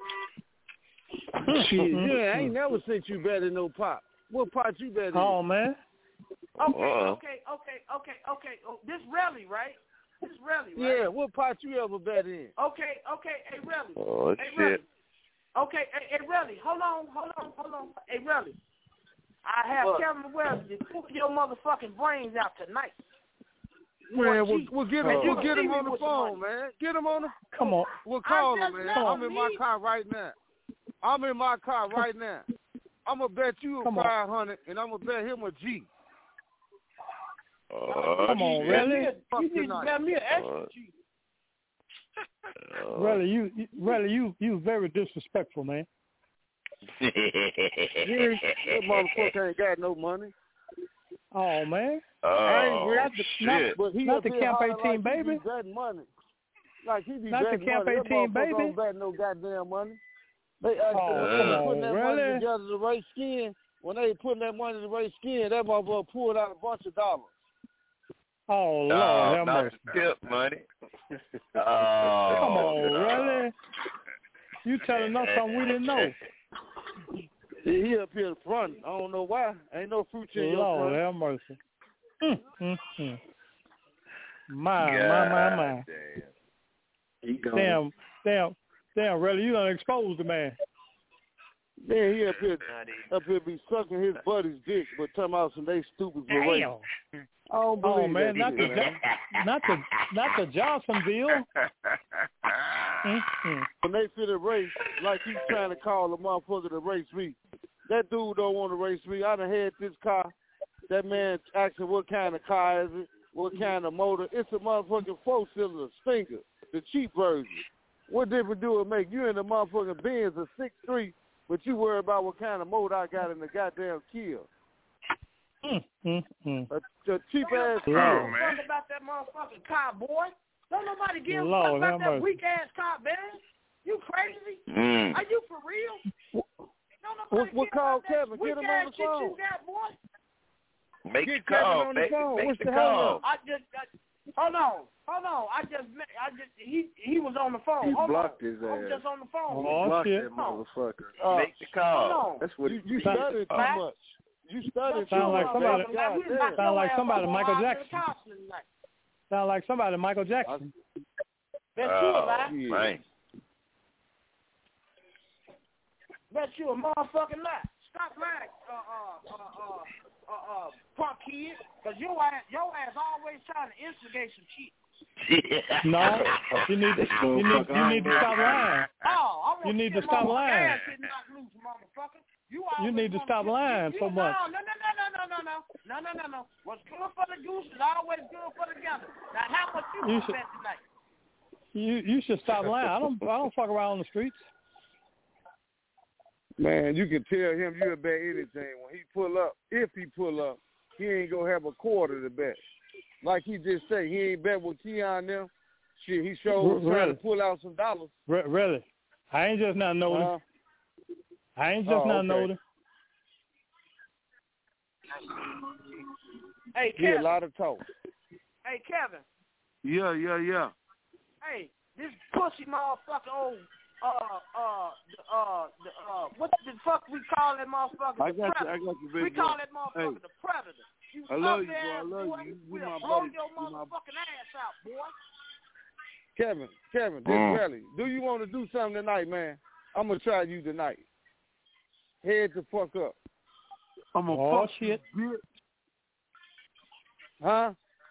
Speaker 18: Shit, yeah, I ain't never seen you better than no pot. What pot you better than?
Speaker 7: Oh, man.
Speaker 19: Okay. Oh, this Relly, right?
Speaker 18: Yeah, what pot you ever bet in?
Speaker 19: Okay, hey, Relly.
Speaker 17: Oh,
Speaker 19: hey,
Speaker 17: shit.
Speaker 19: Relly. Okay, hey, Relly, hold on. Hey, Relly, I have Kevin Wesley put your motherfucking brains out tonight.
Speaker 18: Man, we'll get him on the phone, man. Get him on the
Speaker 7: Come on.
Speaker 18: We'll call him, man. I'm in my car right now. I'm going to bet you $500, and I'm going to bet him a G.
Speaker 7: Come on, really?
Speaker 19: You need to bet me an extra G.
Speaker 7: Really, you very disrespectful, man.
Speaker 18: That motherfucker ain't got no money.
Speaker 7: Oh, man.
Speaker 17: Oh,
Speaker 7: not the Camp 18, baby.
Speaker 18: He be betting money. Like he be
Speaker 7: not
Speaker 18: betting
Speaker 7: the Camp
Speaker 18: money.
Speaker 7: 18, baby.
Speaker 18: Don't bet no goddamn money. They
Speaker 7: putting
Speaker 18: that money together to race skin. When they putting that money to race skin, that motherfucker pulled out a bunch of dollars.
Speaker 7: Oh, Lord, have
Speaker 17: not
Speaker 7: mercy.
Speaker 17: the tip money.
Speaker 7: Come on, really? You telling us something we didn't know.
Speaker 18: He up here in front. I don't know why. Ain't no fruit in your front.
Speaker 7: Lord, have mercy. My. Damn, really, you done exposed the man.
Speaker 18: Man, he up here be sucking his buddy's dick, but talking about some they stupid for race. I don't believe
Speaker 7: man,
Speaker 18: that shit,
Speaker 7: not the Johnsonville.
Speaker 18: When they fit a race, like he's trying to call a motherfucker to race me. That dude don't want to race me. I done had this car. That man asking what kind of car is it, what kind of motor. It's a motherfucking 4-cylinder Stinger, the cheap version. What difference do it make? You in the motherfucking Benz, a 6.3, but you worry about what kind of motor I got in the goddamn Kia. A cheap ass car,
Speaker 19: man. About that motherfucking car, boy. Don't nobody give a fuck about that weak ass car, man. You crazy?
Speaker 18: Mm.
Speaker 19: Are you for real?
Speaker 18: What call Kevin? Get him on the phone.
Speaker 19: You got, boy.
Speaker 17: Make
Speaker 18: Get
Speaker 17: the call,
Speaker 18: Kevin on the
Speaker 17: baby.
Speaker 18: phone.
Speaker 17: Make
Speaker 18: What's
Speaker 17: the
Speaker 18: the
Speaker 17: call.
Speaker 19: Hold on. He was on the phone.
Speaker 18: He
Speaker 19: Hold
Speaker 18: blocked
Speaker 19: on.
Speaker 18: his
Speaker 19: I was
Speaker 18: ass.
Speaker 19: just on the phone.
Speaker 18: He blocked that motherfucker.
Speaker 17: Make the call.
Speaker 19: Hold on.
Speaker 18: That's what you studied too much. You studied
Speaker 7: Sound like somebody.
Speaker 18: God,
Speaker 7: Sound like somebody. Michael
Speaker 19: to
Speaker 7: Jackson. Sound like somebody. Michael Jackson.
Speaker 19: Bet you a lie.
Speaker 17: Man.
Speaker 19: Bet you a motherfucking lie. Stop lying, punk kid, because your ass always trying to instigate some shit.
Speaker 7: No, you need to stop lying.
Speaker 19: Oh,
Speaker 7: you need to stop lying. You need to stop lying so much.
Speaker 19: No. What's good for the goose is always good for the gander. Now, how much you spent tonight?
Speaker 7: You should stop lying. I don't fuck around on the streets.
Speaker 18: Man, you can tell him you'll bet anything. When he pull up, if he pull up, he ain't going to have a quarter to bet. Like he just said, he ain't bet with Keon them. Shit, he showed trying to pull out some dollars.
Speaker 7: Really? I ain't just not noticing. I ain't just not noticing.
Speaker 19: Hey, Kevin.
Speaker 18: Yeah, a lot of talk.
Speaker 19: Hey, Kevin.
Speaker 18: Yeah.
Speaker 19: Hey, this pussy motherfucker what the fuck we call that motherfucker?
Speaker 18: I got you, baby.
Speaker 19: We call that motherfucker the predator. You
Speaker 18: I love you, bro. I love you. You my
Speaker 19: blow
Speaker 18: buddy.
Speaker 19: your motherfucking ass out, boy.
Speaker 18: Kevin, this rally. Do you want to do something tonight, man? I'm gonna try you tonight. Head the fuck up.
Speaker 7: I'm gonna fuck shit.
Speaker 18: Huh?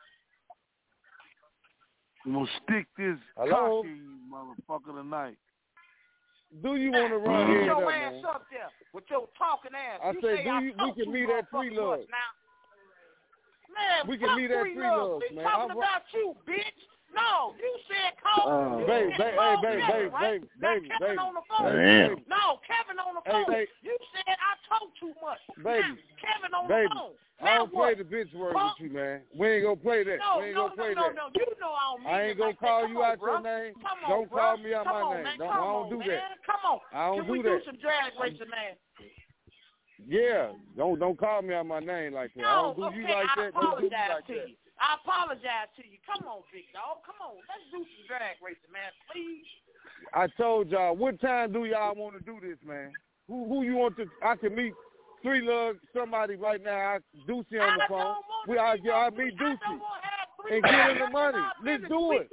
Speaker 20: I'm gonna stick this cocky motherfucker tonight.
Speaker 18: Do you want to run
Speaker 19: Get
Speaker 18: head
Speaker 19: your
Speaker 18: up,
Speaker 19: ass
Speaker 18: man?
Speaker 19: up there with your talking ass.
Speaker 18: I
Speaker 19: you
Speaker 18: say,
Speaker 19: we
Speaker 18: can meet at Three Loves.
Speaker 19: Man,
Speaker 18: we can meet at Three Loves,
Speaker 19: we
Speaker 18: man.
Speaker 19: talking about you, bitch. No, you said call.
Speaker 18: Baby.
Speaker 19: Kevin on the phone.
Speaker 18: Damn.
Speaker 19: No, Kevin on the phone.
Speaker 18: Hey.
Speaker 19: You said I talk too much.
Speaker 18: Baby.
Speaker 19: Now, Kevin on the phone.
Speaker 18: I don't play the bitch word with you, man. We ain't gonna play that.
Speaker 19: No,
Speaker 18: we ain't gonna play that.
Speaker 19: No. You know I don't mean
Speaker 18: I ain't gonna call you out your name. Don't call me out my name. I don't do that.
Speaker 19: Come on.
Speaker 18: I don't
Speaker 19: do that. Can we do some drag racing, man?
Speaker 18: Yeah. Don't call me out my name like that. I don't do you like that. Don't do me like that.
Speaker 19: I apologize to you. Come on, big dog. Come on. Let's do some drag racing, man. Please.
Speaker 18: I told y'all, what time do y'all want to do this, man? Who you want to? I can meet Three Love, somebody right now. Deucey on the phone. I meet Deucey and get him the money. Let's do it.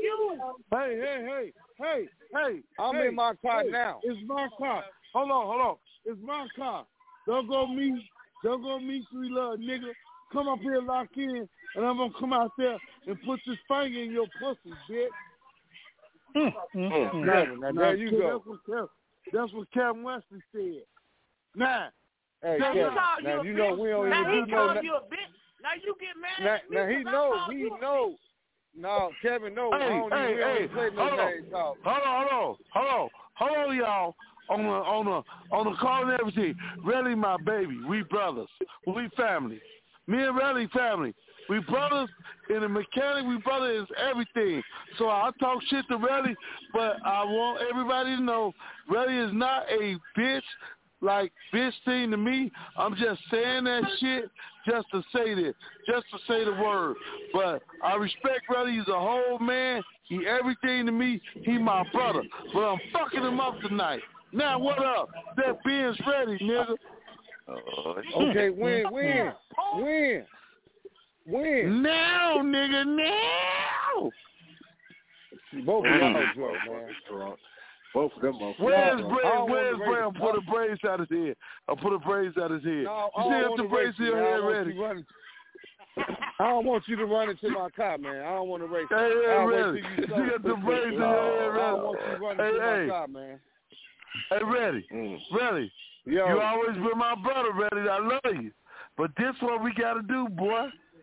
Speaker 18: Hey. I'm in my car now.
Speaker 20: It's my car. Hold on. It's my car. Don't go meet Three Love, nigga. Come up here, lock in, and I'm gonna come out there and put this finger in your pussy, bitch.
Speaker 18: Now, there you go.
Speaker 20: That's what Kevin Wesley said. Now,
Speaker 18: hey, Kevin, now you know we don't even do no.
Speaker 19: Now you get mad.
Speaker 18: Now he knows. No, Kevin knows. I don't even play no name talk.
Speaker 20: Hold on, y'all. On the call and everything. Relly, my baby. We brothers. We family. Me and Relly family. We brothers in the mechanic. We brothers in everything. So I talk shit to Relly, but I want everybody to know Relly is not a bitch. Like bitch thing to me. I'm just saying that shit just to say this, just to say the word. But I respect Relly. He's a whole man. He everything to me. He my brother. But I'm fucking him up tonight. Now what up? That Ben's ready, nigga.
Speaker 18: Okay, when?
Speaker 20: Now, nigga, now.
Speaker 18: Both of y'all drunk, man. Both of them motherfuckers.
Speaker 20: Where's Bray? I'll put a braids out his head. No,
Speaker 18: you see
Speaker 20: if the braids in your head ready.
Speaker 18: I don't want you to run into my car, man. I don't want to race.
Speaker 20: Hey, ready. You got the braids in your head ready.
Speaker 18: I don't want you to run into my car, man.
Speaker 20: Hey, Ready.
Speaker 18: Yo.
Speaker 20: You always been my brother, Ready. I love you. But this what we got to do, boy.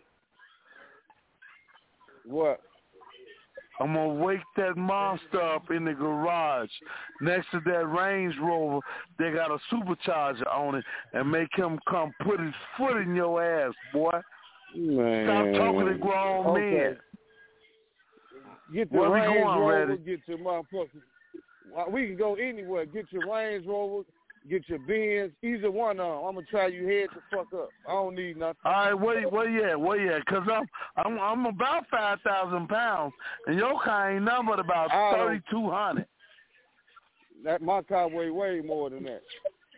Speaker 18: What?
Speaker 20: I'm going to wake that monster up in the garage next to that Range Rover. They got a supercharger on it and make him come put his foot in your ass, boy.
Speaker 18: Man.
Speaker 20: Stop talking to grown men.
Speaker 18: Get the
Speaker 20: Where we
Speaker 18: Range
Speaker 20: going,
Speaker 18: Rover,
Speaker 20: Ready?
Speaker 18: get your motherfucker. We can go anywhere. Get your Range Rover, get your Benz, either one of them. I'm gonna try you head to fuck up. I don't need nothing.
Speaker 20: All right, where you at? Cause I'm about 5,000 pounds, and your car ain't nothing but about 3,200.
Speaker 18: That my car weigh way more than that.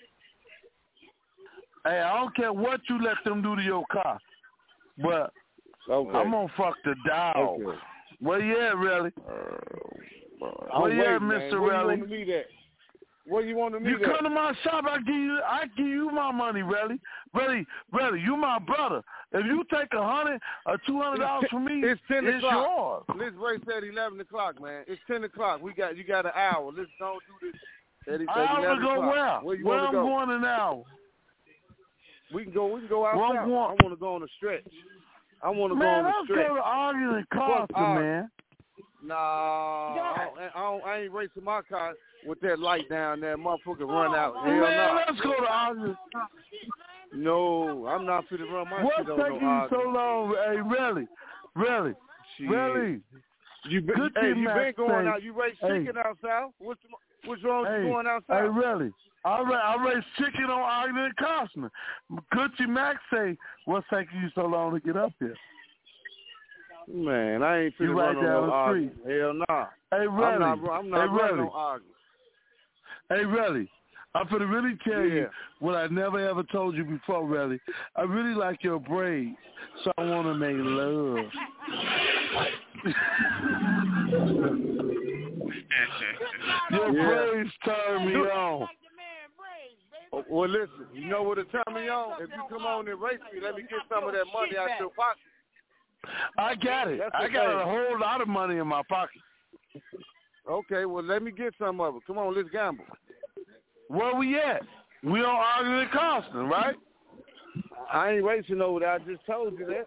Speaker 20: Hey, I don't care what you let them do to your car, but I'm gonna fuck the dog. Okay. Where you at, really? Where you at, Mr. Relly?
Speaker 18: Where you want to meet
Speaker 20: You come to my shop, I give you my money, Relly. Relly, you my brother. If you take $100 or $200 from me,
Speaker 18: it's 10
Speaker 20: o'clock.
Speaker 18: Yours. Let's race at 11 o'clock, man. It's 10 o'clock. You got an hour. Let's don't do this.
Speaker 20: I want to go where? Where I'm going an hour.
Speaker 18: We can go outside. I want to go on a stretch. I want to go on a stretch.
Speaker 20: Man, let's go to Ogden and Carson, man.
Speaker 18: Nah, I ain't racing my car with that light down there. Motherfucker run out.
Speaker 20: Let's go to Ogden.
Speaker 18: No, I'm not fit to run my shit on no
Speaker 20: What's taking you so long? Hey, really? You been
Speaker 18: going out. You race chicken out south. What's wrong with you going out south?
Speaker 20: Hey, really? I race chicken on Ogden and Costner. Gucci Max say, what's taking you so long to get up here?
Speaker 18: Man, I ain't finna run on no Ogden. Hell nah.
Speaker 20: Hey, really?
Speaker 18: I'm not running on Ogden.
Speaker 20: Hey, really? I'm finna really tell you what I never ever told you before, really. I really like your braids, so I want to make love. Your braids turn me on.
Speaker 18: Well, listen, you know what it turn me on? If you come on and race me, let me get some of that money out your pocket.
Speaker 20: I got it. I got a whole lot of money in my pocket.
Speaker 18: Okay, well, let me get some of it. Come on, let's gamble.
Speaker 20: Where we at? We on Ogden and Costner, right?
Speaker 18: I ain't racing over there. I just told you that.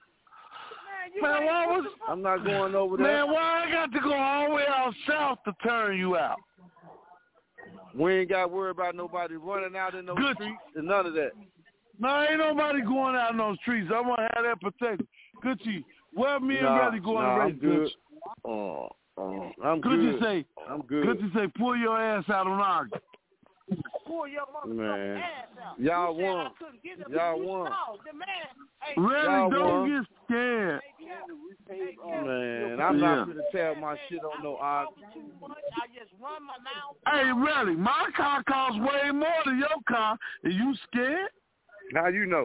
Speaker 20: Man,
Speaker 18: I'm not going over there.
Speaker 20: Man, why I got to go all the way out south to turn you out?
Speaker 18: We ain't got to worry about nobody running out in those streets and none of that.
Speaker 20: No, ain't nobody going out in those streets. I want to have that protected. Gucci, where me and Reddy going to race, Gucci?
Speaker 18: I'm good. I'm good.
Speaker 20: Gucci say, pull your ass out on Ogden.
Speaker 19: Pull your motherfucking ass out.
Speaker 18: Y'all won.
Speaker 20: Really, don't get scared.
Speaker 18: Man, I'm not going to tell my shit on no Ogden.
Speaker 19: I just run my mouth.
Speaker 20: Hey, really, my car costs way more than your car. Are you scared?
Speaker 18: How you know?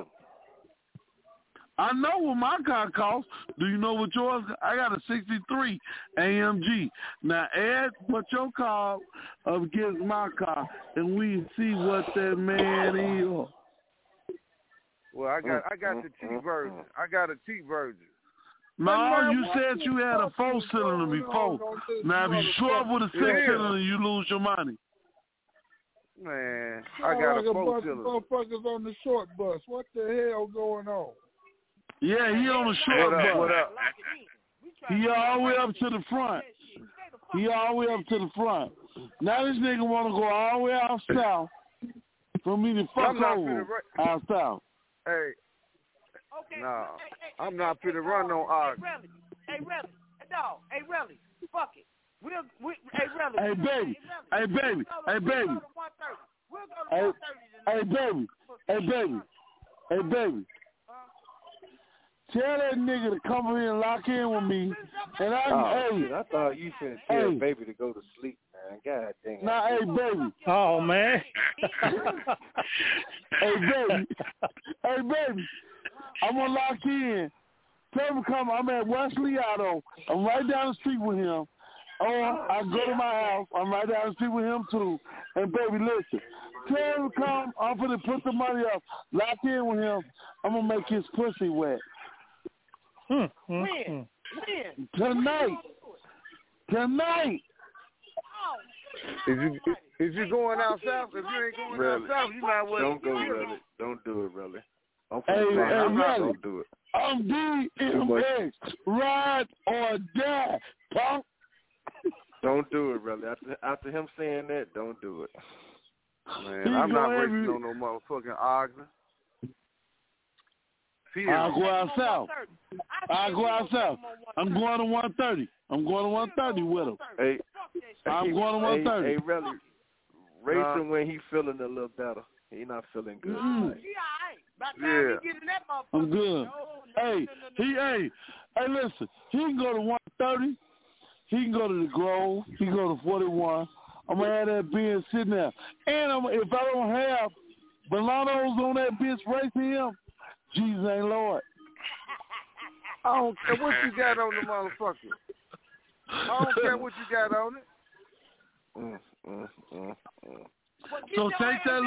Speaker 20: I know what my car costs. Do you know what yours? I got a 63 AMG. Now add what your car up against my car, and we see what that man is.
Speaker 18: Well, I got the T version. I got a T version.
Speaker 20: No, you said you had a 4-cylinder before. Now if you show up with a 6-cylinder, you lose your money.
Speaker 18: Man, I got a 4-cylinder.
Speaker 21: Motherfuckers on the short bus. What the hell going on?
Speaker 20: Yeah, he on the short bus.
Speaker 18: What up?
Speaker 20: He all the way up to the front. Now this nigga want to go all the way out south for me to fuck over out south.
Speaker 18: Hey, no, I'm not finna run no Ogden.
Speaker 19: Hey, Relly, fuck it.
Speaker 20: Hey, baby. Hey, baby. Tell that nigga to come here and lock in with me. And
Speaker 22: I thought you said tell baby to go to sleep, man. God dang.
Speaker 20: Nah, hey, baby.
Speaker 7: Oh, man.
Speaker 20: Hey, baby. I'm going to lock in. Tell him to come. I'm at Wesley Auto. I'm right down the street with him. I go to my house. I'm right down the street with him, too. And, baby, listen. Tell him to come. I'm going to put the money up. Lock in with him. I'm going to make his pussy wet.
Speaker 19: When?
Speaker 20: Tonight.
Speaker 18: Is you going out south? If you ain't going out south, you might well.
Speaker 22: Don't go, Relly. Don't do it, Relly.
Speaker 20: I'm
Speaker 22: not going to do it.
Speaker 20: I'm DMX. Ride or die, punk.
Speaker 22: Don't do it, Relly. After him saying that, don't do it.
Speaker 18: Man, I'm not racing on no motherfucking Ogden.
Speaker 20: I'll go out south. I'm going to 130. I'm going to 130 with him.
Speaker 18: Hey,
Speaker 20: I'm going to 130.
Speaker 22: Hey, really, racing when he feeling a little better. He not feeling good.
Speaker 19: Yeah.
Speaker 20: I'm good. Hey, listen. He can go to 130. He can go to the Grove. He can go to 41. I'm gonna have that Benz sitting there. And if I don't have Bolanos on that bitch racing him, Jesus ain't Lord.
Speaker 18: I don't care what you got on the motherfucker. I don't care what you got on it.
Speaker 20: So take that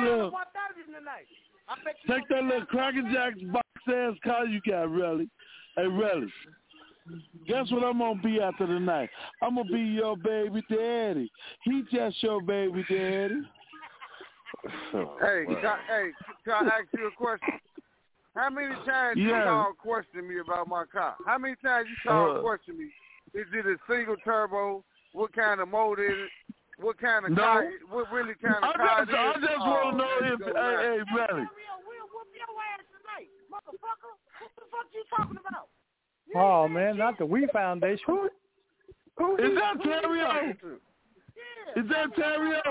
Speaker 20: little Cracker Jack's box ass car you got, Relly. Hey, Relly. Guess what I'm gonna be after tonight? I'm gonna be your baby daddy. He just your baby daddy.
Speaker 18: Hey, can I ask you a question? How many times you called question me about my car? How many times you called question me? Is it a single turbo? What kind of motor is it? What kind of car? What really kind of car?
Speaker 20: I just want to know if, hey, Relly.
Speaker 19: We'll whoop your ass tonight, motherfucker. What the fuck you talking about?
Speaker 7: Oh man, not the We Foundation.
Speaker 20: Who is that Terrio?
Speaker 19: Yeah.
Speaker 20: Is that Terrio?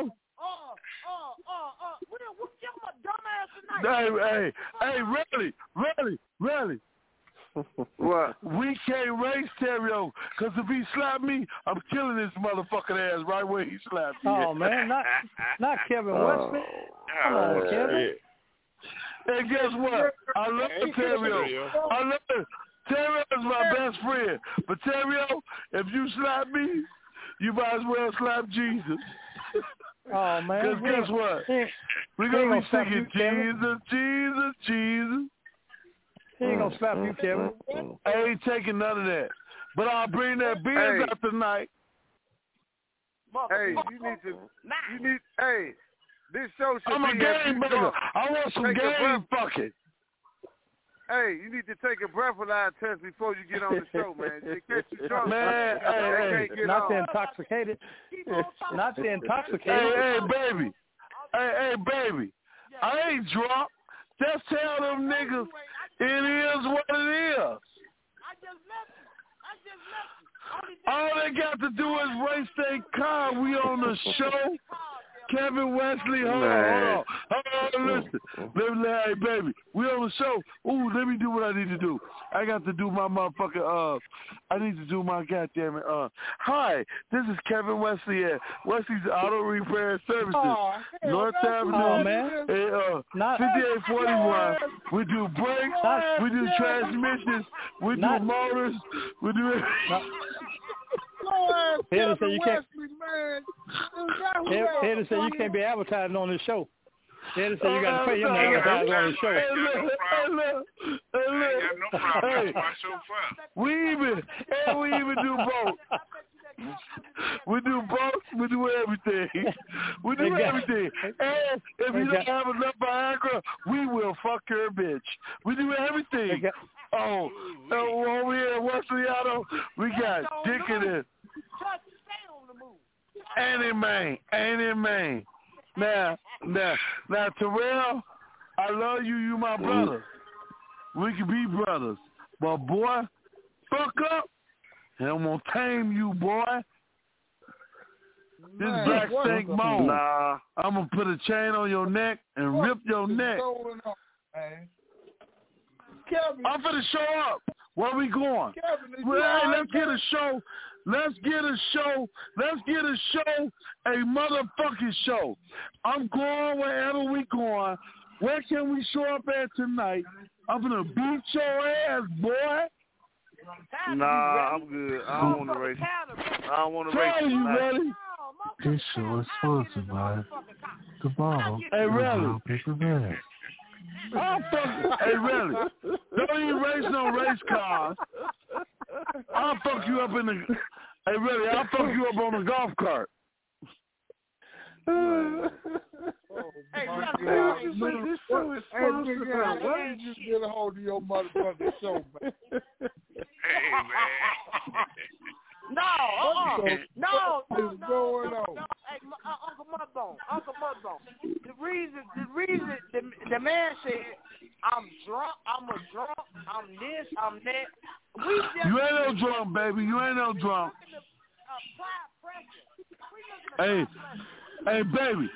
Speaker 19: We'll whoop your dumb ass tonight.
Speaker 20: Really.
Speaker 18: What?
Speaker 20: We can't race Terrio, because if he slapped me, I'm killing this motherfucking ass right where he slapped me.
Speaker 7: Oh man, not Kevin Wesley. Come on, Kevin.
Speaker 20: And guess what? I love Terrio. I love it. Terrio is my best friend. But Terrio, if you slap me, you might as well slap Jesus.
Speaker 7: Oh man.
Speaker 20: Because guess what? We're going to be singing Jesus, Jesus, Jesus.
Speaker 7: He ain't going to slap you, Kevin.
Speaker 20: I ain't taking none of that. But I'll bring that Benz out tonight.
Speaker 18: Hey, this show should
Speaker 20: I'm a game banger. I want some game fucking.
Speaker 18: Hey, you need to take a breathalyzer test before you get on the show, man. They catch you drunk.
Speaker 20: Man,
Speaker 7: not the intoxicated. Not the intoxicated.
Speaker 20: Hey, baby. Hey, baby. I ain't drunk. Just tell them niggas it is what it is. All they got to do is race their car. We on the show. Kevin Wesley, hold on, listen. Hey, baby, we on the show. Ooh, let me do what I need to do. I got to do my motherfucking, I need to do my goddamn it. Hi, this is Kevin Wesley at Wesley's Auto Repair Services. North Avenue, 5841. We do brakes, we do transmissions, we do motors, we do
Speaker 7: Henderson, you can't be advertising on this show. Henderson, you got to pay him to advertise on the show.
Speaker 20: Hey, we even do both. We do both. We do everything. We do everything. And if you don't have enough Viagra, we will fuck your bitch. We do everything. Over here at Wesley Auto, we got dick in it. Ain't it, man? Now, Terrell, I love you. You my brother. We can be brothers. But, boy, fuck up, and I'm going to tame you, boy. This black stink bone.
Speaker 22: Nah.
Speaker 20: I'm going to put a chain on your neck and rip your neck. I'm finna show up. Where we going? Let's get a show. Let's get a motherfucking show. I'm going wherever we going. Where can we show up at tonight? I'm gonna beat your ass, boy.
Speaker 22: Nah, I'm good. I don't want to race.
Speaker 20: You ready?
Speaker 1: This show is sponsored by the bottle.
Speaker 20: Hey, really?
Speaker 1: Paper bag.
Speaker 20: Hey, really? Don't even race no race cars. I'll fuck you up in the. Hey, really? I'll fuck you up on the golf cart.
Speaker 18: This show is sponsored by. Why did you get a hold of your motherfucking show, man?
Speaker 5: Hey, man.
Speaker 19: No.
Speaker 18: What's going on?
Speaker 19: Hey, Uncle Mudbone. The reason the man said I'm drunk, I'm this, I'm that.
Speaker 20: You ain't no drunk, baby. You ain't no drunk.
Speaker 19: Apply pressure. We
Speaker 20: Hey, baby.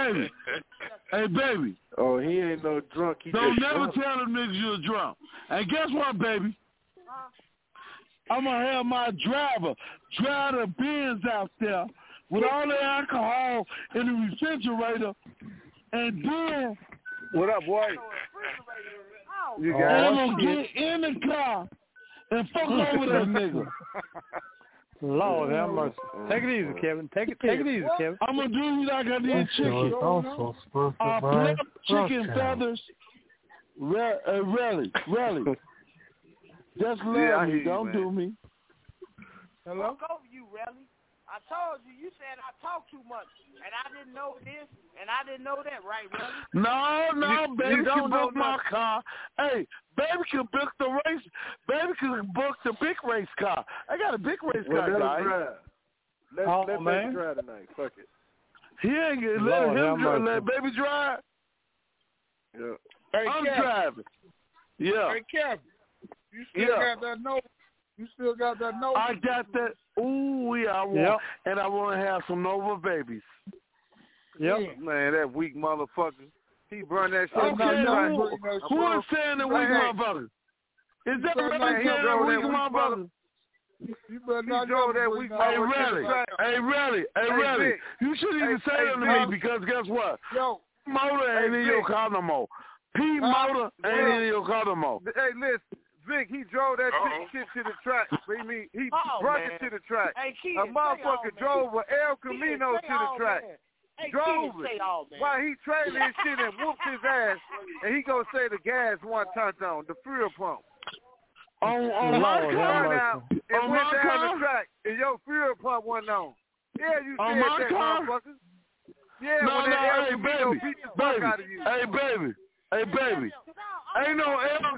Speaker 22: Oh, he ain't no drunk. He
Speaker 20: Don't
Speaker 22: just
Speaker 20: never
Speaker 22: drunk.
Speaker 20: tell them niggas you're drunk. And guess what, baby? I'm going to have my driver drive the Benz out there with all the alcohol in the refrigerator, and then
Speaker 22: what up, boy? You
Speaker 20: I'm
Speaker 22: got
Speaker 20: going to get in the car and fuck over that nigga.
Speaker 7: Lord have mercy. Take it easy, Kevin. Take it easy, Kevin.
Speaker 20: I'm going to do like I did chicken.
Speaker 1: Also sponsored
Speaker 20: I
Speaker 1: by
Speaker 20: flip chicken
Speaker 1: Bucktown.
Speaker 20: feathers. Really. Just love me. Don't do me.
Speaker 19: Hello? Fuck over you, Relly. I told you. You said I talk too much, and I didn't know this, and I didn't know that, right, Relly?
Speaker 20: No, baby
Speaker 19: you
Speaker 20: can
Speaker 19: don't know
Speaker 20: book my car. Hey, baby can book the race. Baby can book the big race car. I got a big race car, guys.
Speaker 22: Let
Speaker 20: man.
Speaker 22: baby drive tonight. Fuck it.
Speaker 20: He ain't gonna let him drive. Let baby drive.
Speaker 22: Yeah.
Speaker 21: Hey,
Speaker 20: I'm
Speaker 21: Kevin.
Speaker 20: driving. Yeah.
Speaker 21: Hey, Kevin. You still got that note? You still got that note?
Speaker 20: I got that. Ooh, yeah, I want.
Speaker 21: Yep.
Speaker 20: And I want to have some Nova babies.
Speaker 21: Yep.
Speaker 22: Man, that weak motherfucker. He burned that shit.
Speaker 20: Okay, who is saying the weak motherfucker? Is that really saying the weak motherfucker?
Speaker 21: You better not
Speaker 22: drove that weak motherfucker.
Speaker 20: Hey, really. You shouldn't even say that to me because guess what?
Speaker 21: Yo,
Speaker 20: Motor ain't in your car no more. Motor ain't in your car no more.
Speaker 22: Hey, listen. Vic, he drove that shit to the track. He brought it to the track.
Speaker 19: Hey,
Speaker 22: a motherfucker drove an El Camino to the track. Drove it. While he trailing his shit and whooped his ass, and he gonna say the gas wasn't turned on, the fuel pump.
Speaker 20: On my car
Speaker 22: now, it went down the track, and your fuel pump wasn't on. Yeah, you said that, motherfucker. Yeah,
Speaker 20: no,
Speaker 22: when that El
Speaker 20: hey,
Speaker 22: Camino
Speaker 20: baby,
Speaker 22: beat the fuck out of you.
Speaker 20: Hey, baby. Ain't no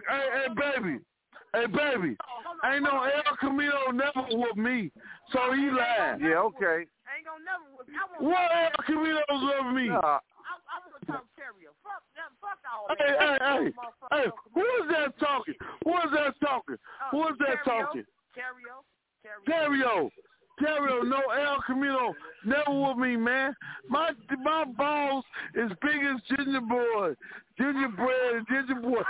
Speaker 20: baby. Ain't no El Camino never whooped me, so he lied.
Speaker 22: Yeah, okay.
Speaker 19: Ain't gonna never whoop.
Speaker 20: What El Camino's over me?
Speaker 19: I want to talk Terrio. Fuck all that.
Speaker 20: Hey, who is that talking? Terrio, no El Camino never with me, man. My balls is big as gingerbread and gingerboy.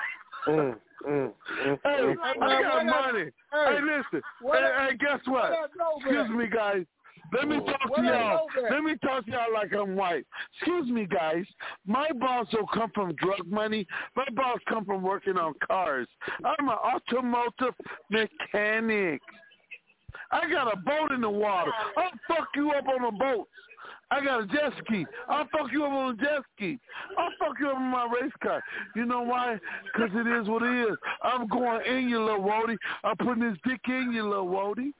Speaker 20: Hey, I got money. Hey, listen. Hey, guess what? Excuse me, guys. Let me talk to y'all like I'm white. Excuse me, guys. My boss don't come from drug money. My boss come from working on cars. I'm an automotive mechanic. I got a boat in the water. I'll fuck you up on a boat. I got a jet ski. I'll fuck you up on a jet ski. I'll fuck you up on my race car. You know why? Because it is what it is. I'm going in you, little Wody. I'm putting this dick in you, little Wody.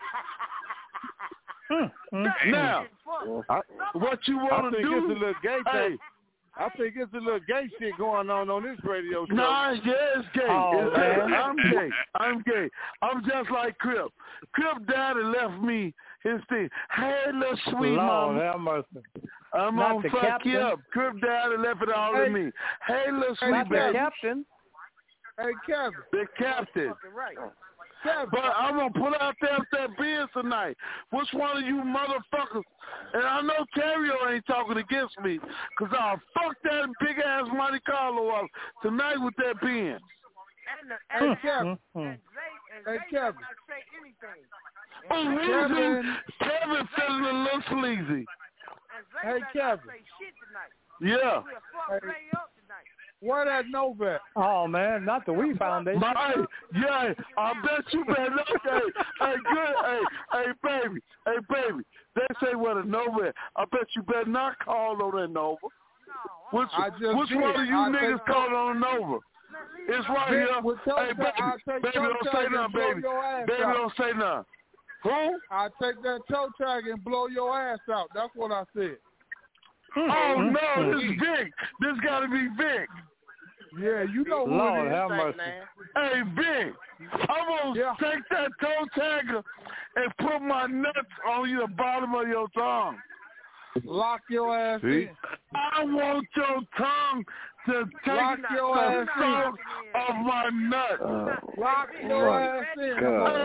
Speaker 20: Now, what you want to do?
Speaker 18: It's a little gay thing. I think it's a little gay shit going on this radio show.
Speaker 20: Nah, yeah, it's gay. I'm gay. I'm just like Crip. Crip died and left me his thing. Hey, little sweet mama.
Speaker 7: Have mercy.
Speaker 20: I'm going to fuck you up. Crip died and left it all to me. Hey, little sweet baby.
Speaker 21: Captain. Hey, Kevin.
Speaker 20: The captain. But I'm going to put out there with that Benz tonight. Which one of you motherfuckers? And I know Terrio ain't talking against me because I'll fuck that big-ass Monte Carlo up tonight with that Benz.
Speaker 21: Hey, Kevin. Hey, Kevin.
Speaker 20: Kevin feeling a little sleazy.
Speaker 21: Hey, Kevin.
Speaker 20: Yeah.
Speaker 21: Hey, where that Nova?
Speaker 7: Oh man, not the We Foundation.
Speaker 20: I bet you better not. Hey, baby. They say what a Nova is. I bet you better not call on that Nova. Which one of you niggas called on a Nova? It's right here. Hey, baby, don't say nothing, baby. Baby, don't say nothing. Who?
Speaker 21: I'll take that toe tag and blow your ass out. That's what I said.
Speaker 20: Oh, no, this is Vic. This got to be Vic.
Speaker 21: Yeah, you know who
Speaker 7: Lord,
Speaker 21: it is.
Speaker 7: have mercy.
Speaker 20: Hey, Vic, I'm going to take that toe tagger and put my nuts on the bottom of your tongue.
Speaker 21: Lock your ass in.
Speaker 20: I want your tongue to take the song of my nut.
Speaker 21: Lock your ass in.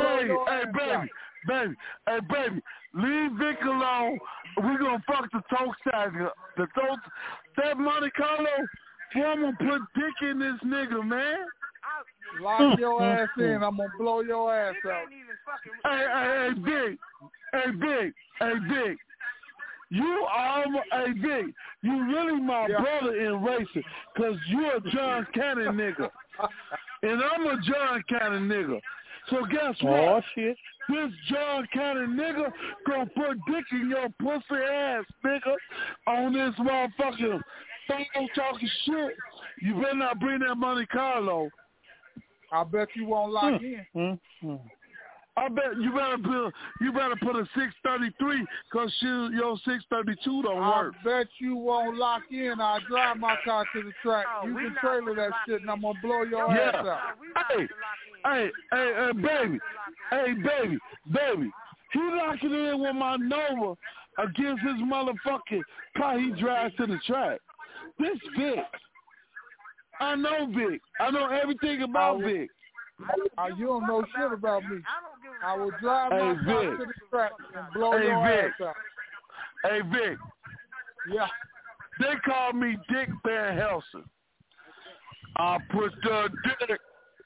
Speaker 20: Hey, baby, leave Vic alone. We're going to fuck the toe tagger. That Monte Carlo, I'm going to put dick in this nigga, man.
Speaker 21: Lock your ass in. I'm going to blow your ass out.
Speaker 20: Hey, Vic. You really my brother in racing, because you're a John Cannon nigga. And I'm a John Cannon nigga. So guess what?
Speaker 7: Oh, shit.
Speaker 20: This John Cannon nigga gonna put dick in your pussy ass, nigga, on this motherfucking phone talking shit. You better not bring that Monte Carlo.
Speaker 21: I bet you won't lock in.
Speaker 20: I bet you better put a 633 because your 632 don't work.
Speaker 21: I bet you won't lock in. I drive my car to the track. You can trailer that shit and I'm going to blow your ass out.
Speaker 20: Hey, baby. He locking in with my Nova against his motherfucking car he drives to the track. This Vic. I know Vic. I know everything about Vic.
Speaker 21: You don't know shit about me. I will drive my car to the track and blow your ass out.
Speaker 20: Hey, Vic.
Speaker 21: Yeah.
Speaker 20: They call me Dick Van Helsing. I put the dick.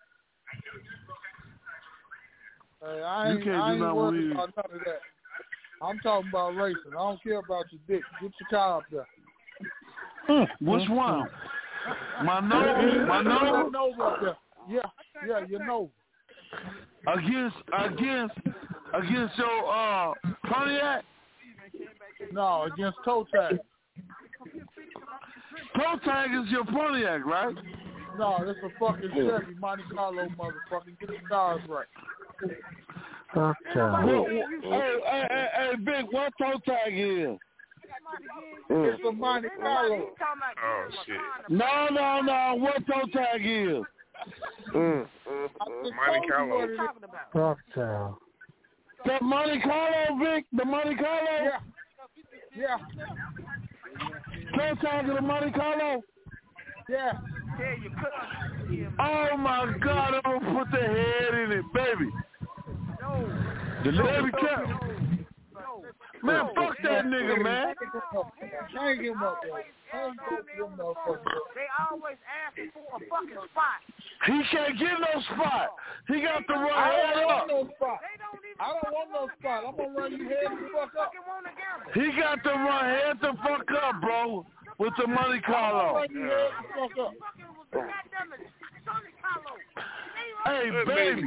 Speaker 21: Hey, I ain't worried about none of that. I'm talking about racing. I don't care about your dick. Get your car up there.
Speaker 20: Which one? My Nova
Speaker 21: up there. Yeah, you know.
Speaker 20: Against your Pontiac?
Speaker 21: No, against Toe Tag.
Speaker 20: Toe Tag is your Pontiac, right?
Speaker 21: No, it's a fucking Chevy Monte Carlo, motherfucker. Get your cars right.
Speaker 20: Hey, Vic, what Toe Tag is?
Speaker 21: It's a Monte Carlo.
Speaker 5: Oh, shit.
Speaker 20: No. What Toe Tag is?
Speaker 5: Monte Carlo.
Speaker 1: Cocktail.
Speaker 20: The Monte Carlo, Vic? The Monte Carlo?
Speaker 21: Yeah.
Speaker 20: Toe Tag of the Monte Carlo?
Speaker 21: Yeah.
Speaker 20: Oh, my God, I'm going to put the head in it, baby. Baby, man, fuck that nigga, man.
Speaker 21: Hang him up, bro.
Speaker 19: They always asking for a fucking spot.
Speaker 20: He can't get no spot. He got to run head up.
Speaker 21: I don't want no spot. I'm going to run you head the fuck up.
Speaker 20: He got to run head the fuck up, bro, with the Monte Carlo.
Speaker 21: I'm going to run you head the fuck up.
Speaker 20: Hey, baby.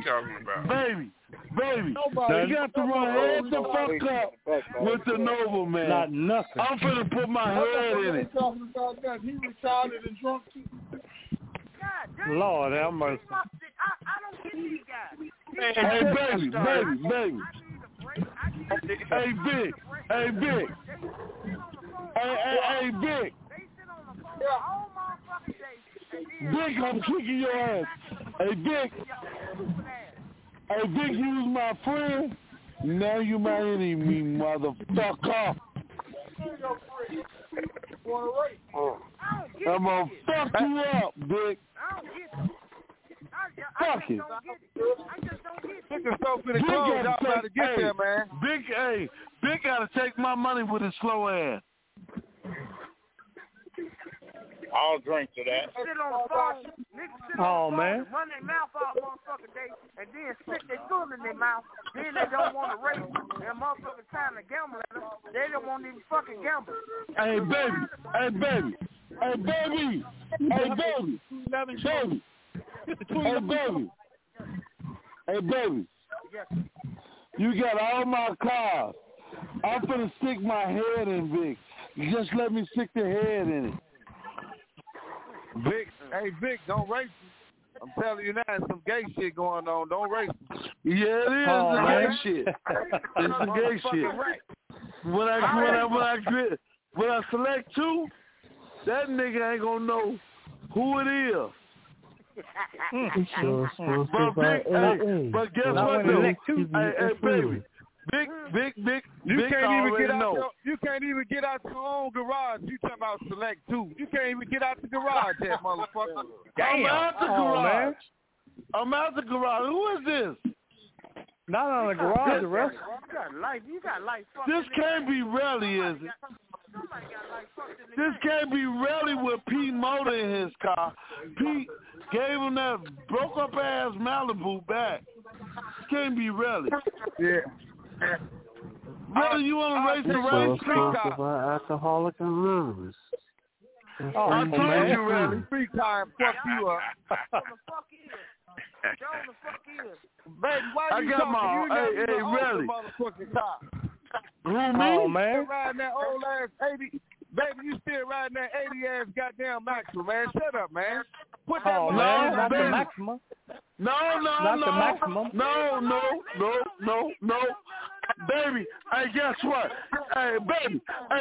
Speaker 20: He got to run head the fuck up with the Nova, man.
Speaker 7: Not nothing.
Speaker 20: I'm finna put my head in it.
Speaker 21: Talking about that. He retarded and drunk too.
Speaker 7: Lord have mercy.
Speaker 19: I don't get these guys.
Speaker 20: Hey, baby. Hey, Vic. Hey, Vic. Vic, I'm kicking your ass. Hey, Vic, you was my friend. Now you my enemy, motherfucker. I'm gonna fuck you up, Vic. Fuck it. Vic gotta take my money with his slow ass.
Speaker 10: I'll drink to that.
Speaker 19: Sit on the phone, niggas sit on the phone, run their mouth out motherfucking day, and then stick their thumb in their mouth. Then they don't want to race. That motherfucking time to gamble at them. They don't want to even fucking gamble.
Speaker 20: Hey, baby. You got all my cars. I'm finna stick my head in, Vic. Just let me stick the head in it.
Speaker 22: Vic, don't race him. I'm telling you now, there's some gay shit going on. Don't race him.
Speaker 20: Yeah, it is some gay shit. It's some gay shit. When I select two, that nigga ain't gonna know who it is. But guess what, though? Hey, baby. Big.
Speaker 18: You can't even get out.
Speaker 20: Know.
Speaker 18: You can't even get out your own garage. You talking about select two? You can't even get out the garage, that motherfucker.
Speaker 20: I'm out the garage. I'm out the garage. Who is this?
Speaker 7: Not on the garage. The rest.
Speaker 19: You got life.
Speaker 20: This can't be Relly, is it? This can't be Relly with Pete Motor in his car. Pete gave him that broke up ass Malibu back. This can't be Relly.
Speaker 18: Yeah.
Speaker 20: Relly, you want to race the race
Speaker 1: car? Alcoholic Anonymous.
Speaker 20: I told you, Relly.
Speaker 18: Free time, fuck you up. Baby, why
Speaker 20: I
Speaker 18: you
Speaker 20: got
Speaker 18: talking?
Speaker 20: my hey, Relly. Who, me?
Speaker 18: Oh,
Speaker 20: man.
Speaker 18: You riding that old ass 80. Baby, you still riding that 80 ass goddamn Maxima, man. Shut up, man. Put that
Speaker 7: man, not the Maxima.
Speaker 20: No.
Speaker 7: The Maximum.
Speaker 20: No. Baby, hey, guess what? Hey, baby.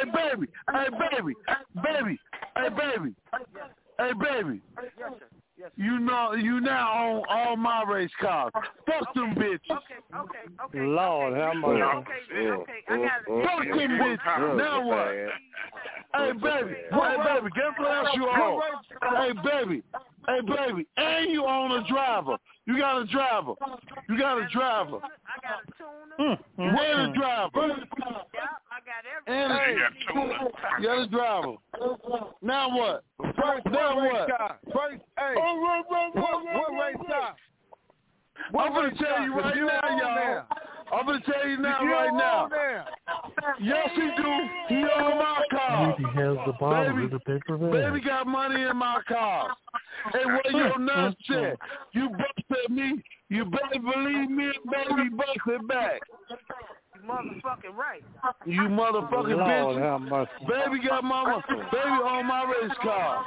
Speaker 20: You now own all my race cars. Fuck them bitches.
Speaker 19: Okay.
Speaker 7: Lord, how much?
Speaker 19: Okay. I got it.
Speaker 20: Fuck them bitches. Now what? Hey, baby. Guess what else you own? Hey, baby. And you own a driver. You got a driver.
Speaker 19: I got a tuner.
Speaker 20: Where the driver?
Speaker 19: Yeah, I got everything.
Speaker 20: You got a driver. Now what?
Speaker 18: First, what? Hey. What race car?
Speaker 20: I'm going to tell you right now, y'all. I'm going to tell you now, right now. Yes, he do. He on my car.
Speaker 1: He has the bottle of the paper bag.
Speaker 20: Baby got money in my car. Hey, where your nuts at? You busted me. You better believe me and baby busted back.
Speaker 19: You motherfucking right.
Speaker 20: You motherfucking
Speaker 7: Lord,
Speaker 20: bitch.
Speaker 7: how much?
Speaker 20: Baby got mama. Baby on my race car.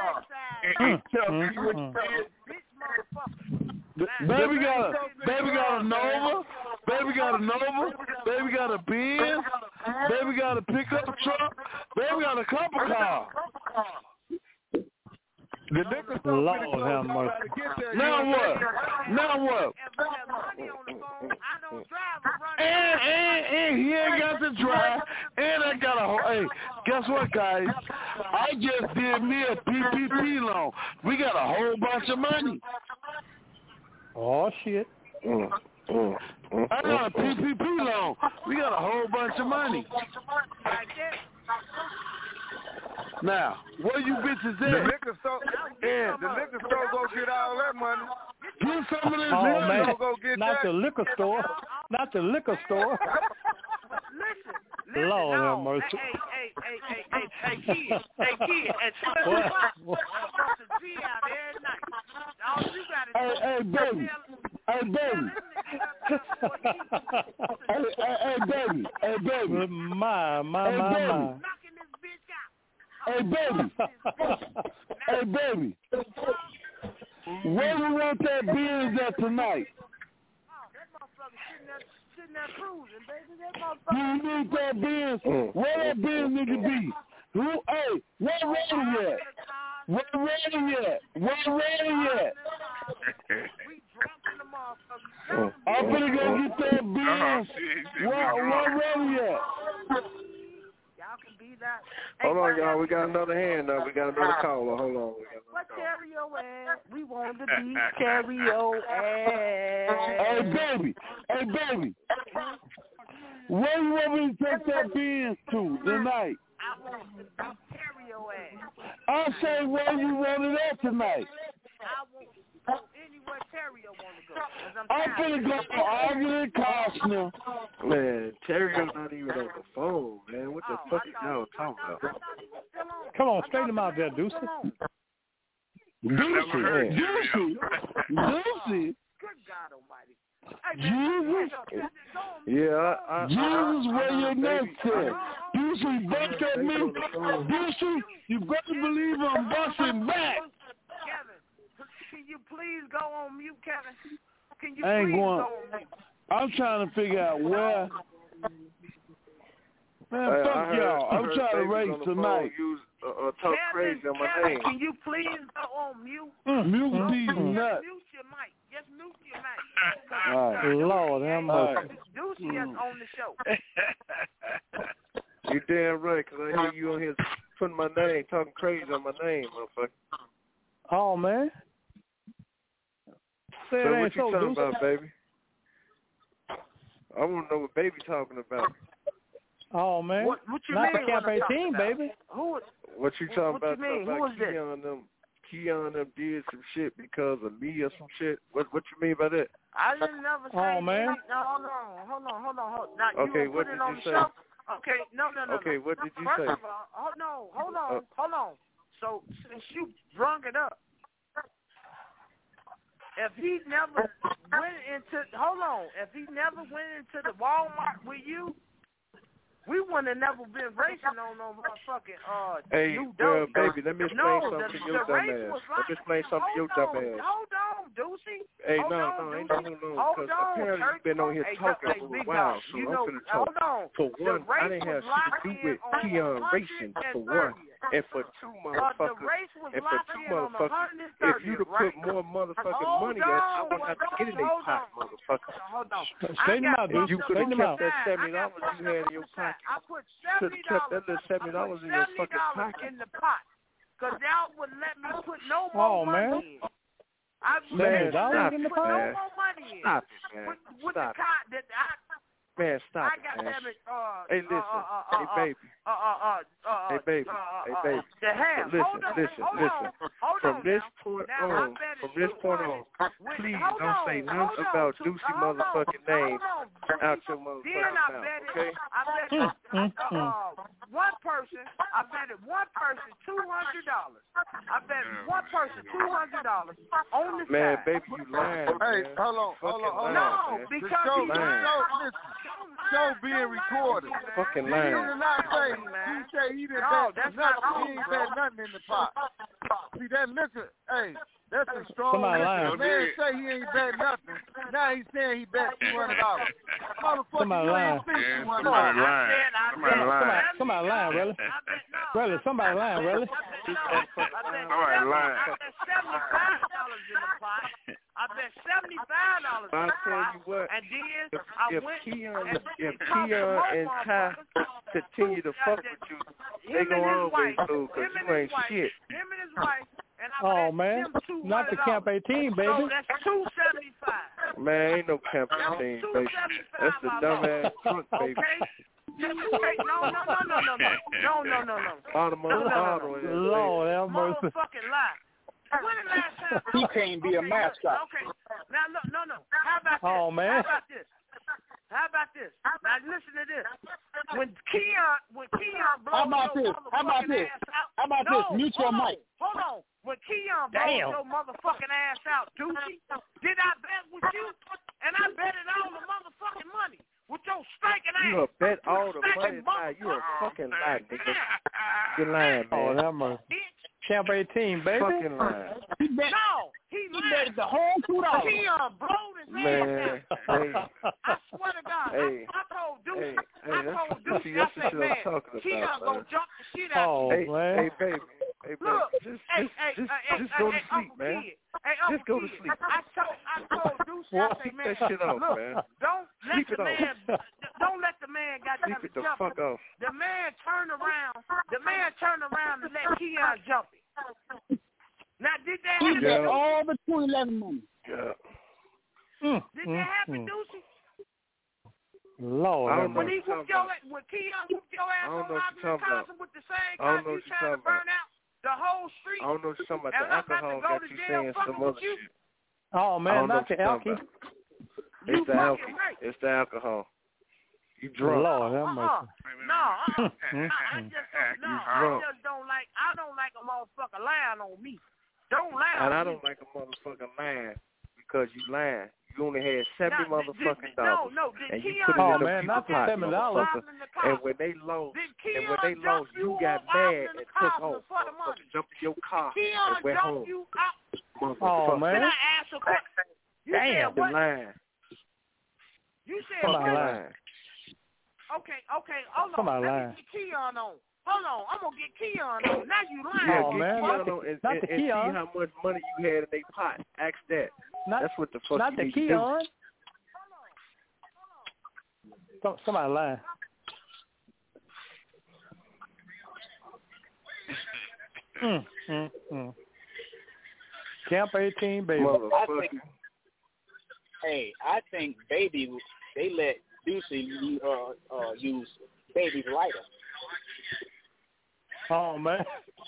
Speaker 20: Baby got a Nova. Baby got a Benz. Baby got a pickup truck. Baby got a couple cars.
Speaker 18: The liquor store
Speaker 7: Lord, how much?
Speaker 20: Now what? And he ain't got to drive. And I got a whole. Hey, guess what, guys? I just did me a PPP loan. We got a whole bunch of money.
Speaker 7: Oh shit.
Speaker 20: I got a PPP loan. We got a whole bunch of money. Now, where you bitches at?
Speaker 18: The liquor store go get all that money.
Speaker 20: Get some of this
Speaker 7: money.
Speaker 20: Man.
Speaker 18: Go get
Speaker 7: Not
Speaker 18: that.
Speaker 7: the liquor store. Not the liquor store.
Speaker 19: Listen,
Speaker 7: Lord have mercy.
Speaker 19: Hey, kid. At 12 o'clock, I'm supposed to be out every night. All you got to do
Speaker 20: Hey, baby. Hey, baby.
Speaker 7: My.
Speaker 20: Hey, baby. Where you want that Benz at tonight?
Speaker 19: That motherfucker sitting there cruising, baby. That
Speaker 20: You
Speaker 19: motherfucker.
Speaker 20: need that Benz. Where that Benz nigga be? Who? Hey, where ready yet? Where ready yet?
Speaker 19: We drunk in the motherfucker.
Speaker 20: I'm gonna go get that Benz. Where ready yet?
Speaker 19: Y'all can be that.
Speaker 3: Hold on, y'all. We got another hand up. We got another caller. Hold on.
Speaker 19: What stereo ass? We want to be stereo ass.
Speaker 20: Hey, baby. Where you want me to take that Benz to tonight?
Speaker 19: I want to be stereo ass.
Speaker 20: I say where you want it at tonight.
Speaker 19: I want to go anywhere stereo want to go.
Speaker 20: I'm finna go to Ogden Costner.
Speaker 3: Man, Terrio's not even on the phone, man. What the fuck is y'all talking about?
Speaker 7: Come on, straighten him out there, Deuce.
Speaker 20: Juicy.
Speaker 19: Good God Almighty.
Speaker 20: Jesus.
Speaker 3: Yeah,
Speaker 20: Jesus, where your nuts at? Juicy, bust at me. Juicy, you better believe I'm busting back.
Speaker 19: Kevin, can you please go on mute, Kevin? Can you
Speaker 20: I ain't
Speaker 19: please
Speaker 20: going.
Speaker 19: go on mute?
Speaker 20: I'm trying to figure out where. Man, fuck y'all. I'm trying to race tonight.
Speaker 3: Talk crazy on my name.
Speaker 19: Can you please go on mute?
Speaker 20: Mute these nuts.
Speaker 19: Mute your mic. Just mute your mic.
Speaker 20: All right.
Speaker 7: Lord, how much?
Speaker 19: Deucey she has on the show.
Speaker 3: You damn right, because I hear you on here putting my name, talking crazy on my name, motherfucker.
Speaker 7: Oh, man.
Speaker 3: So what you talking about, baby? I want to know what baby talking about.
Speaker 7: Oh, man.
Speaker 19: What you
Speaker 7: Not
Speaker 19: mean?
Speaker 7: the Camp 18, baby.
Speaker 3: What you talking about?
Speaker 19: What you mean? Who is this?
Speaker 3: Keon them did some shit because of me or some shit. What you mean by that?
Speaker 19: I didn't never say.
Speaker 7: Oh, man.
Speaker 19: No, hold on. Now,
Speaker 3: okay,
Speaker 19: you
Speaker 3: what
Speaker 19: put
Speaker 3: did
Speaker 19: it on
Speaker 3: you
Speaker 19: the
Speaker 3: say?
Speaker 19: show? Okay, no.
Speaker 3: Okay, what did you say?
Speaker 19: First of all, hold on. So since you brung it up, if he never went into the Walmart with you, we wouldn't have never been racing on no motherfucking
Speaker 3: Hey,
Speaker 19: new
Speaker 3: well,
Speaker 19: dope.
Speaker 3: baby, let me explain something to your dumb ass. Let me explain something to your dumb ass.
Speaker 19: Hold on, Deucey.
Speaker 3: Hey, no, ain't no, because apparently you've been on here talking for a while, so I'm finna talk. For one, I didn't have shit to do with Keon racing, for one. And for two, motherfuckers, if you'd have put more motherfucking money in, I wouldn't have to get in a pot, motherfucker.
Speaker 19: Hold on.
Speaker 7: Straighten them out, dude.
Speaker 3: You could have kept that $70 you had in your pocket.
Speaker 19: I put
Speaker 3: Could have kept that little $70 in your fucking pocket.
Speaker 19: in the pot, because y'all wouldn't let me put no more money in. I
Speaker 3: man, stop
Speaker 19: in the
Speaker 3: it,
Speaker 19: pot.
Speaker 3: man.
Speaker 19: No more money in.
Speaker 3: Stop it, man.
Speaker 19: With
Speaker 3: Stop
Speaker 19: the cot that
Speaker 3: Man, stop
Speaker 19: I got
Speaker 3: it, man.
Speaker 19: damn it.
Speaker 3: Hey, listen. Hey, baby. Hey, baby. Hey, baby.
Speaker 19: The ham.
Speaker 3: Listen. From this point on, please don't say nothing about Deucey motherfucking name out your motherfucking mouth, okay?
Speaker 19: I bet one person $200. I bet one person $200 on the
Speaker 3: man,
Speaker 19: side.
Speaker 3: baby, you lying.
Speaker 22: Hey,
Speaker 3: man.
Speaker 22: hold on.
Speaker 19: No, because
Speaker 22: show being recorded.
Speaker 3: Fucking
Speaker 22: He
Speaker 3: lying.
Speaker 22: did not say he didn't bet nothing. He ain't bet nothing in the pot. See that? Listen, hey, that's a strong. The man say he ain't bet nothing. Now he's saying he bet $200. Motherfucker, you ain't bet $200.
Speaker 7: Somebody lying, really? Really, somebody lying, really?
Speaker 5: Somebody lying.
Speaker 19: I bet $75 in the pot.
Speaker 3: I'll tell you what.
Speaker 19: And then
Speaker 3: if Keon and Ty continue to fuck with you, they gonna always lose because you ain't shit.
Speaker 19: Him and his wife.
Speaker 7: Oh, man. Not the Camp 18, baby.
Speaker 19: So that's $275.
Speaker 3: Man, ain't no Camp 18, baby. That's the dumbass trunk, baby.
Speaker 19: Okay, no.
Speaker 3: Bottom of the bottle.
Speaker 7: Lord have mercy.
Speaker 19: Motherfucking lie. When the last time?
Speaker 11: He can't be a mascot.
Speaker 19: Okay. Now, look, no. How about this?
Speaker 7: Oh, man.
Speaker 19: How about this? Now, listen to this. When Keon blows
Speaker 11: How about this? Mute your mic.
Speaker 19: Hold on. When Keon blows your motherfucking ass out, Deucey, did I bet with you? And I betted all the motherfucking money with your stinking ass.
Speaker 3: You bet all the money. You a fucking liar, nigga. You're lying, man.
Speaker 7: Oh, that must. Camp 18, baby.
Speaker 3: Fucking lying.
Speaker 19: He betted
Speaker 11: the whole $2.
Speaker 19: Keon blowed his
Speaker 3: man,
Speaker 19: ass out. I swear to God.
Speaker 3: Hey,
Speaker 19: I told Deucey.
Speaker 3: that's
Speaker 19: I said, man, Keon gonna jump the shit out of you.
Speaker 3: Hey, baby. Hey, baby. Just go to sleep, man. Just go to sleep.
Speaker 19: I told Deucey, I said, man,
Speaker 3: that shit off,
Speaker 19: look,
Speaker 3: man.
Speaker 19: don't let the man goddamn
Speaker 3: Sleep it the
Speaker 19: jump.
Speaker 3: fuck off.
Speaker 19: The man turned around and let Keon jump it. Now, did that happen?
Speaker 11: He bet all the 2011 money.
Speaker 3: Yeah.
Speaker 19: Did that happen, Deucey?
Speaker 7: Lord,
Speaker 19: when Keon whooped your ass on Robinson Thompson with the same car you trying to burn out the whole street.
Speaker 3: I don't know what you're talking about. The alcohol got you saying some other shit.
Speaker 7: Oh, man, not the alcohol.
Speaker 3: It's the alcohol. It's the alcohol. You drunk.
Speaker 7: Lord, that must
Speaker 19: I just don't like a motherfucker lying on me. Don't lie on me.
Speaker 3: And I don't like a motherfucker lying because you lying. You only had $70 motherfucking dollars. And you put it in the
Speaker 7: man, not the $70.
Speaker 3: And when they lost, you got mad and took off. Jumped in your car and went home.
Speaker 7: Oh, man.
Speaker 19: Can I ask a question?
Speaker 3: Damn, the line.
Speaker 19: You said
Speaker 3: lying.
Speaker 19: Okay, hold on. Let me get Keon on. Hold on, I'm going to get Keon on. Now you lying.
Speaker 3: Yeah,
Speaker 7: get
Speaker 3: Keon on and see how much money you had in their pot. Ask that. That's what the fuck
Speaker 7: not
Speaker 3: you
Speaker 7: the
Speaker 3: need
Speaker 7: Keon.
Speaker 3: to do.
Speaker 7: Somebody lying. Camp 18, baby.
Speaker 6: I think Baby, they let Ducey use Baby's lighter.
Speaker 7: Oh, man.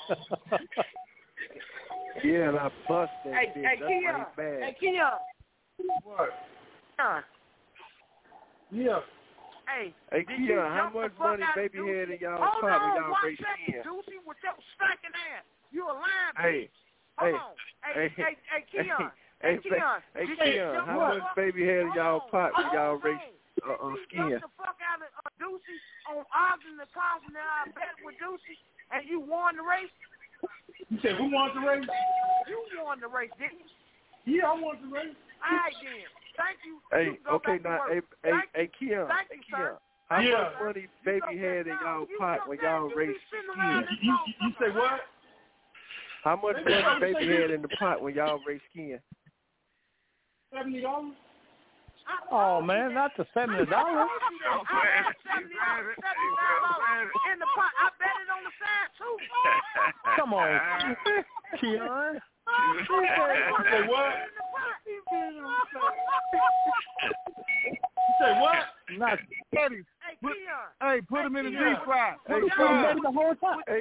Speaker 3: Yeah, and I bust that
Speaker 19: Hey,
Speaker 3: bitch.
Speaker 19: hey,
Speaker 3: That's
Speaker 19: Keon.
Speaker 3: bad.
Speaker 19: Hey, Keon.
Speaker 21: What?
Speaker 19: Keon.
Speaker 21: Yeah.
Speaker 19: Hey,
Speaker 3: Hey,
Speaker 19: did you
Speaker 3: Keon, how
Speaker 19: jump the
Speaker 3: much
Speaker 19: fuck
Speaker 3: money
Speaker 19: out of
Speaker 3: Baby
Speaker 19: Ducey?
Speaker 3: had in y'all
Speaker 19: Hold
Speaker 3: pot when
Speaker 19: on,
Speaker 3: y'all
Speaker 19: one
Speaker 3: raced
Speaker 19: second,
Speaker 3: in?
Speaker 19: Ducey, with your stinking ass. You a lying
Speaker 3: Hey,
Speaker 19: bitch. Hold on. Hey, Keon.
Speaker 3: Hey,
Speaker 19: Keon.
Speaker 3: Hey,
Speaker 19: did you
Speaker 3: Keon,
Speaker 19: jump
Speaker 3: how
Speaker 19: the
Speaker 3: much
Speaker 19: fuck-
Speaker 3: Baby had in y'all pot when y'all raced skiing?
Speaker 19: Jump the fuck out of Ducey on arguing the cars and then I bet with Ducey and you won the race?
Speaker 21: You said who won the race?
Speaker 19: You won the race, didn't you?
Speaker 21: Yeah, I won the race.
Speaker 19: All right, then. Thank you.
Speaker 3: Hey,
Speaker 19: You can go
Speaker 3: okay,
Speaker 19: back to
Speaker 3: now,
Speaker 19: work.
Speaker 3: hey, Keon.
Speaker 19: Thank you,
Speaker 3: Keon.
Speaker 19: sir.
Speaker 3: How
Speaker 21: Yeah.
Speaker 3: much money Baby had in y'all pot when y'all raced skiing?
Speaker 21: You say what?
Speaker 3: How much money Baby had in the pot when y'all raced skiing?
Speaker 21: $70?
Speaker 7: Oh, man, not the $70.
Speaker 19: $70 in the pot. I bet it on the side, too.
Speaker 7: Come on, Keon.
Speaker 21: Say what? You say what?
Speaker 7: Not
Speaker 21: Eddie. Hey, put him in the deep fry.
Speaker 7: Hey,
Speaker 21: Hey,
Speaker 7: Keon.
Speaker 21: the whole time.
Speaker 7: Hey,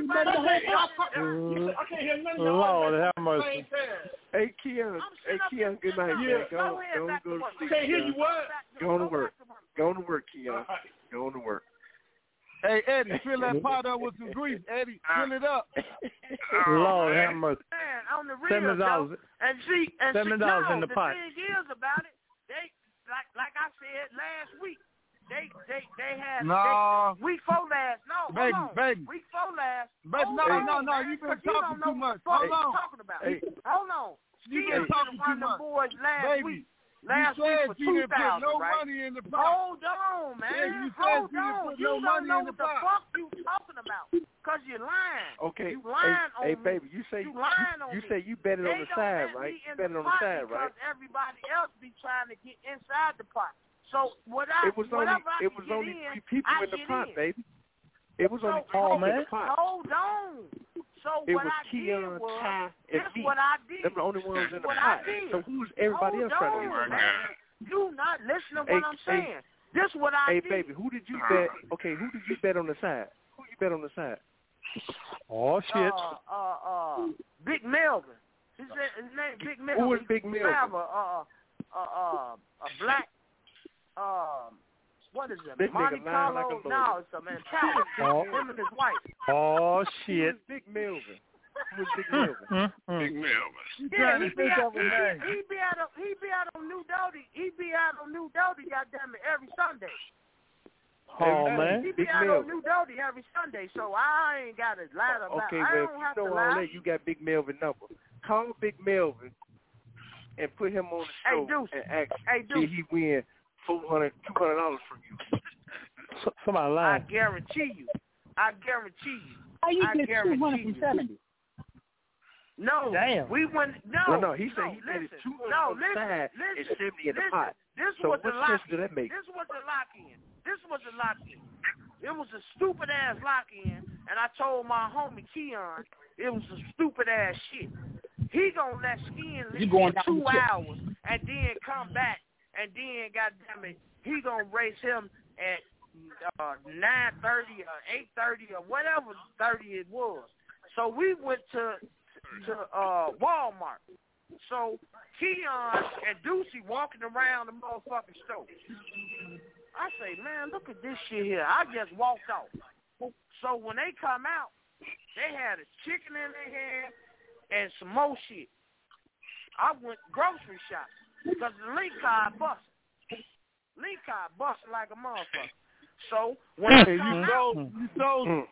Speaker 21: I can't hear none of y'all.
Speaker 7: Lord have mercy.
Speaker 3: Hey, Keon, good night, man. Go to sleep.
Speaker 21: Can't hear you what?
Speaker 3: Go on to work. Go on to work, Keon. Go on to work.
Speaker 21: Hey, Eddie, fill that pot up with some grease. Eddie, fill it up.
Speaker 7: Lord have mercy.
Speaker 19: Man, on the real,
Speaker 7: $70.
Speaker 19: though, and see,
Speaker 7: $70 in the pot.
Speaker 19: The thing is about it, they like I said last week, they had week 4 last. No,
Speaker 21: baby,
Speaker 19: hold on.
Speaker 21: baby.
Speaker 19: Week 4 last.
Speaker 21: Baby, no, you've been talking too much. Hold on.
Speaker 19: Hold on.
Speaker 21: You've been talking too much.
Speaker 19: Boys last week.
Speaker 21: Last
Speaker 19: week
Speaker 21: week
Speaker 19: for
Speaker 21: you didn't put
Speaker 19: 2,000,
Speaker 21: no
Speaker 19: right?
Speaker 21: money in the pot.
Speaker 19: Hold on, man.
Speaker 21: Yeah, you said
Speaker 19: Hold
Speaker 21: you didn't
Speaker 19: on.
Speaker 21: put
Speaker 19: You
Speaker 21: no
Speaker 19: don't
Speaker 21: money
Speaker 19: know
Speaker 21: in the
Speaker 19: what the
Speaker 21: pot.
Speaker 19: fuck you talking about. Because you're lying.
Speaker 3: Okay.
Speaker 19: You lying on
Speaker 3: hey,
Speaker 19: me.
Speaker 3: baby, you say
Speaker 19: you lying on
Speaker 3: you
Speaker 19: me.
Speaker 3: say you bet it on
Speaker 19: They
Speaker 3: the
Speaker 19: don't
Speaker 3: side,
Speaker 19: let
Speaker 3: right?
Speaker 19: me
Speaker 3: You
Speaker 19: in
Speaker 3: bet it on the
Speaker 19: pot
Speaker 3: side, right?
Speaker 19: Because everybody else be trying to get inside the pot. So
Speaker 3: It was only people in the pot, baby. It was only people in the pot.
Speaker 19: Hold on. So
Speaker 3: it
Speaker 19: what
Speaker 3: was
Speaker 19: I
Speaker 3: Keon,
Speaker 19: did was,
Speaker 3: Ty, and me.
Speaker 19: what I did.
Speaker 3: Them the only ones in the
Speaker 19: what
Speaker 3: pot.
Speaker 19: I did.
Speaker 3: So who's everybody else trying to get in the pot?
Speaker 19: You not listening to what I'm saying. This what I did.
Speaker 3: Hey, baby, who did you bet? Okay, who did you bet on the side? Who you bet on the side?
Speaker 7: Oh, shit.
Speaker 19: Big Melvin. His name Big Melvin.
Speaker 3: Who is Big Melvin?
Speaker 19: A black, what is it?
Speaker 3: This
Speaker 19: Monte
Speaker 3: nigga lying like a
Speaker 19: Carlo?
Speaker 3: lawyer.
Speaker 19: No, it's a man. Him and his wife.
Speaker 7: Oh, shit.
Speaker 3: Who is Big Melvin? Who is Big Melvin?
Speaker 5: Big Melvin.
Speaker 19: Yeah, he be out on New Doty. He be out on New Doty, goddamn it, every Sunday.
Speaker 7: Oh, man.
Speaker 19: He be out on New Doty every Sunday, so I ain't got to lie about it.
Speaker 3: Okay,
Speaker 19: I
Speaker 3: well,
Speaker 19: don't have
Speaker 3: if you
Speaker 19: to
Speaker 3: know all
Speaker 19: lie.
Speaker 3: that, you got Big Melvin number. Call Big Melvin and put him on the show and ask did he win $200 from you.
Speaker 7: Somebody lying.
Speaker 19: I guarantee you.
Speaker 6: How you get 200 from 70?
Speaker 19: No,
Speaker 7: damn.
Speaker 19: We went
Speaker 3: No, he said he bet it 200 on the side and 70 in the pot. So what sense did that make?
Speaker 19: This was the lock-in. It was a stupid-ass lock-in, and I told my homie Keon it was a stupid-ass shit. He gonna let skiing listen 2 hours and then come back, and then, goddammit, he gonna race him at 9:30 or 8:30 or whatever 30 it was. So we went to Walmart. So Keon and Ducey walking around the motherfucking store. I say, man, look at this shit here. I just walked off. So when they come out, they had a chicken in their hand and some more shit. I went grocery shopping because the link card busted. Like a motherfucker. So when
Speaker 21: you sold some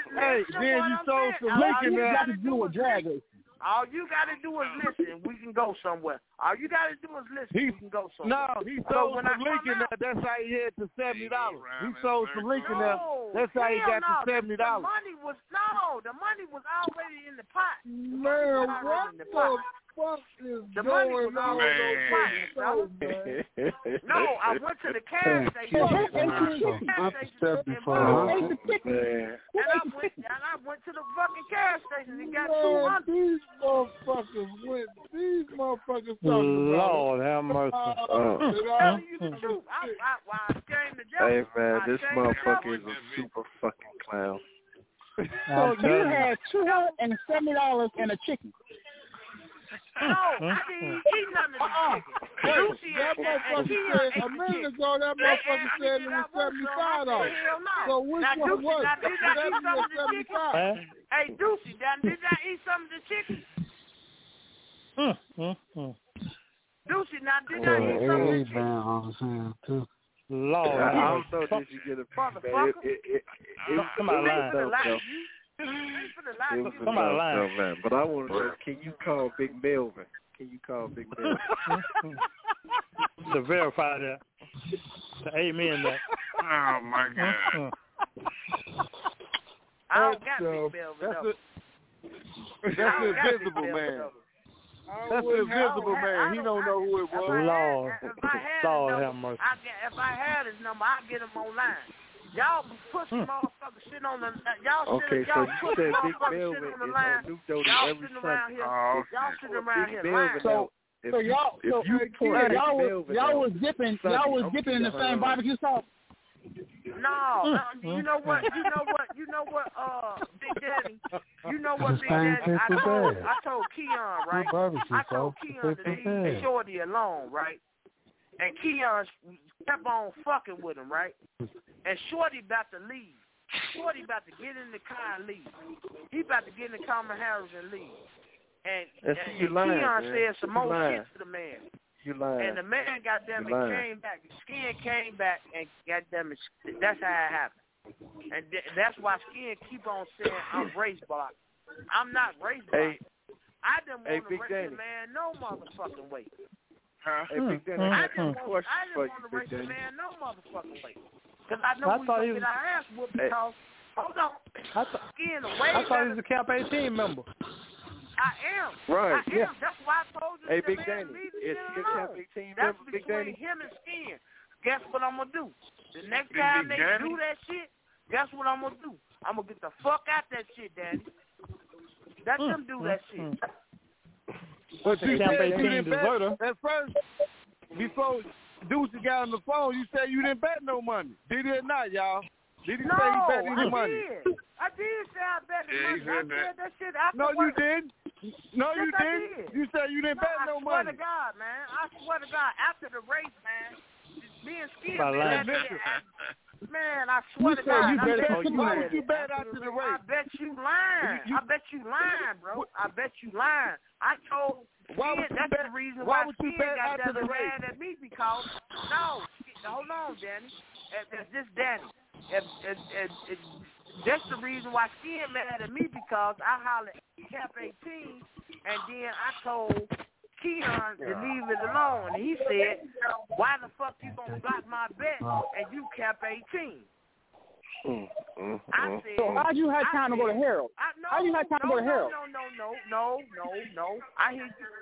Speaker 21: Lincoln there.
Speaker 19: All you got to do is listen. We can go somewhere. All you got to do is listen. We can go somewhere.
Speaker 21: No, he sold some Lincoln there. That's how he had the $70. He sold some Lincoln there. That's how he got the $70.
Speaker 19: The money was already in the pot.
Speaker 21: Man, what the fuck is
Speaker 19: the money
Speaker 21: going
Speaker 19: was all
Speaker 21: on
Speaker 19: those
Speaker 21: man?
Speaker 19: No, I went to the gas station.
Speaker 1: I've stepped before.
Speaker 19: And I went to the fucking gas station and got 200.
Speaker 21: These motherfuckers talking
Speaker 7: Lord have mercy.
Speaker 3: Hey man, this motherfucker is a super fucking clown.
Speaker 6: So you had $270 and a chicken.
Speaker 19: No, I didn't eat none of the chicken.
Speaker 21: That motherfucker said a minute ago. That motherfucker said it was $75. So which one was it?
Speaker 19: Did I eat some of the chicken? Hey, Deucey, did I eat some of the chicken? Deucey, now did I eat some of the chicken?
Speaker 1: Too.
Speaker 7: Lord,
Speaker 3: I don't know. Did you get a man?
Speaker 7: Somebody lying.
Speaker 3: Somebody lying. Man. But I want to know, can you call Big Melvin? Can you call Big Melvin?
Speaker 7: To verify that. To amen that.
Speaker 5: Oh, my God.
Speaker 19: I don't got Big Melvin.
Speaker 18: That's the invisible man. That's the invisible man. He don't know who it was.
Speaker 7: Lord. Lord have mercy.
Speaker 19: If I had his number, I'd get him online. Y'all put some motherfucking shit on the y'all
Speaker 3: okay,
Speaker 19: y'all
Speaker 3: so
Speaker 19: put
Speaker 3: you said
Speaker 19: some
Speaker 3: Big
Speaker 19: motherfucking
Speaker 3: Melvin
Speaker 19: shit on the
Speaker 3: is
Speaker 19: line.
Speaker 3: on New Doty
Speaker 19: Y'all
Speaker 3: every
Speaker 19: sitting around here.
Speaker 3: Sunday.
Speaker 19: Y'all sitting around here
Speaker 3: Big
Speaker 19: lying.
Speaker 6: Y'all was dipping in the same barbecue sauce.
Speaker 19: No, you know what, Big Daddy. You know what, Big Daddy. I told Keon, right? I told Keon to leave Shorty alone, right? And Keon kept on fucking with him, right? And Shorty about to leave. Shorty about to get in the car and leave. He about to get in the Kamala Harris and leave. And Keon said some more shit to the man.
Speaker 3: You lying.
Speaker 19: And the man, goddamn it, came back. Skin came back, and goddamn it, that's how it happened. And that's why Skin keep on saying I'm race blocked. I'm not race blocked. I didn't want to race the man no motherfucking way.
Speaker 3: Hey, Big Danny,
Speaker 19: I didn't want to race the man no motherfucking way. Because I know we going to get our ass whooped because, hold on, Skin away.
Speaker 7: I thought he was a Camp 18 member.
Speaker 19: I am.
Speaker 3: Right.
Speaker 19: I am. That's why I told you.
Speaker 3: Hey, Big Danny, is he a Camp 18 member, Big Danny?
Speaker 19: That's between him and Skin. Guess what I'm going to do? The next time they do that shit, guess what I'm going to do? I'm going to get the fuck out that shit, Daddy. Let them do that shit.
Speaker 18: But you said you didn't bet at first. Before Deucey got on the phone, you said you didn't bet no money. Did he or not, y'all? Did he say he bet any money?
Speaker 19: I did say I bet money. I said that shit after
Speaker 18: No, you didn't. No, you didn't. You said you didn't bet no money.
Speaker 19: I swear to God, man. I swear to God. After the race, man, me and Skin, man, I swear to God.
Speaker 18: Why would you bet after the race?
Speaker 19: I bet you lying. I bet you lying, bro. I bet you lying. I told Skin that's the reason why Skin got that mad at me because, no, hold on, Danny. This Danny. That's the reason why Skin mad at me because I hollered Cap 18 and then I told Keon to leave it alone. And he said, why the fuck you gonna block my bet and you Cap 18? I said,
Speaker 6: so how'd you have time to go to Harold? How you have time to go to Harold?
Speaker 19: No. I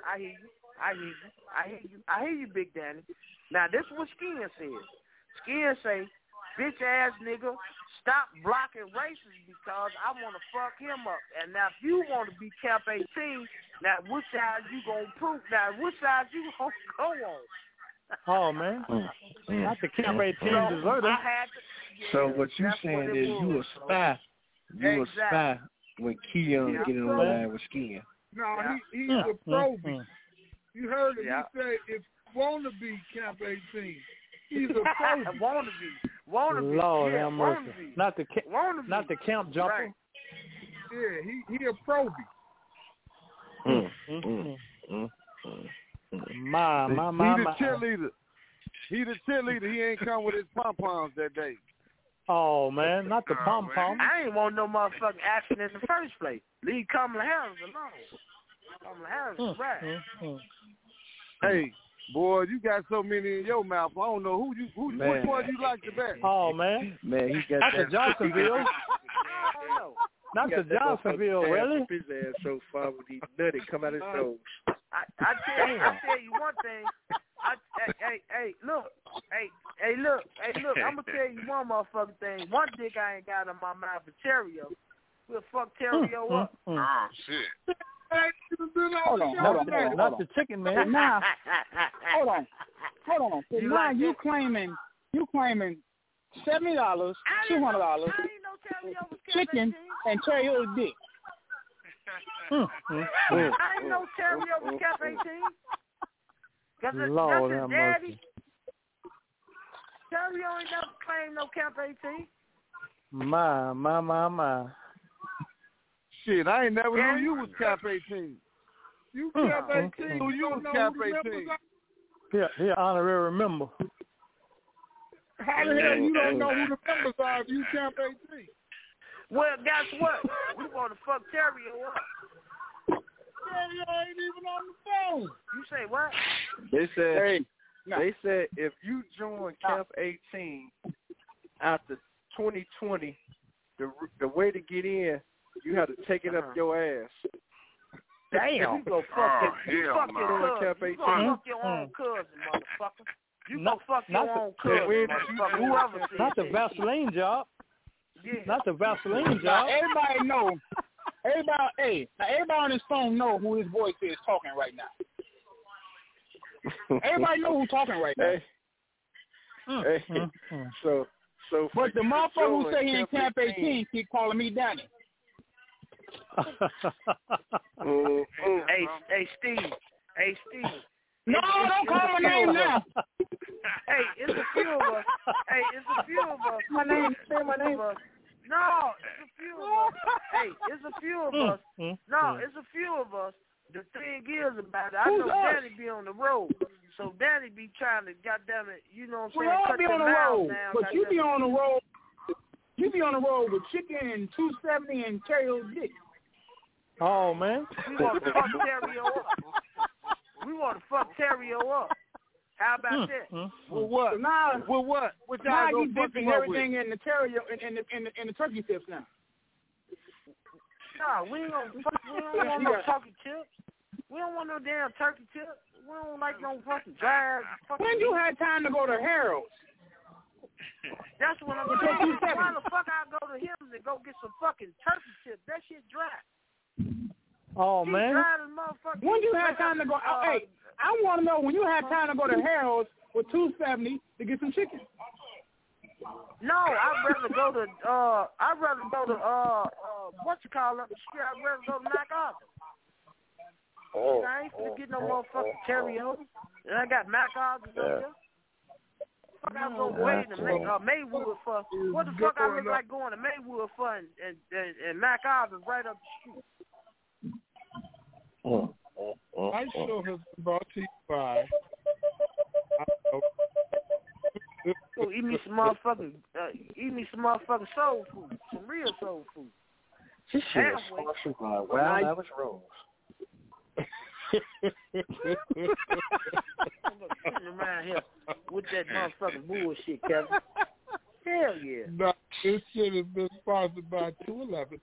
Speaker 19: hear you, Big Danny. Now this is what Skin said. Skin say, bitch ass nigga, stop blocking races because I want to fuck him up. And now if you want to be Cap 18, now which side you going to prove? Now which side you going to go on?
Speaker 7: Oh, man. Not the Camp 18 deserter.
Speaker 3: So what you saying is you a spy. You a spy when Keon get in the line with Skin.
Speaker 21: No, he's a probie. You heard him. He said if you want to be Camp 18, he's a probie.
Speaker 19: Wannabe.
Speaker 7: Lord have mercy. Not the camp jumper.
Speaker 21: Right. Yeah, he a probie.
Speaker 7: My.
Speaker 18: He the cheerleader. He ain't come with his pom-poms that day.
Speaker 7: Oh, man, not the pom-pom.
Speaker 19: I ain't want no motherfucking action in the first place. Leave Kamala Harris alone. Kamala Harris is right.
Speaker 18: Hey, boy, you got so many in your mouth. I don't know which one you like the best.
Speaker 7: Oh, man.
Speaker 3: Man, he got
Speaker 7: not the Johnsonville. Not the Johnsonville, really.
Speaker 3: His ass so far with these nutty come out his nose.
Speaker 19: I tell you one thing. Look. I'm gonna tell you one motherfucking thing. One dick I ain't got in my mouth for Terrio. We'll fuck Terrio up.
Speaker 5: Oh shit.
Speaker 6: Hold on.
Speaker 7: Not the chicken, man.
Speaker 6: Now, hold on. So now you claiming $70, $200 chicken and Terrio's dick.
Speaker 19: I ain't no Terrio was Cap 18. Cause
Speaker 7: Lord
Speaker 19: that's
Speaker 7: have
Speaker 19: his daddy.
Speaker 7: mercy.
Speaker 19: Terrio ain't never claimed no Cap 18.
Speaker 7: My.
Speaker 18: Shit, I ain't never knew you was Cap 18.
Speaker 21: You Cap 18.
Speaker 18: Who you was Cap 18?
Speaker 7: Here, honorary member.
Speaker 21: How the hell you don't know who the members are if you Cap 18?
Speaker 19: Well, guess what? We want to fuck Terrio up.
Speaker 21: Terrio ain't even on the phone.
Speaker 19: You say what?
Speaker 3: They said if you join Cap 18 after 2020, the way to get in, you have to take it up your ass.
Speaker 19: Damn. You go fuck your own cousin, motherfucker. You go fuck your own cousin, motherfucker. Whoever said
Speaker 7: not the Vaseline job.
Speaker 19: Yeah.
Speaker 7: Not the Vaseline job.
Speaker 6: Everybody know. Everybody on this phone know who his voice is talking right now. Everybody know who's talking right now. But the motherfucker who say he in Camp 18 keep calling me Danny.
Speaker 19: Hey, Steve.
Speaker 6: No, don't call my name now.
Speaker 19: Hey, it's a few of us.
Speaker 6: My name.
Speaker 19: No, it's a few of us. Hey, it's a few of us. No, it's a few of us. The thing is about it, I know Danny be on the road. So Danny be trying to, goddamn it, you know what I'm saying?
Speaker 6: We all be on the road,
Speaker 19: down,
Speaker 6: but you be on the road. You be on the road with chicken and 270 and Terrio dick.
Speaker 7: Oh man.
Speaker 19: We want to fuck Terrio up. How about that?
Speaker 18: Well, what?
Speaker 6: Now,
Speaker 18: what? What y'all
Speaker 6: now
Speaker 18: gonna
Speaker 6: you
Speaker 18: fuck
Speaker 6: dipping
Speaker 18: him up
Speaker 6: everything
Speaker 18: with?
Speaker 6: in the Terrio in the turkey tips now.
Speaker 19: No, we ain't gonna fuck. We don't want no turkey tips. We don't want no damn turkey tips. We don't like no fucking drive.
Speaker 6: When you had time to go to Harold's?
Speaker 19: That's what I'm saying. Why the fuck I go to him to go get some fucking turkey tips? That shit dry.
Speaker 7: Oh man.
Speaker 6: When you had time to go? Hey, I want to know when you had time to go to Harold's with 270 to get some chicken.
Speaker 19: No, I'd rather go to what you call it? I'd rather go to MacArthur. I ain't finna get no motherfucking Terrio. And I got MacArthur up there. Fuck, I go way to Maywood for. What the fuck I look like going to Maywood for and MacArthur's right up the street.
Speaker 21: My show has been brought to you by.
Speaker 19: So eat me some motherfucking soul food, some real soul food.
Speaker 11: This shit is sponsored by Wild Average Rose.
Speaker 19: Sitting around here with that motherfucking bullshit, Kevin. Hell yeah.
Speaker 21: No, this shit has been sponsored by 211.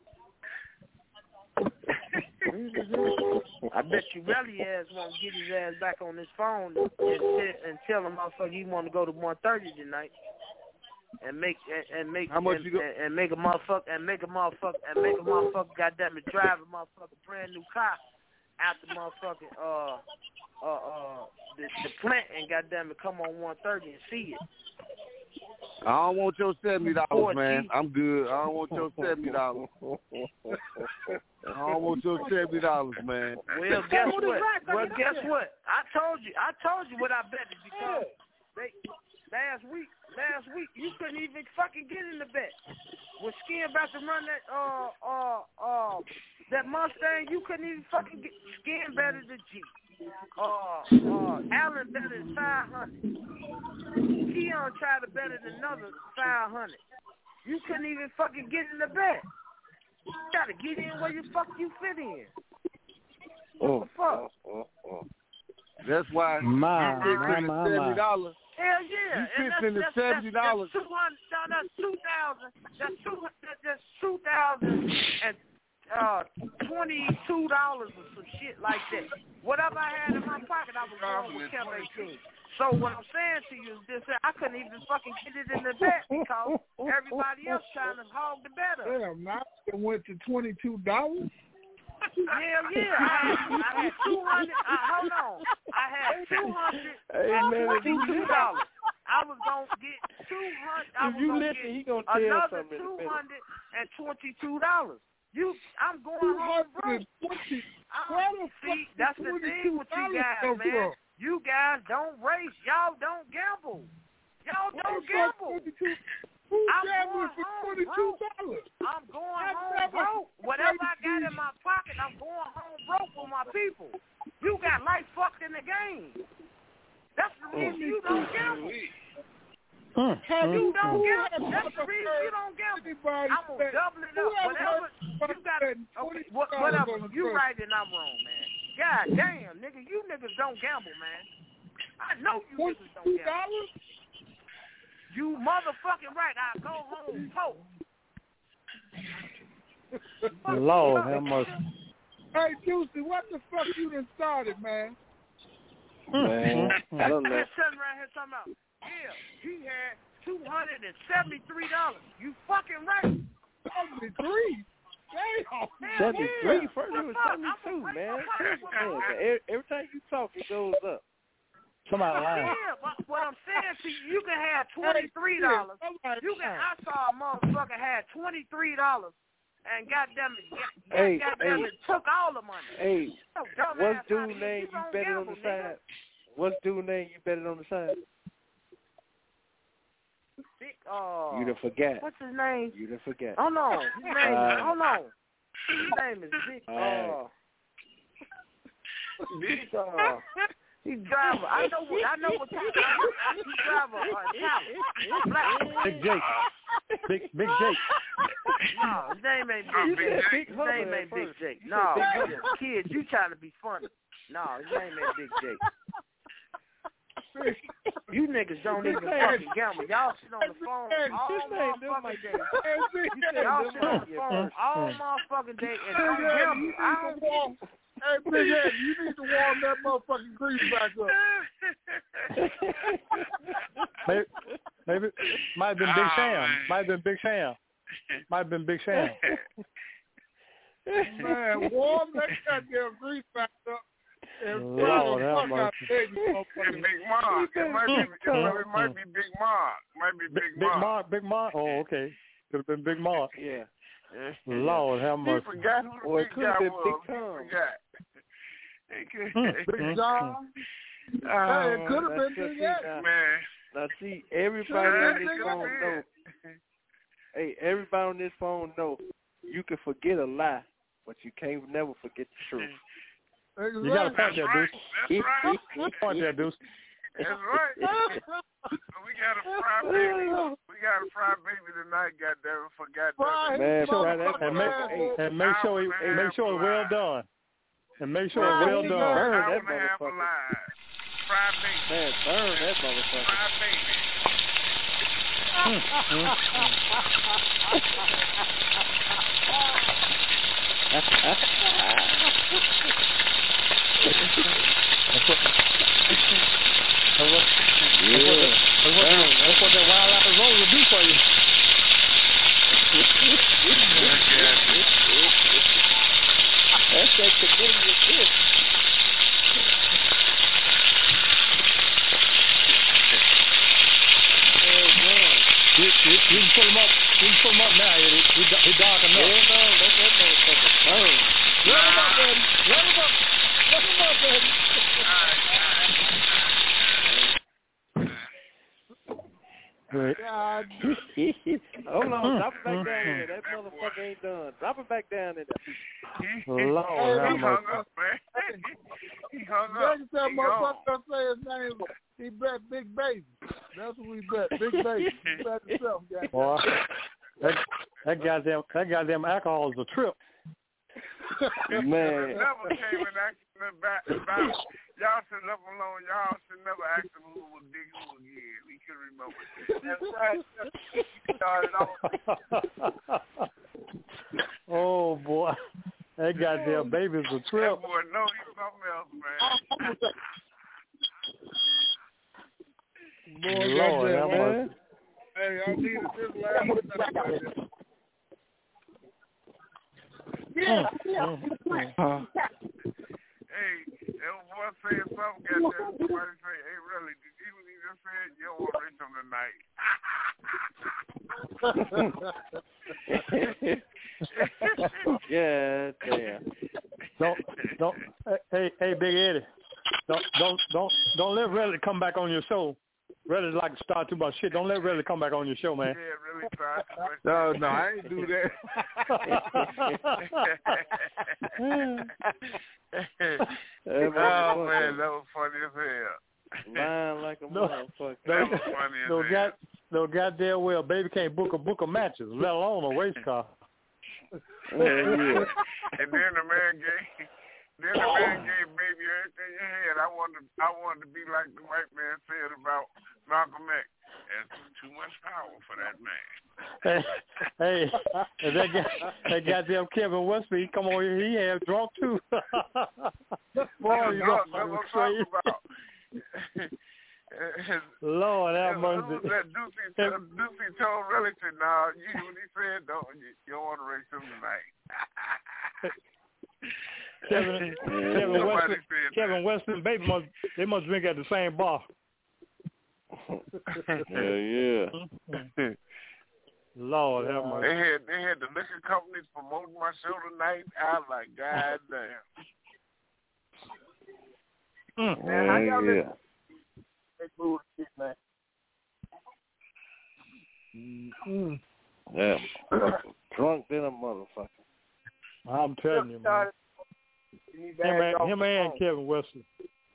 Speaker 19: I bet you Relly ass won't get his ass back on his phone and tell him motherfucker he want to go to 130 tonight and make a motherfucker goddamn it drive a motherfucking brand new car out the motherfucking the plant and goddamn it come on 130 and see it.
Speaker 18: I don't want your $70, man. I'm good. I don't want your $70. I don't want your $70, man.
Speaker 19: Well, guess what? I told you what I bet it because last week you couldn't even fucking get in the bet. When Skin about to run that Mustang, you couldn't even fucking get Skin better than G. Allen better than 500. Keon tried to bet it another 500. You couldn't even fucking get in the bet. You gotta get in where you fit in. What the fuck?
Speaker 18: That's why
Speaker 7: my.
Speaker 18: $70.
Speaker 19: Hell yeah.
Speaker 18: You fits in the $70.
Speaker 19: That's 2,000. That's 2020 $22 or some shit like that. Whatever I had in my pocket, I was going with Kev 18. So what I'm saying to you is this: I couldn't even fucking get it in the bet because everybody else trying to hog the bet up.
Speaker 21: Damn, now it went to $22.
Speaker 19: Hell yeah! I had 200. Hold on, I had $222. I was gonna get 200. I was gonna get another $222. I'm going home broke. See, that's the thing with you guys, man. You guys don't race. Y'all don't gamble. Y'all don't gamble. I'm going home broke. I'm going home broke. Whatever I got in my pocket, I'm going home broke with my people. You got life fucked in the game. That's the reason you don't gamble. You don't gamble. That's the reason you don't gamble. I'm going to double it up. Whatever you got. Okay, whatever. You right and I'm wrong, man. God damn, nigga. You niggas don't gamble, man. I know you niggas don't gamble. You motherfucking right. I go home poor.
Speaker 7: Lord, how much?
Speaker 21: Hey, Juicy, what the fuck you done started, man?
Speaker 3: Man, I don't know.
Speaker 19: This son right here talking about, yeah, he had $273. You fucking right.
Speaker 21: 73? Damn.
Speaker 3: 73? First it was 72, man. Every time you talk, it goes up.
Speaker 7: Somebody lying.
Speaker 19: Yeah, but what I'm saying to you, you can have $23. I saw a motherfucker had $23 and goddamn it, took all the money.
Speaker 3: Hey, what's dude's name you bet it on the side? What's dude's name you bet it on the side? You done forgot.
Speaker 19: What's his name?
Speaker 3: You done forgot.
Speaker 19: Hold on. His name hold on. His name is Vic. He driver. I know what he driver.
Speaker 7: Big Jake. Big Jake.
Speaker 19: No, his name ain't Big Jake. His name ain't Big Jake. No, kids, you trying to be funny. No, his name ain't Big Jake. You niggas don't even fucking gamble. Y'all sit on the phone all motherfucking day. Y'all sit on the phone all motherfucking day and don't gamble. I don't get it.
Speaker 21: Hey, Big Ed, you need to warm that motherfucking grease back up.
Speaker 7: Maybe might have been Big Sam. Might have been Big Sam.
Speaker 21: Man, warm that goddamn grease back up.
Speaker 5: Lord, Big Mark. It might be Big Mark. Might be Big Mark.
Speaker 7: Big Mark. Oh, okay. Could have been Big Mark.
Speaker 3: Yeah.
Speaker 7: Lord, how much?
Speaker 5: He forgot who the big guy was.
Speaker 21: Big John. Hey, it could have been Big X.
Speaker 5: Man.
Speaker 3: Now see, everybody on this phone know. Hey, everybody on this phone know you can forget a lie, but you can't never forget the truth.
Speaker 21: Exactly.
Speaker 7: You got to point that, Deuce.
Speaker 5: That's right.
Speaker 7: Point that, Deuce.
Speaker 5: That's right. We got a fry baby. We got a fry baby tonight. Goddamn, forgot that.
Speaker 3: Man,
Speaker 7: and make sure it's well done. And make sure it's well done.
Speaker 3: Burn that motherfucker.
Speaker 5: Fry baby.
Speaker 3: Man, burn that motherfucker.
Speaker 5: Fry baby.
Speaker 7: That's what that wild out roll will do for you.
Speaker 3: That's that community shit.
Speaker 7: You can pull him up. You can pull him up now. He's dark enough.
Speaker 3: Yeah, no, let that motherfucker burn.
Speaker 21: Let him up, baby. Let him up, baby.
Speaker 7: Right.
Speaker 3: Hold on, drop it back down there. That motherfucker ain't done. Drop it back down there.
Speaker 7: Lord,
Speaker 5: he hung up, man. He hung up.
Speaker 21: Next time motherfucker say his name, he bet Big Baby. That's what we bet, Big Baby. He bet himself, guys.
Speaker 7: Boy, that goddamn alcohol is a trip.
Speaker 3: Man.
Speaker 5: Never came and asked about y'all should never alone. Y'all should never ask him who was big who again. We can remember. That's right.
Speaker 7: Oh boy, That goddamn baby's a trip.
Speaker 5: That boy know he's something else, man.
Speaker 21: Boy,
Speaker 7: Lord,
Speaker 21: goddamn,
Speaker 7: man.
Speaker 21: Hey, I needed this last night.
Speaker 5: Hey, that boy saying something, goddamn. Somebody say, hey, really, did you what he just said? You don't want to reach him tonight.
Speaker 3: Yeah, damn.
Speaker 7: Don't. Hey, Big Eddie. Don't let Relly come back on your show. Relly's like to start too much shit. Don't let Relly come back on your show, man.
Speaker 5: Yeah, really start too much.
Speaker 18: No, I ain't do that.
Speaker 5: Oh man, that was funny as hell.
Speaker 3: Lying like a motherfucker.
Speaker 5: That was funny as hell.
Speaker 7: No goddamn well, baby can't book of matches, let alone a race car.
Speaker 5: And then the man gave baby everything you had. I wanted to be like the white man said about Malcolm X. There's too much power for that man.
Speaker 7: Hey, that goddamn Kevin Westby, come on here, he had drunk too. Boy, you know what I'm talking about. Lord, that must be.
Speaker 5: Deucey told relative, "Nah, you hear what he said? You don't want to race him tonight."
Speaker 7: Kevin Weston, baby they must drink at the same bar.
Speaker 3: Yeah.
Speaker 7: Lord have mercy.
Speaker 5: They had the liquor companies promoting my show tonight. I was like, God damn.
Speaker 12: Man, how y'all listen? They bullshit, man.
Speaker 3: Yeah, drunk than a motherfucker.
Speaker 7: I'm telling you, man. Him and Kevin Weston.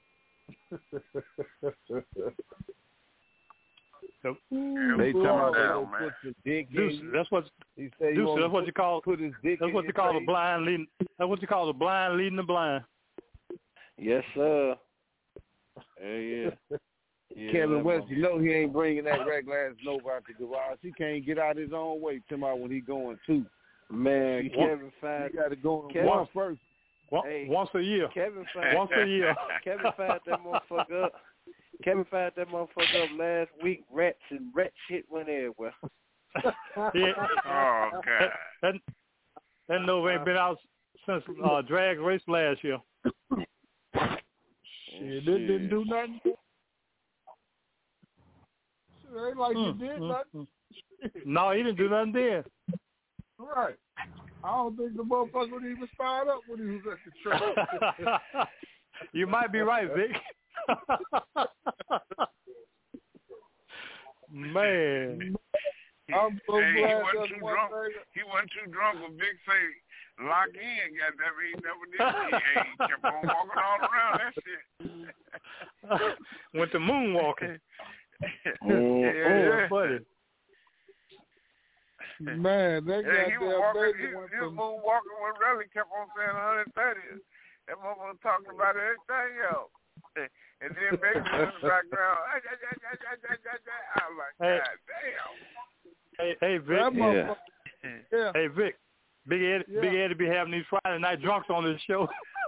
Speaker 18: They talking about
Speaker 8: put the dick
Speaker 7: Deuce, that's what
Speaker 8: he said.
Speaker 7: That's what you call.
Speaker 8: Put his dick.
Speaker 7: That's what you call the blind leading. That's what you call the blind leading the blind.
Speaker 3: Yes, sir. Yeah.
Speaker 8: Kevin West, you know he ain't bringing that regular ass nobody out the garage. He can't get out his own way. Tell me when he going to.
Speaker 3: Man, Kevin find.
Speaker 8: You got to go once first.
Speaker 7: Once a year.
Speaker 3: Kevin find.
Speaker 7: Once a year.
Speaker 3: Kevin find that motherfucker up. Kevin fired that motherfucker up last week. Rats and rat shit went everywhere.
Speaker 7: Yeah.
Speaker 5: Oh God.
Speaker 7: That Nova ain't been out since drag race last year.
Speaker 21: Shit, this didn't do nothing. It ain't like you did nothing.
Speaker 7: No, he didn't do nothing then.
Speaker 21: Right. I don't think the motherfucker would even fired up when he was at the track.
Speaker 7: You might be right, Vic. Man.
Speaker 21: I'm so glad
Speaker 5: he wasn't too drunk when Vic say lock in, goddamn, he never did. He kept on walking all around that shit.
Speaker 7: Went to moonwalking.
Speaker 5: Yeah,
Speaker 7: buddy.
Speaker 21: Man, that
Speaker 5: he was moonwalking when Relly kept on saying 130. That motherfucker talking about everything else. And then Baby in the background. I'm like, God damn.
Speaker 7: Hey, Vic.
Speaker 21: Yeah.
Speaker 7: Hey, Vic. Big Eddie be having these Friday night drunks on this show.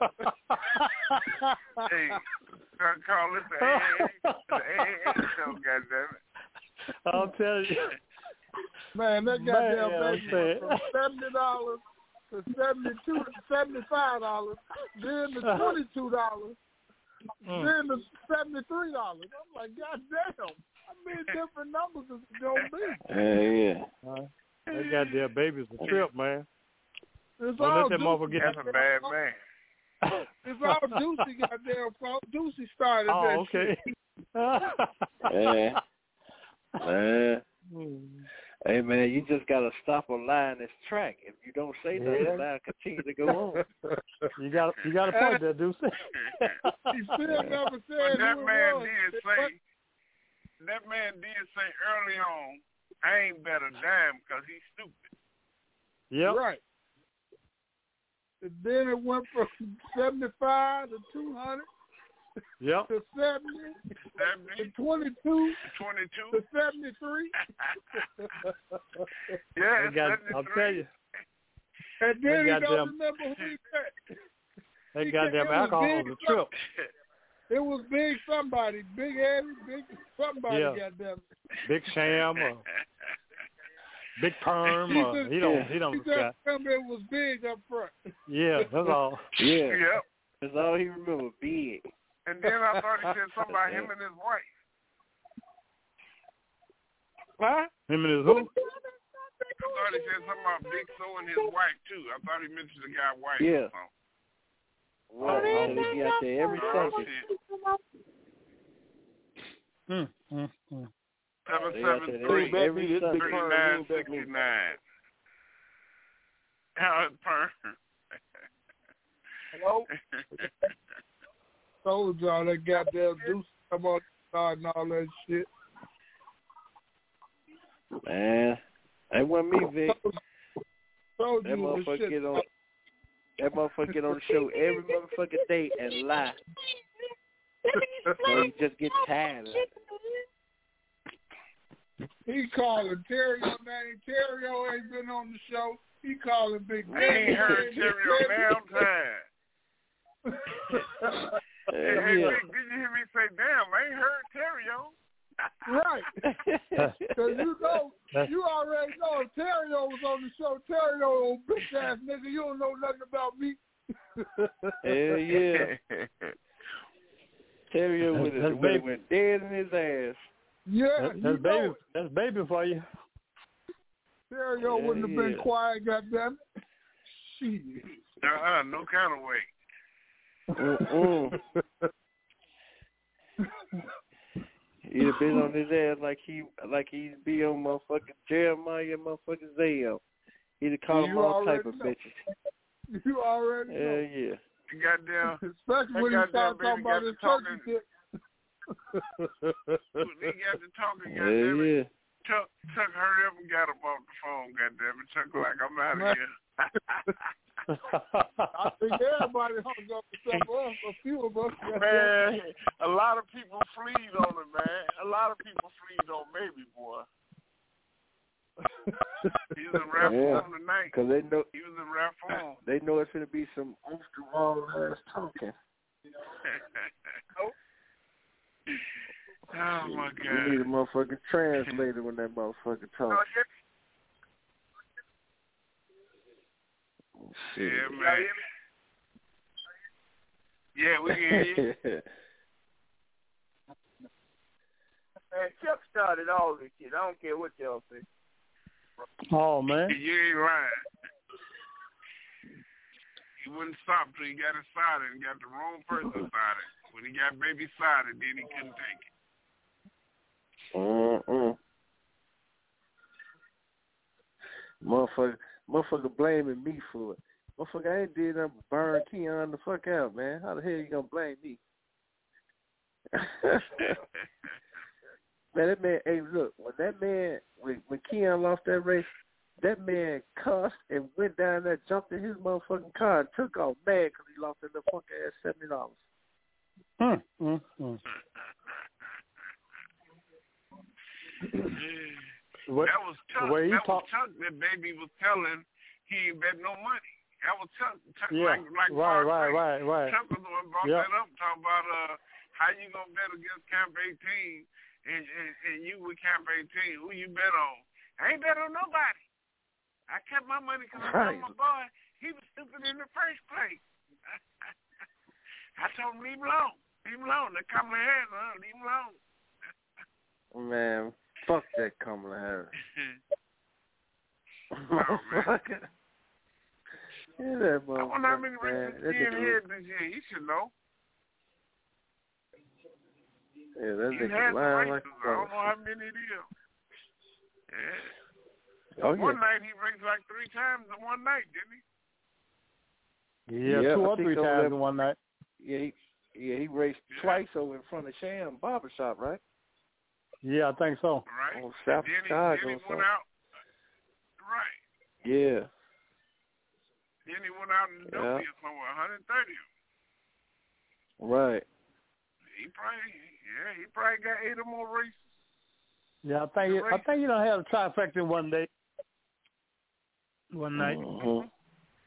Speaker 5: Hey, call it the AA show, goddammit.
Speaker 7: I'll tell you.
Speaker 21: Man, that goddamn baby went from $70 to $72 to $75, then to $22, then to $73. I'm like, God damn, how many different numbers is it gonna be?
Speaker 7: That goddamn baby's a trip, man.
Speaker 21: It's
Speaker 7: Don't
Speaker 21: all
Speaker 7: let that motherfucker get.
Speaker 5: That's a bad man.
Speaker 21: It's all Deucey goddamn fault. Deucey started that
Speaker 7: okay.
Speaker 21: shit.
Speaker 3: Hey man, you just gotta stop a lie in this track. If you don't say nothing, the lie continue to go on.
Speaker 7: You got a point there, Deuce.
Speaker 21: He still never said
Speaker 5: that
Speaker 21: who
Speaker 5: man
Speaker 21: it was.
Speaker 5: That man did say early on, I ain't bet a dime because he's stupid.
Speaker 7: Yep.
Speaker 21: Right. And then it went from 75 to 200.
Speaker 7: Yep.
Speaker 21: To 70, to 22, to 73.
Speaker 5: Yeah,
Speaker 7: I'll tell you.
Speaker 21: And then he don't remember who he met.
Speaker 7: That goddamn alcohol was a trip.
Speaker 21: It was Big somebody, Big Eddie, Big somebody, goddamn.
Speaker 7: Big Sam or Big Perm or he don't forget.
Speaker 21: Remember it was Big up front.
Speaker 7: Yeah, that's all.
Speaker 3: Yeah.
Speaker 5: Yep.
Speaker 3: That's all he remember, Big.
Speaker 5: And then I thought he said something about him and his wife.
Speaker 21: Huh?
Speaker 7: Him and his who?
Speaker 5: I thought he said something about Big So and his wife too. I thought he mentioned the guy's wife.
Speaker 3: Yeah. Well, they be out there every Sunday.
Speaker 5: 773-3969. Howard Perm.
Speaker 21: Hello? Told y'all that goddamn Deuce come on and all that shit.
Speaker 3: Man, that wasn't me, Vic.
Speaker 21: Told
Speaker 3: That
Speaker 21: you
Speaker 3: motherfucker get on. That motherfucker get on the show every motherfucking day and lie. So you just get tired of it.
Speaker 21: He calling Terrio name. Terrio ain't been on the show. He calling Big
Speaker 5: I ain't heard Terrio damn time. Hey, Vic, did you hear me say, damn, I ain't heard Terrio?
Speaker 21: Right. Because you already know if Terrio was on the show, Terrio, old bitch ass nigga, you don't know nothing about me.
Speaker 3: Hell yeah. Terrio would have went dead in his ass.
Speaker 21: Yeah,
Speaker 7: that's baby for you.
Speaker 21: Terrio wouldn't have been quiet, goddamn it. Shit.
Speaker 5: No kind of way.
Speaker 3: He'd have been on his ass like he'd be on motherfucking Jeremiah and motherfucking Zale. He'd have called him all type of bitches.
Speaker 21: You already know.
Speaker 3: Hell yeah.
Speaker 5: Goddamn.
Speaker 21: Especially when he started talking about his turkey dick.
Speaker 5: They got to talking,
Speaker 3: Hell
Speaker 5: goddamn
Speaker 3: yeah.
Speaker 5: it. Chuck hurry up and got him off the phone, goddamn it. Chuck like, I'm out of here.
Speaker 21: I think everybody hung up except us, a few of us.
Speaker 5: Man, a lot of people fleed on him, man. A lot of people fleed on Baby Boy. He was in rap form tonight.
Speaker 3: Because they know
Speaker 5: he was in rap form.
Speaker 3: They know it's going to be some off the wall ass talking.
Speaker 5: Oh my God!
Speaker 3: You need a motherfucking translator when that motherfucker talks.
Speaker 5: Yeah, man. Yeah, we can hear you.
Speaker 9: Man, Chuck started all this shit. I don't care what y'all say.
Speaker 7: Oh, man.
Speaker 5: You ain't lying. He wouldn't stop till he got it started and got the wrong person started. When he got Baby started, then he couldn't take it.
Speaker 3: Motherfucker blaming me for it. Motherfucker, I ain't did nothing but burn Keon the fuck out, man. How the hell you gonna blame me? Man, that man, hey, look, when Keon lost that race, that man cussed and went down there, jumped in his motherfucking car and took off mad because he lost that little fuck ass $70.
Speaker 5: That was Chuck. Chuck that Baby was telling he ain't bet no money. That was Chuck.
Speaker 7: Right.
Speaker 5: Chuck was the one brought that up, talking about how you gonna bet against Camp 18 and you with Camp 18. Who you bet on? I ain't bet on nobody. I kept my money because I told my boy he was stupid in the first place. I told him leave him alone. Leave him alone. They come ahead, leave him alone.
Speaker 3: Man, fuck that Kamala Harris.
Speaker 5: Motherfucker.
Speaker 3: Yeah, that
Speaker 5: I wonder how many races he had this year. He should know.
Speaker 3: Yeah, that
Speaker 5: he
Speaker 3: nigga lying like
Speaker 5: I don't know how many it is. Yeah.
Speaker 3: Oh,
Speaker 5: one night he raced like 3 times in one night, didn't he?
Speaker 7: Yeah, 2 or 3 times in one night.
Speaker 3: Yeah, he raced twice over in front of Sham Barbershop, right?
Speaker 7: Yeah, I think so.
Speaker 5: Right.
Speaker 3: On South Chicago.
Speaker 5: Then he went out. Right.
Speaker 3: Yeah.
Speaker 5: Then he went out in the W somewhere, 130.
Speaker 3: Right.
Speaker 5: He probably got 8 or more races.
Speaker 7: Yeah, I think you don't have a trifecta in one day. One night.
Speaker 3: Mm-hmm.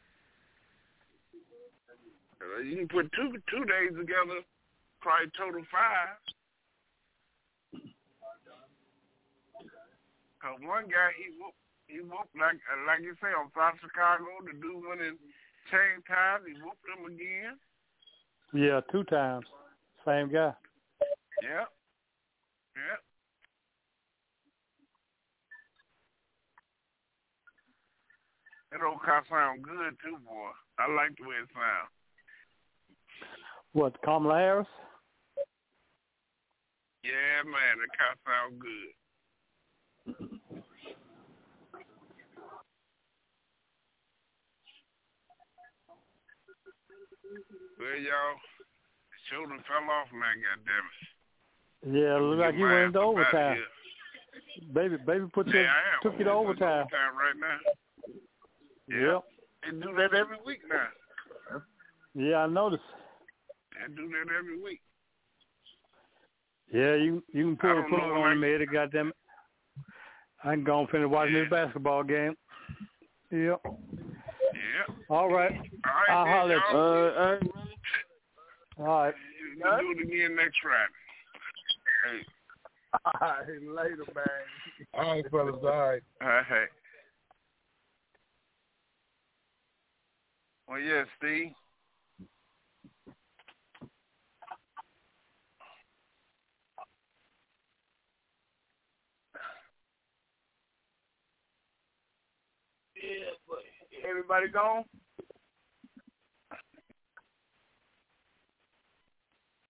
Speaker 5: You can put two days together, probably total 5. Cause one guy he whooped like you say on South Chicago. The dude went in chain ties. He whooped him again.
Speaker 7: Yeah, 2 times. Same guy.
Speaker 5: Yep. Yep. That old car sound good too, boy. I like the way it sounds.
Speaker 7: What, Kamala Harris?
Speaker 5: Yeah, man, that car sound good. Well, y'all, children fell off, man, goddammit.
Speaker 7: Yeah, look like you went into overtime. Baby took you to overtime.
Speaker 5: Right now.
Speaker 7: Yep.
Speaker 5: They do that every week now.
Speaker 7: Yeah, I noticed.
Speaker 5: They do that every week.
Speaker 7: Yeah, you can pull a plug on me, Eddie, goddamn it. I can go and finish watching this basketball game. Yep.
Speaker 5: Yeah.
Speaker 7: All right. I'll holler at you. All right.
Speaker 5: We'll do it again next Friday. Hey.
Speaker 21: All right, later, man.
Speaker 18: All right, fellas. All right.
Speaker 5: Hey. Well, yeah, Steve.
Speaker 12: Yeah, but everybody gone?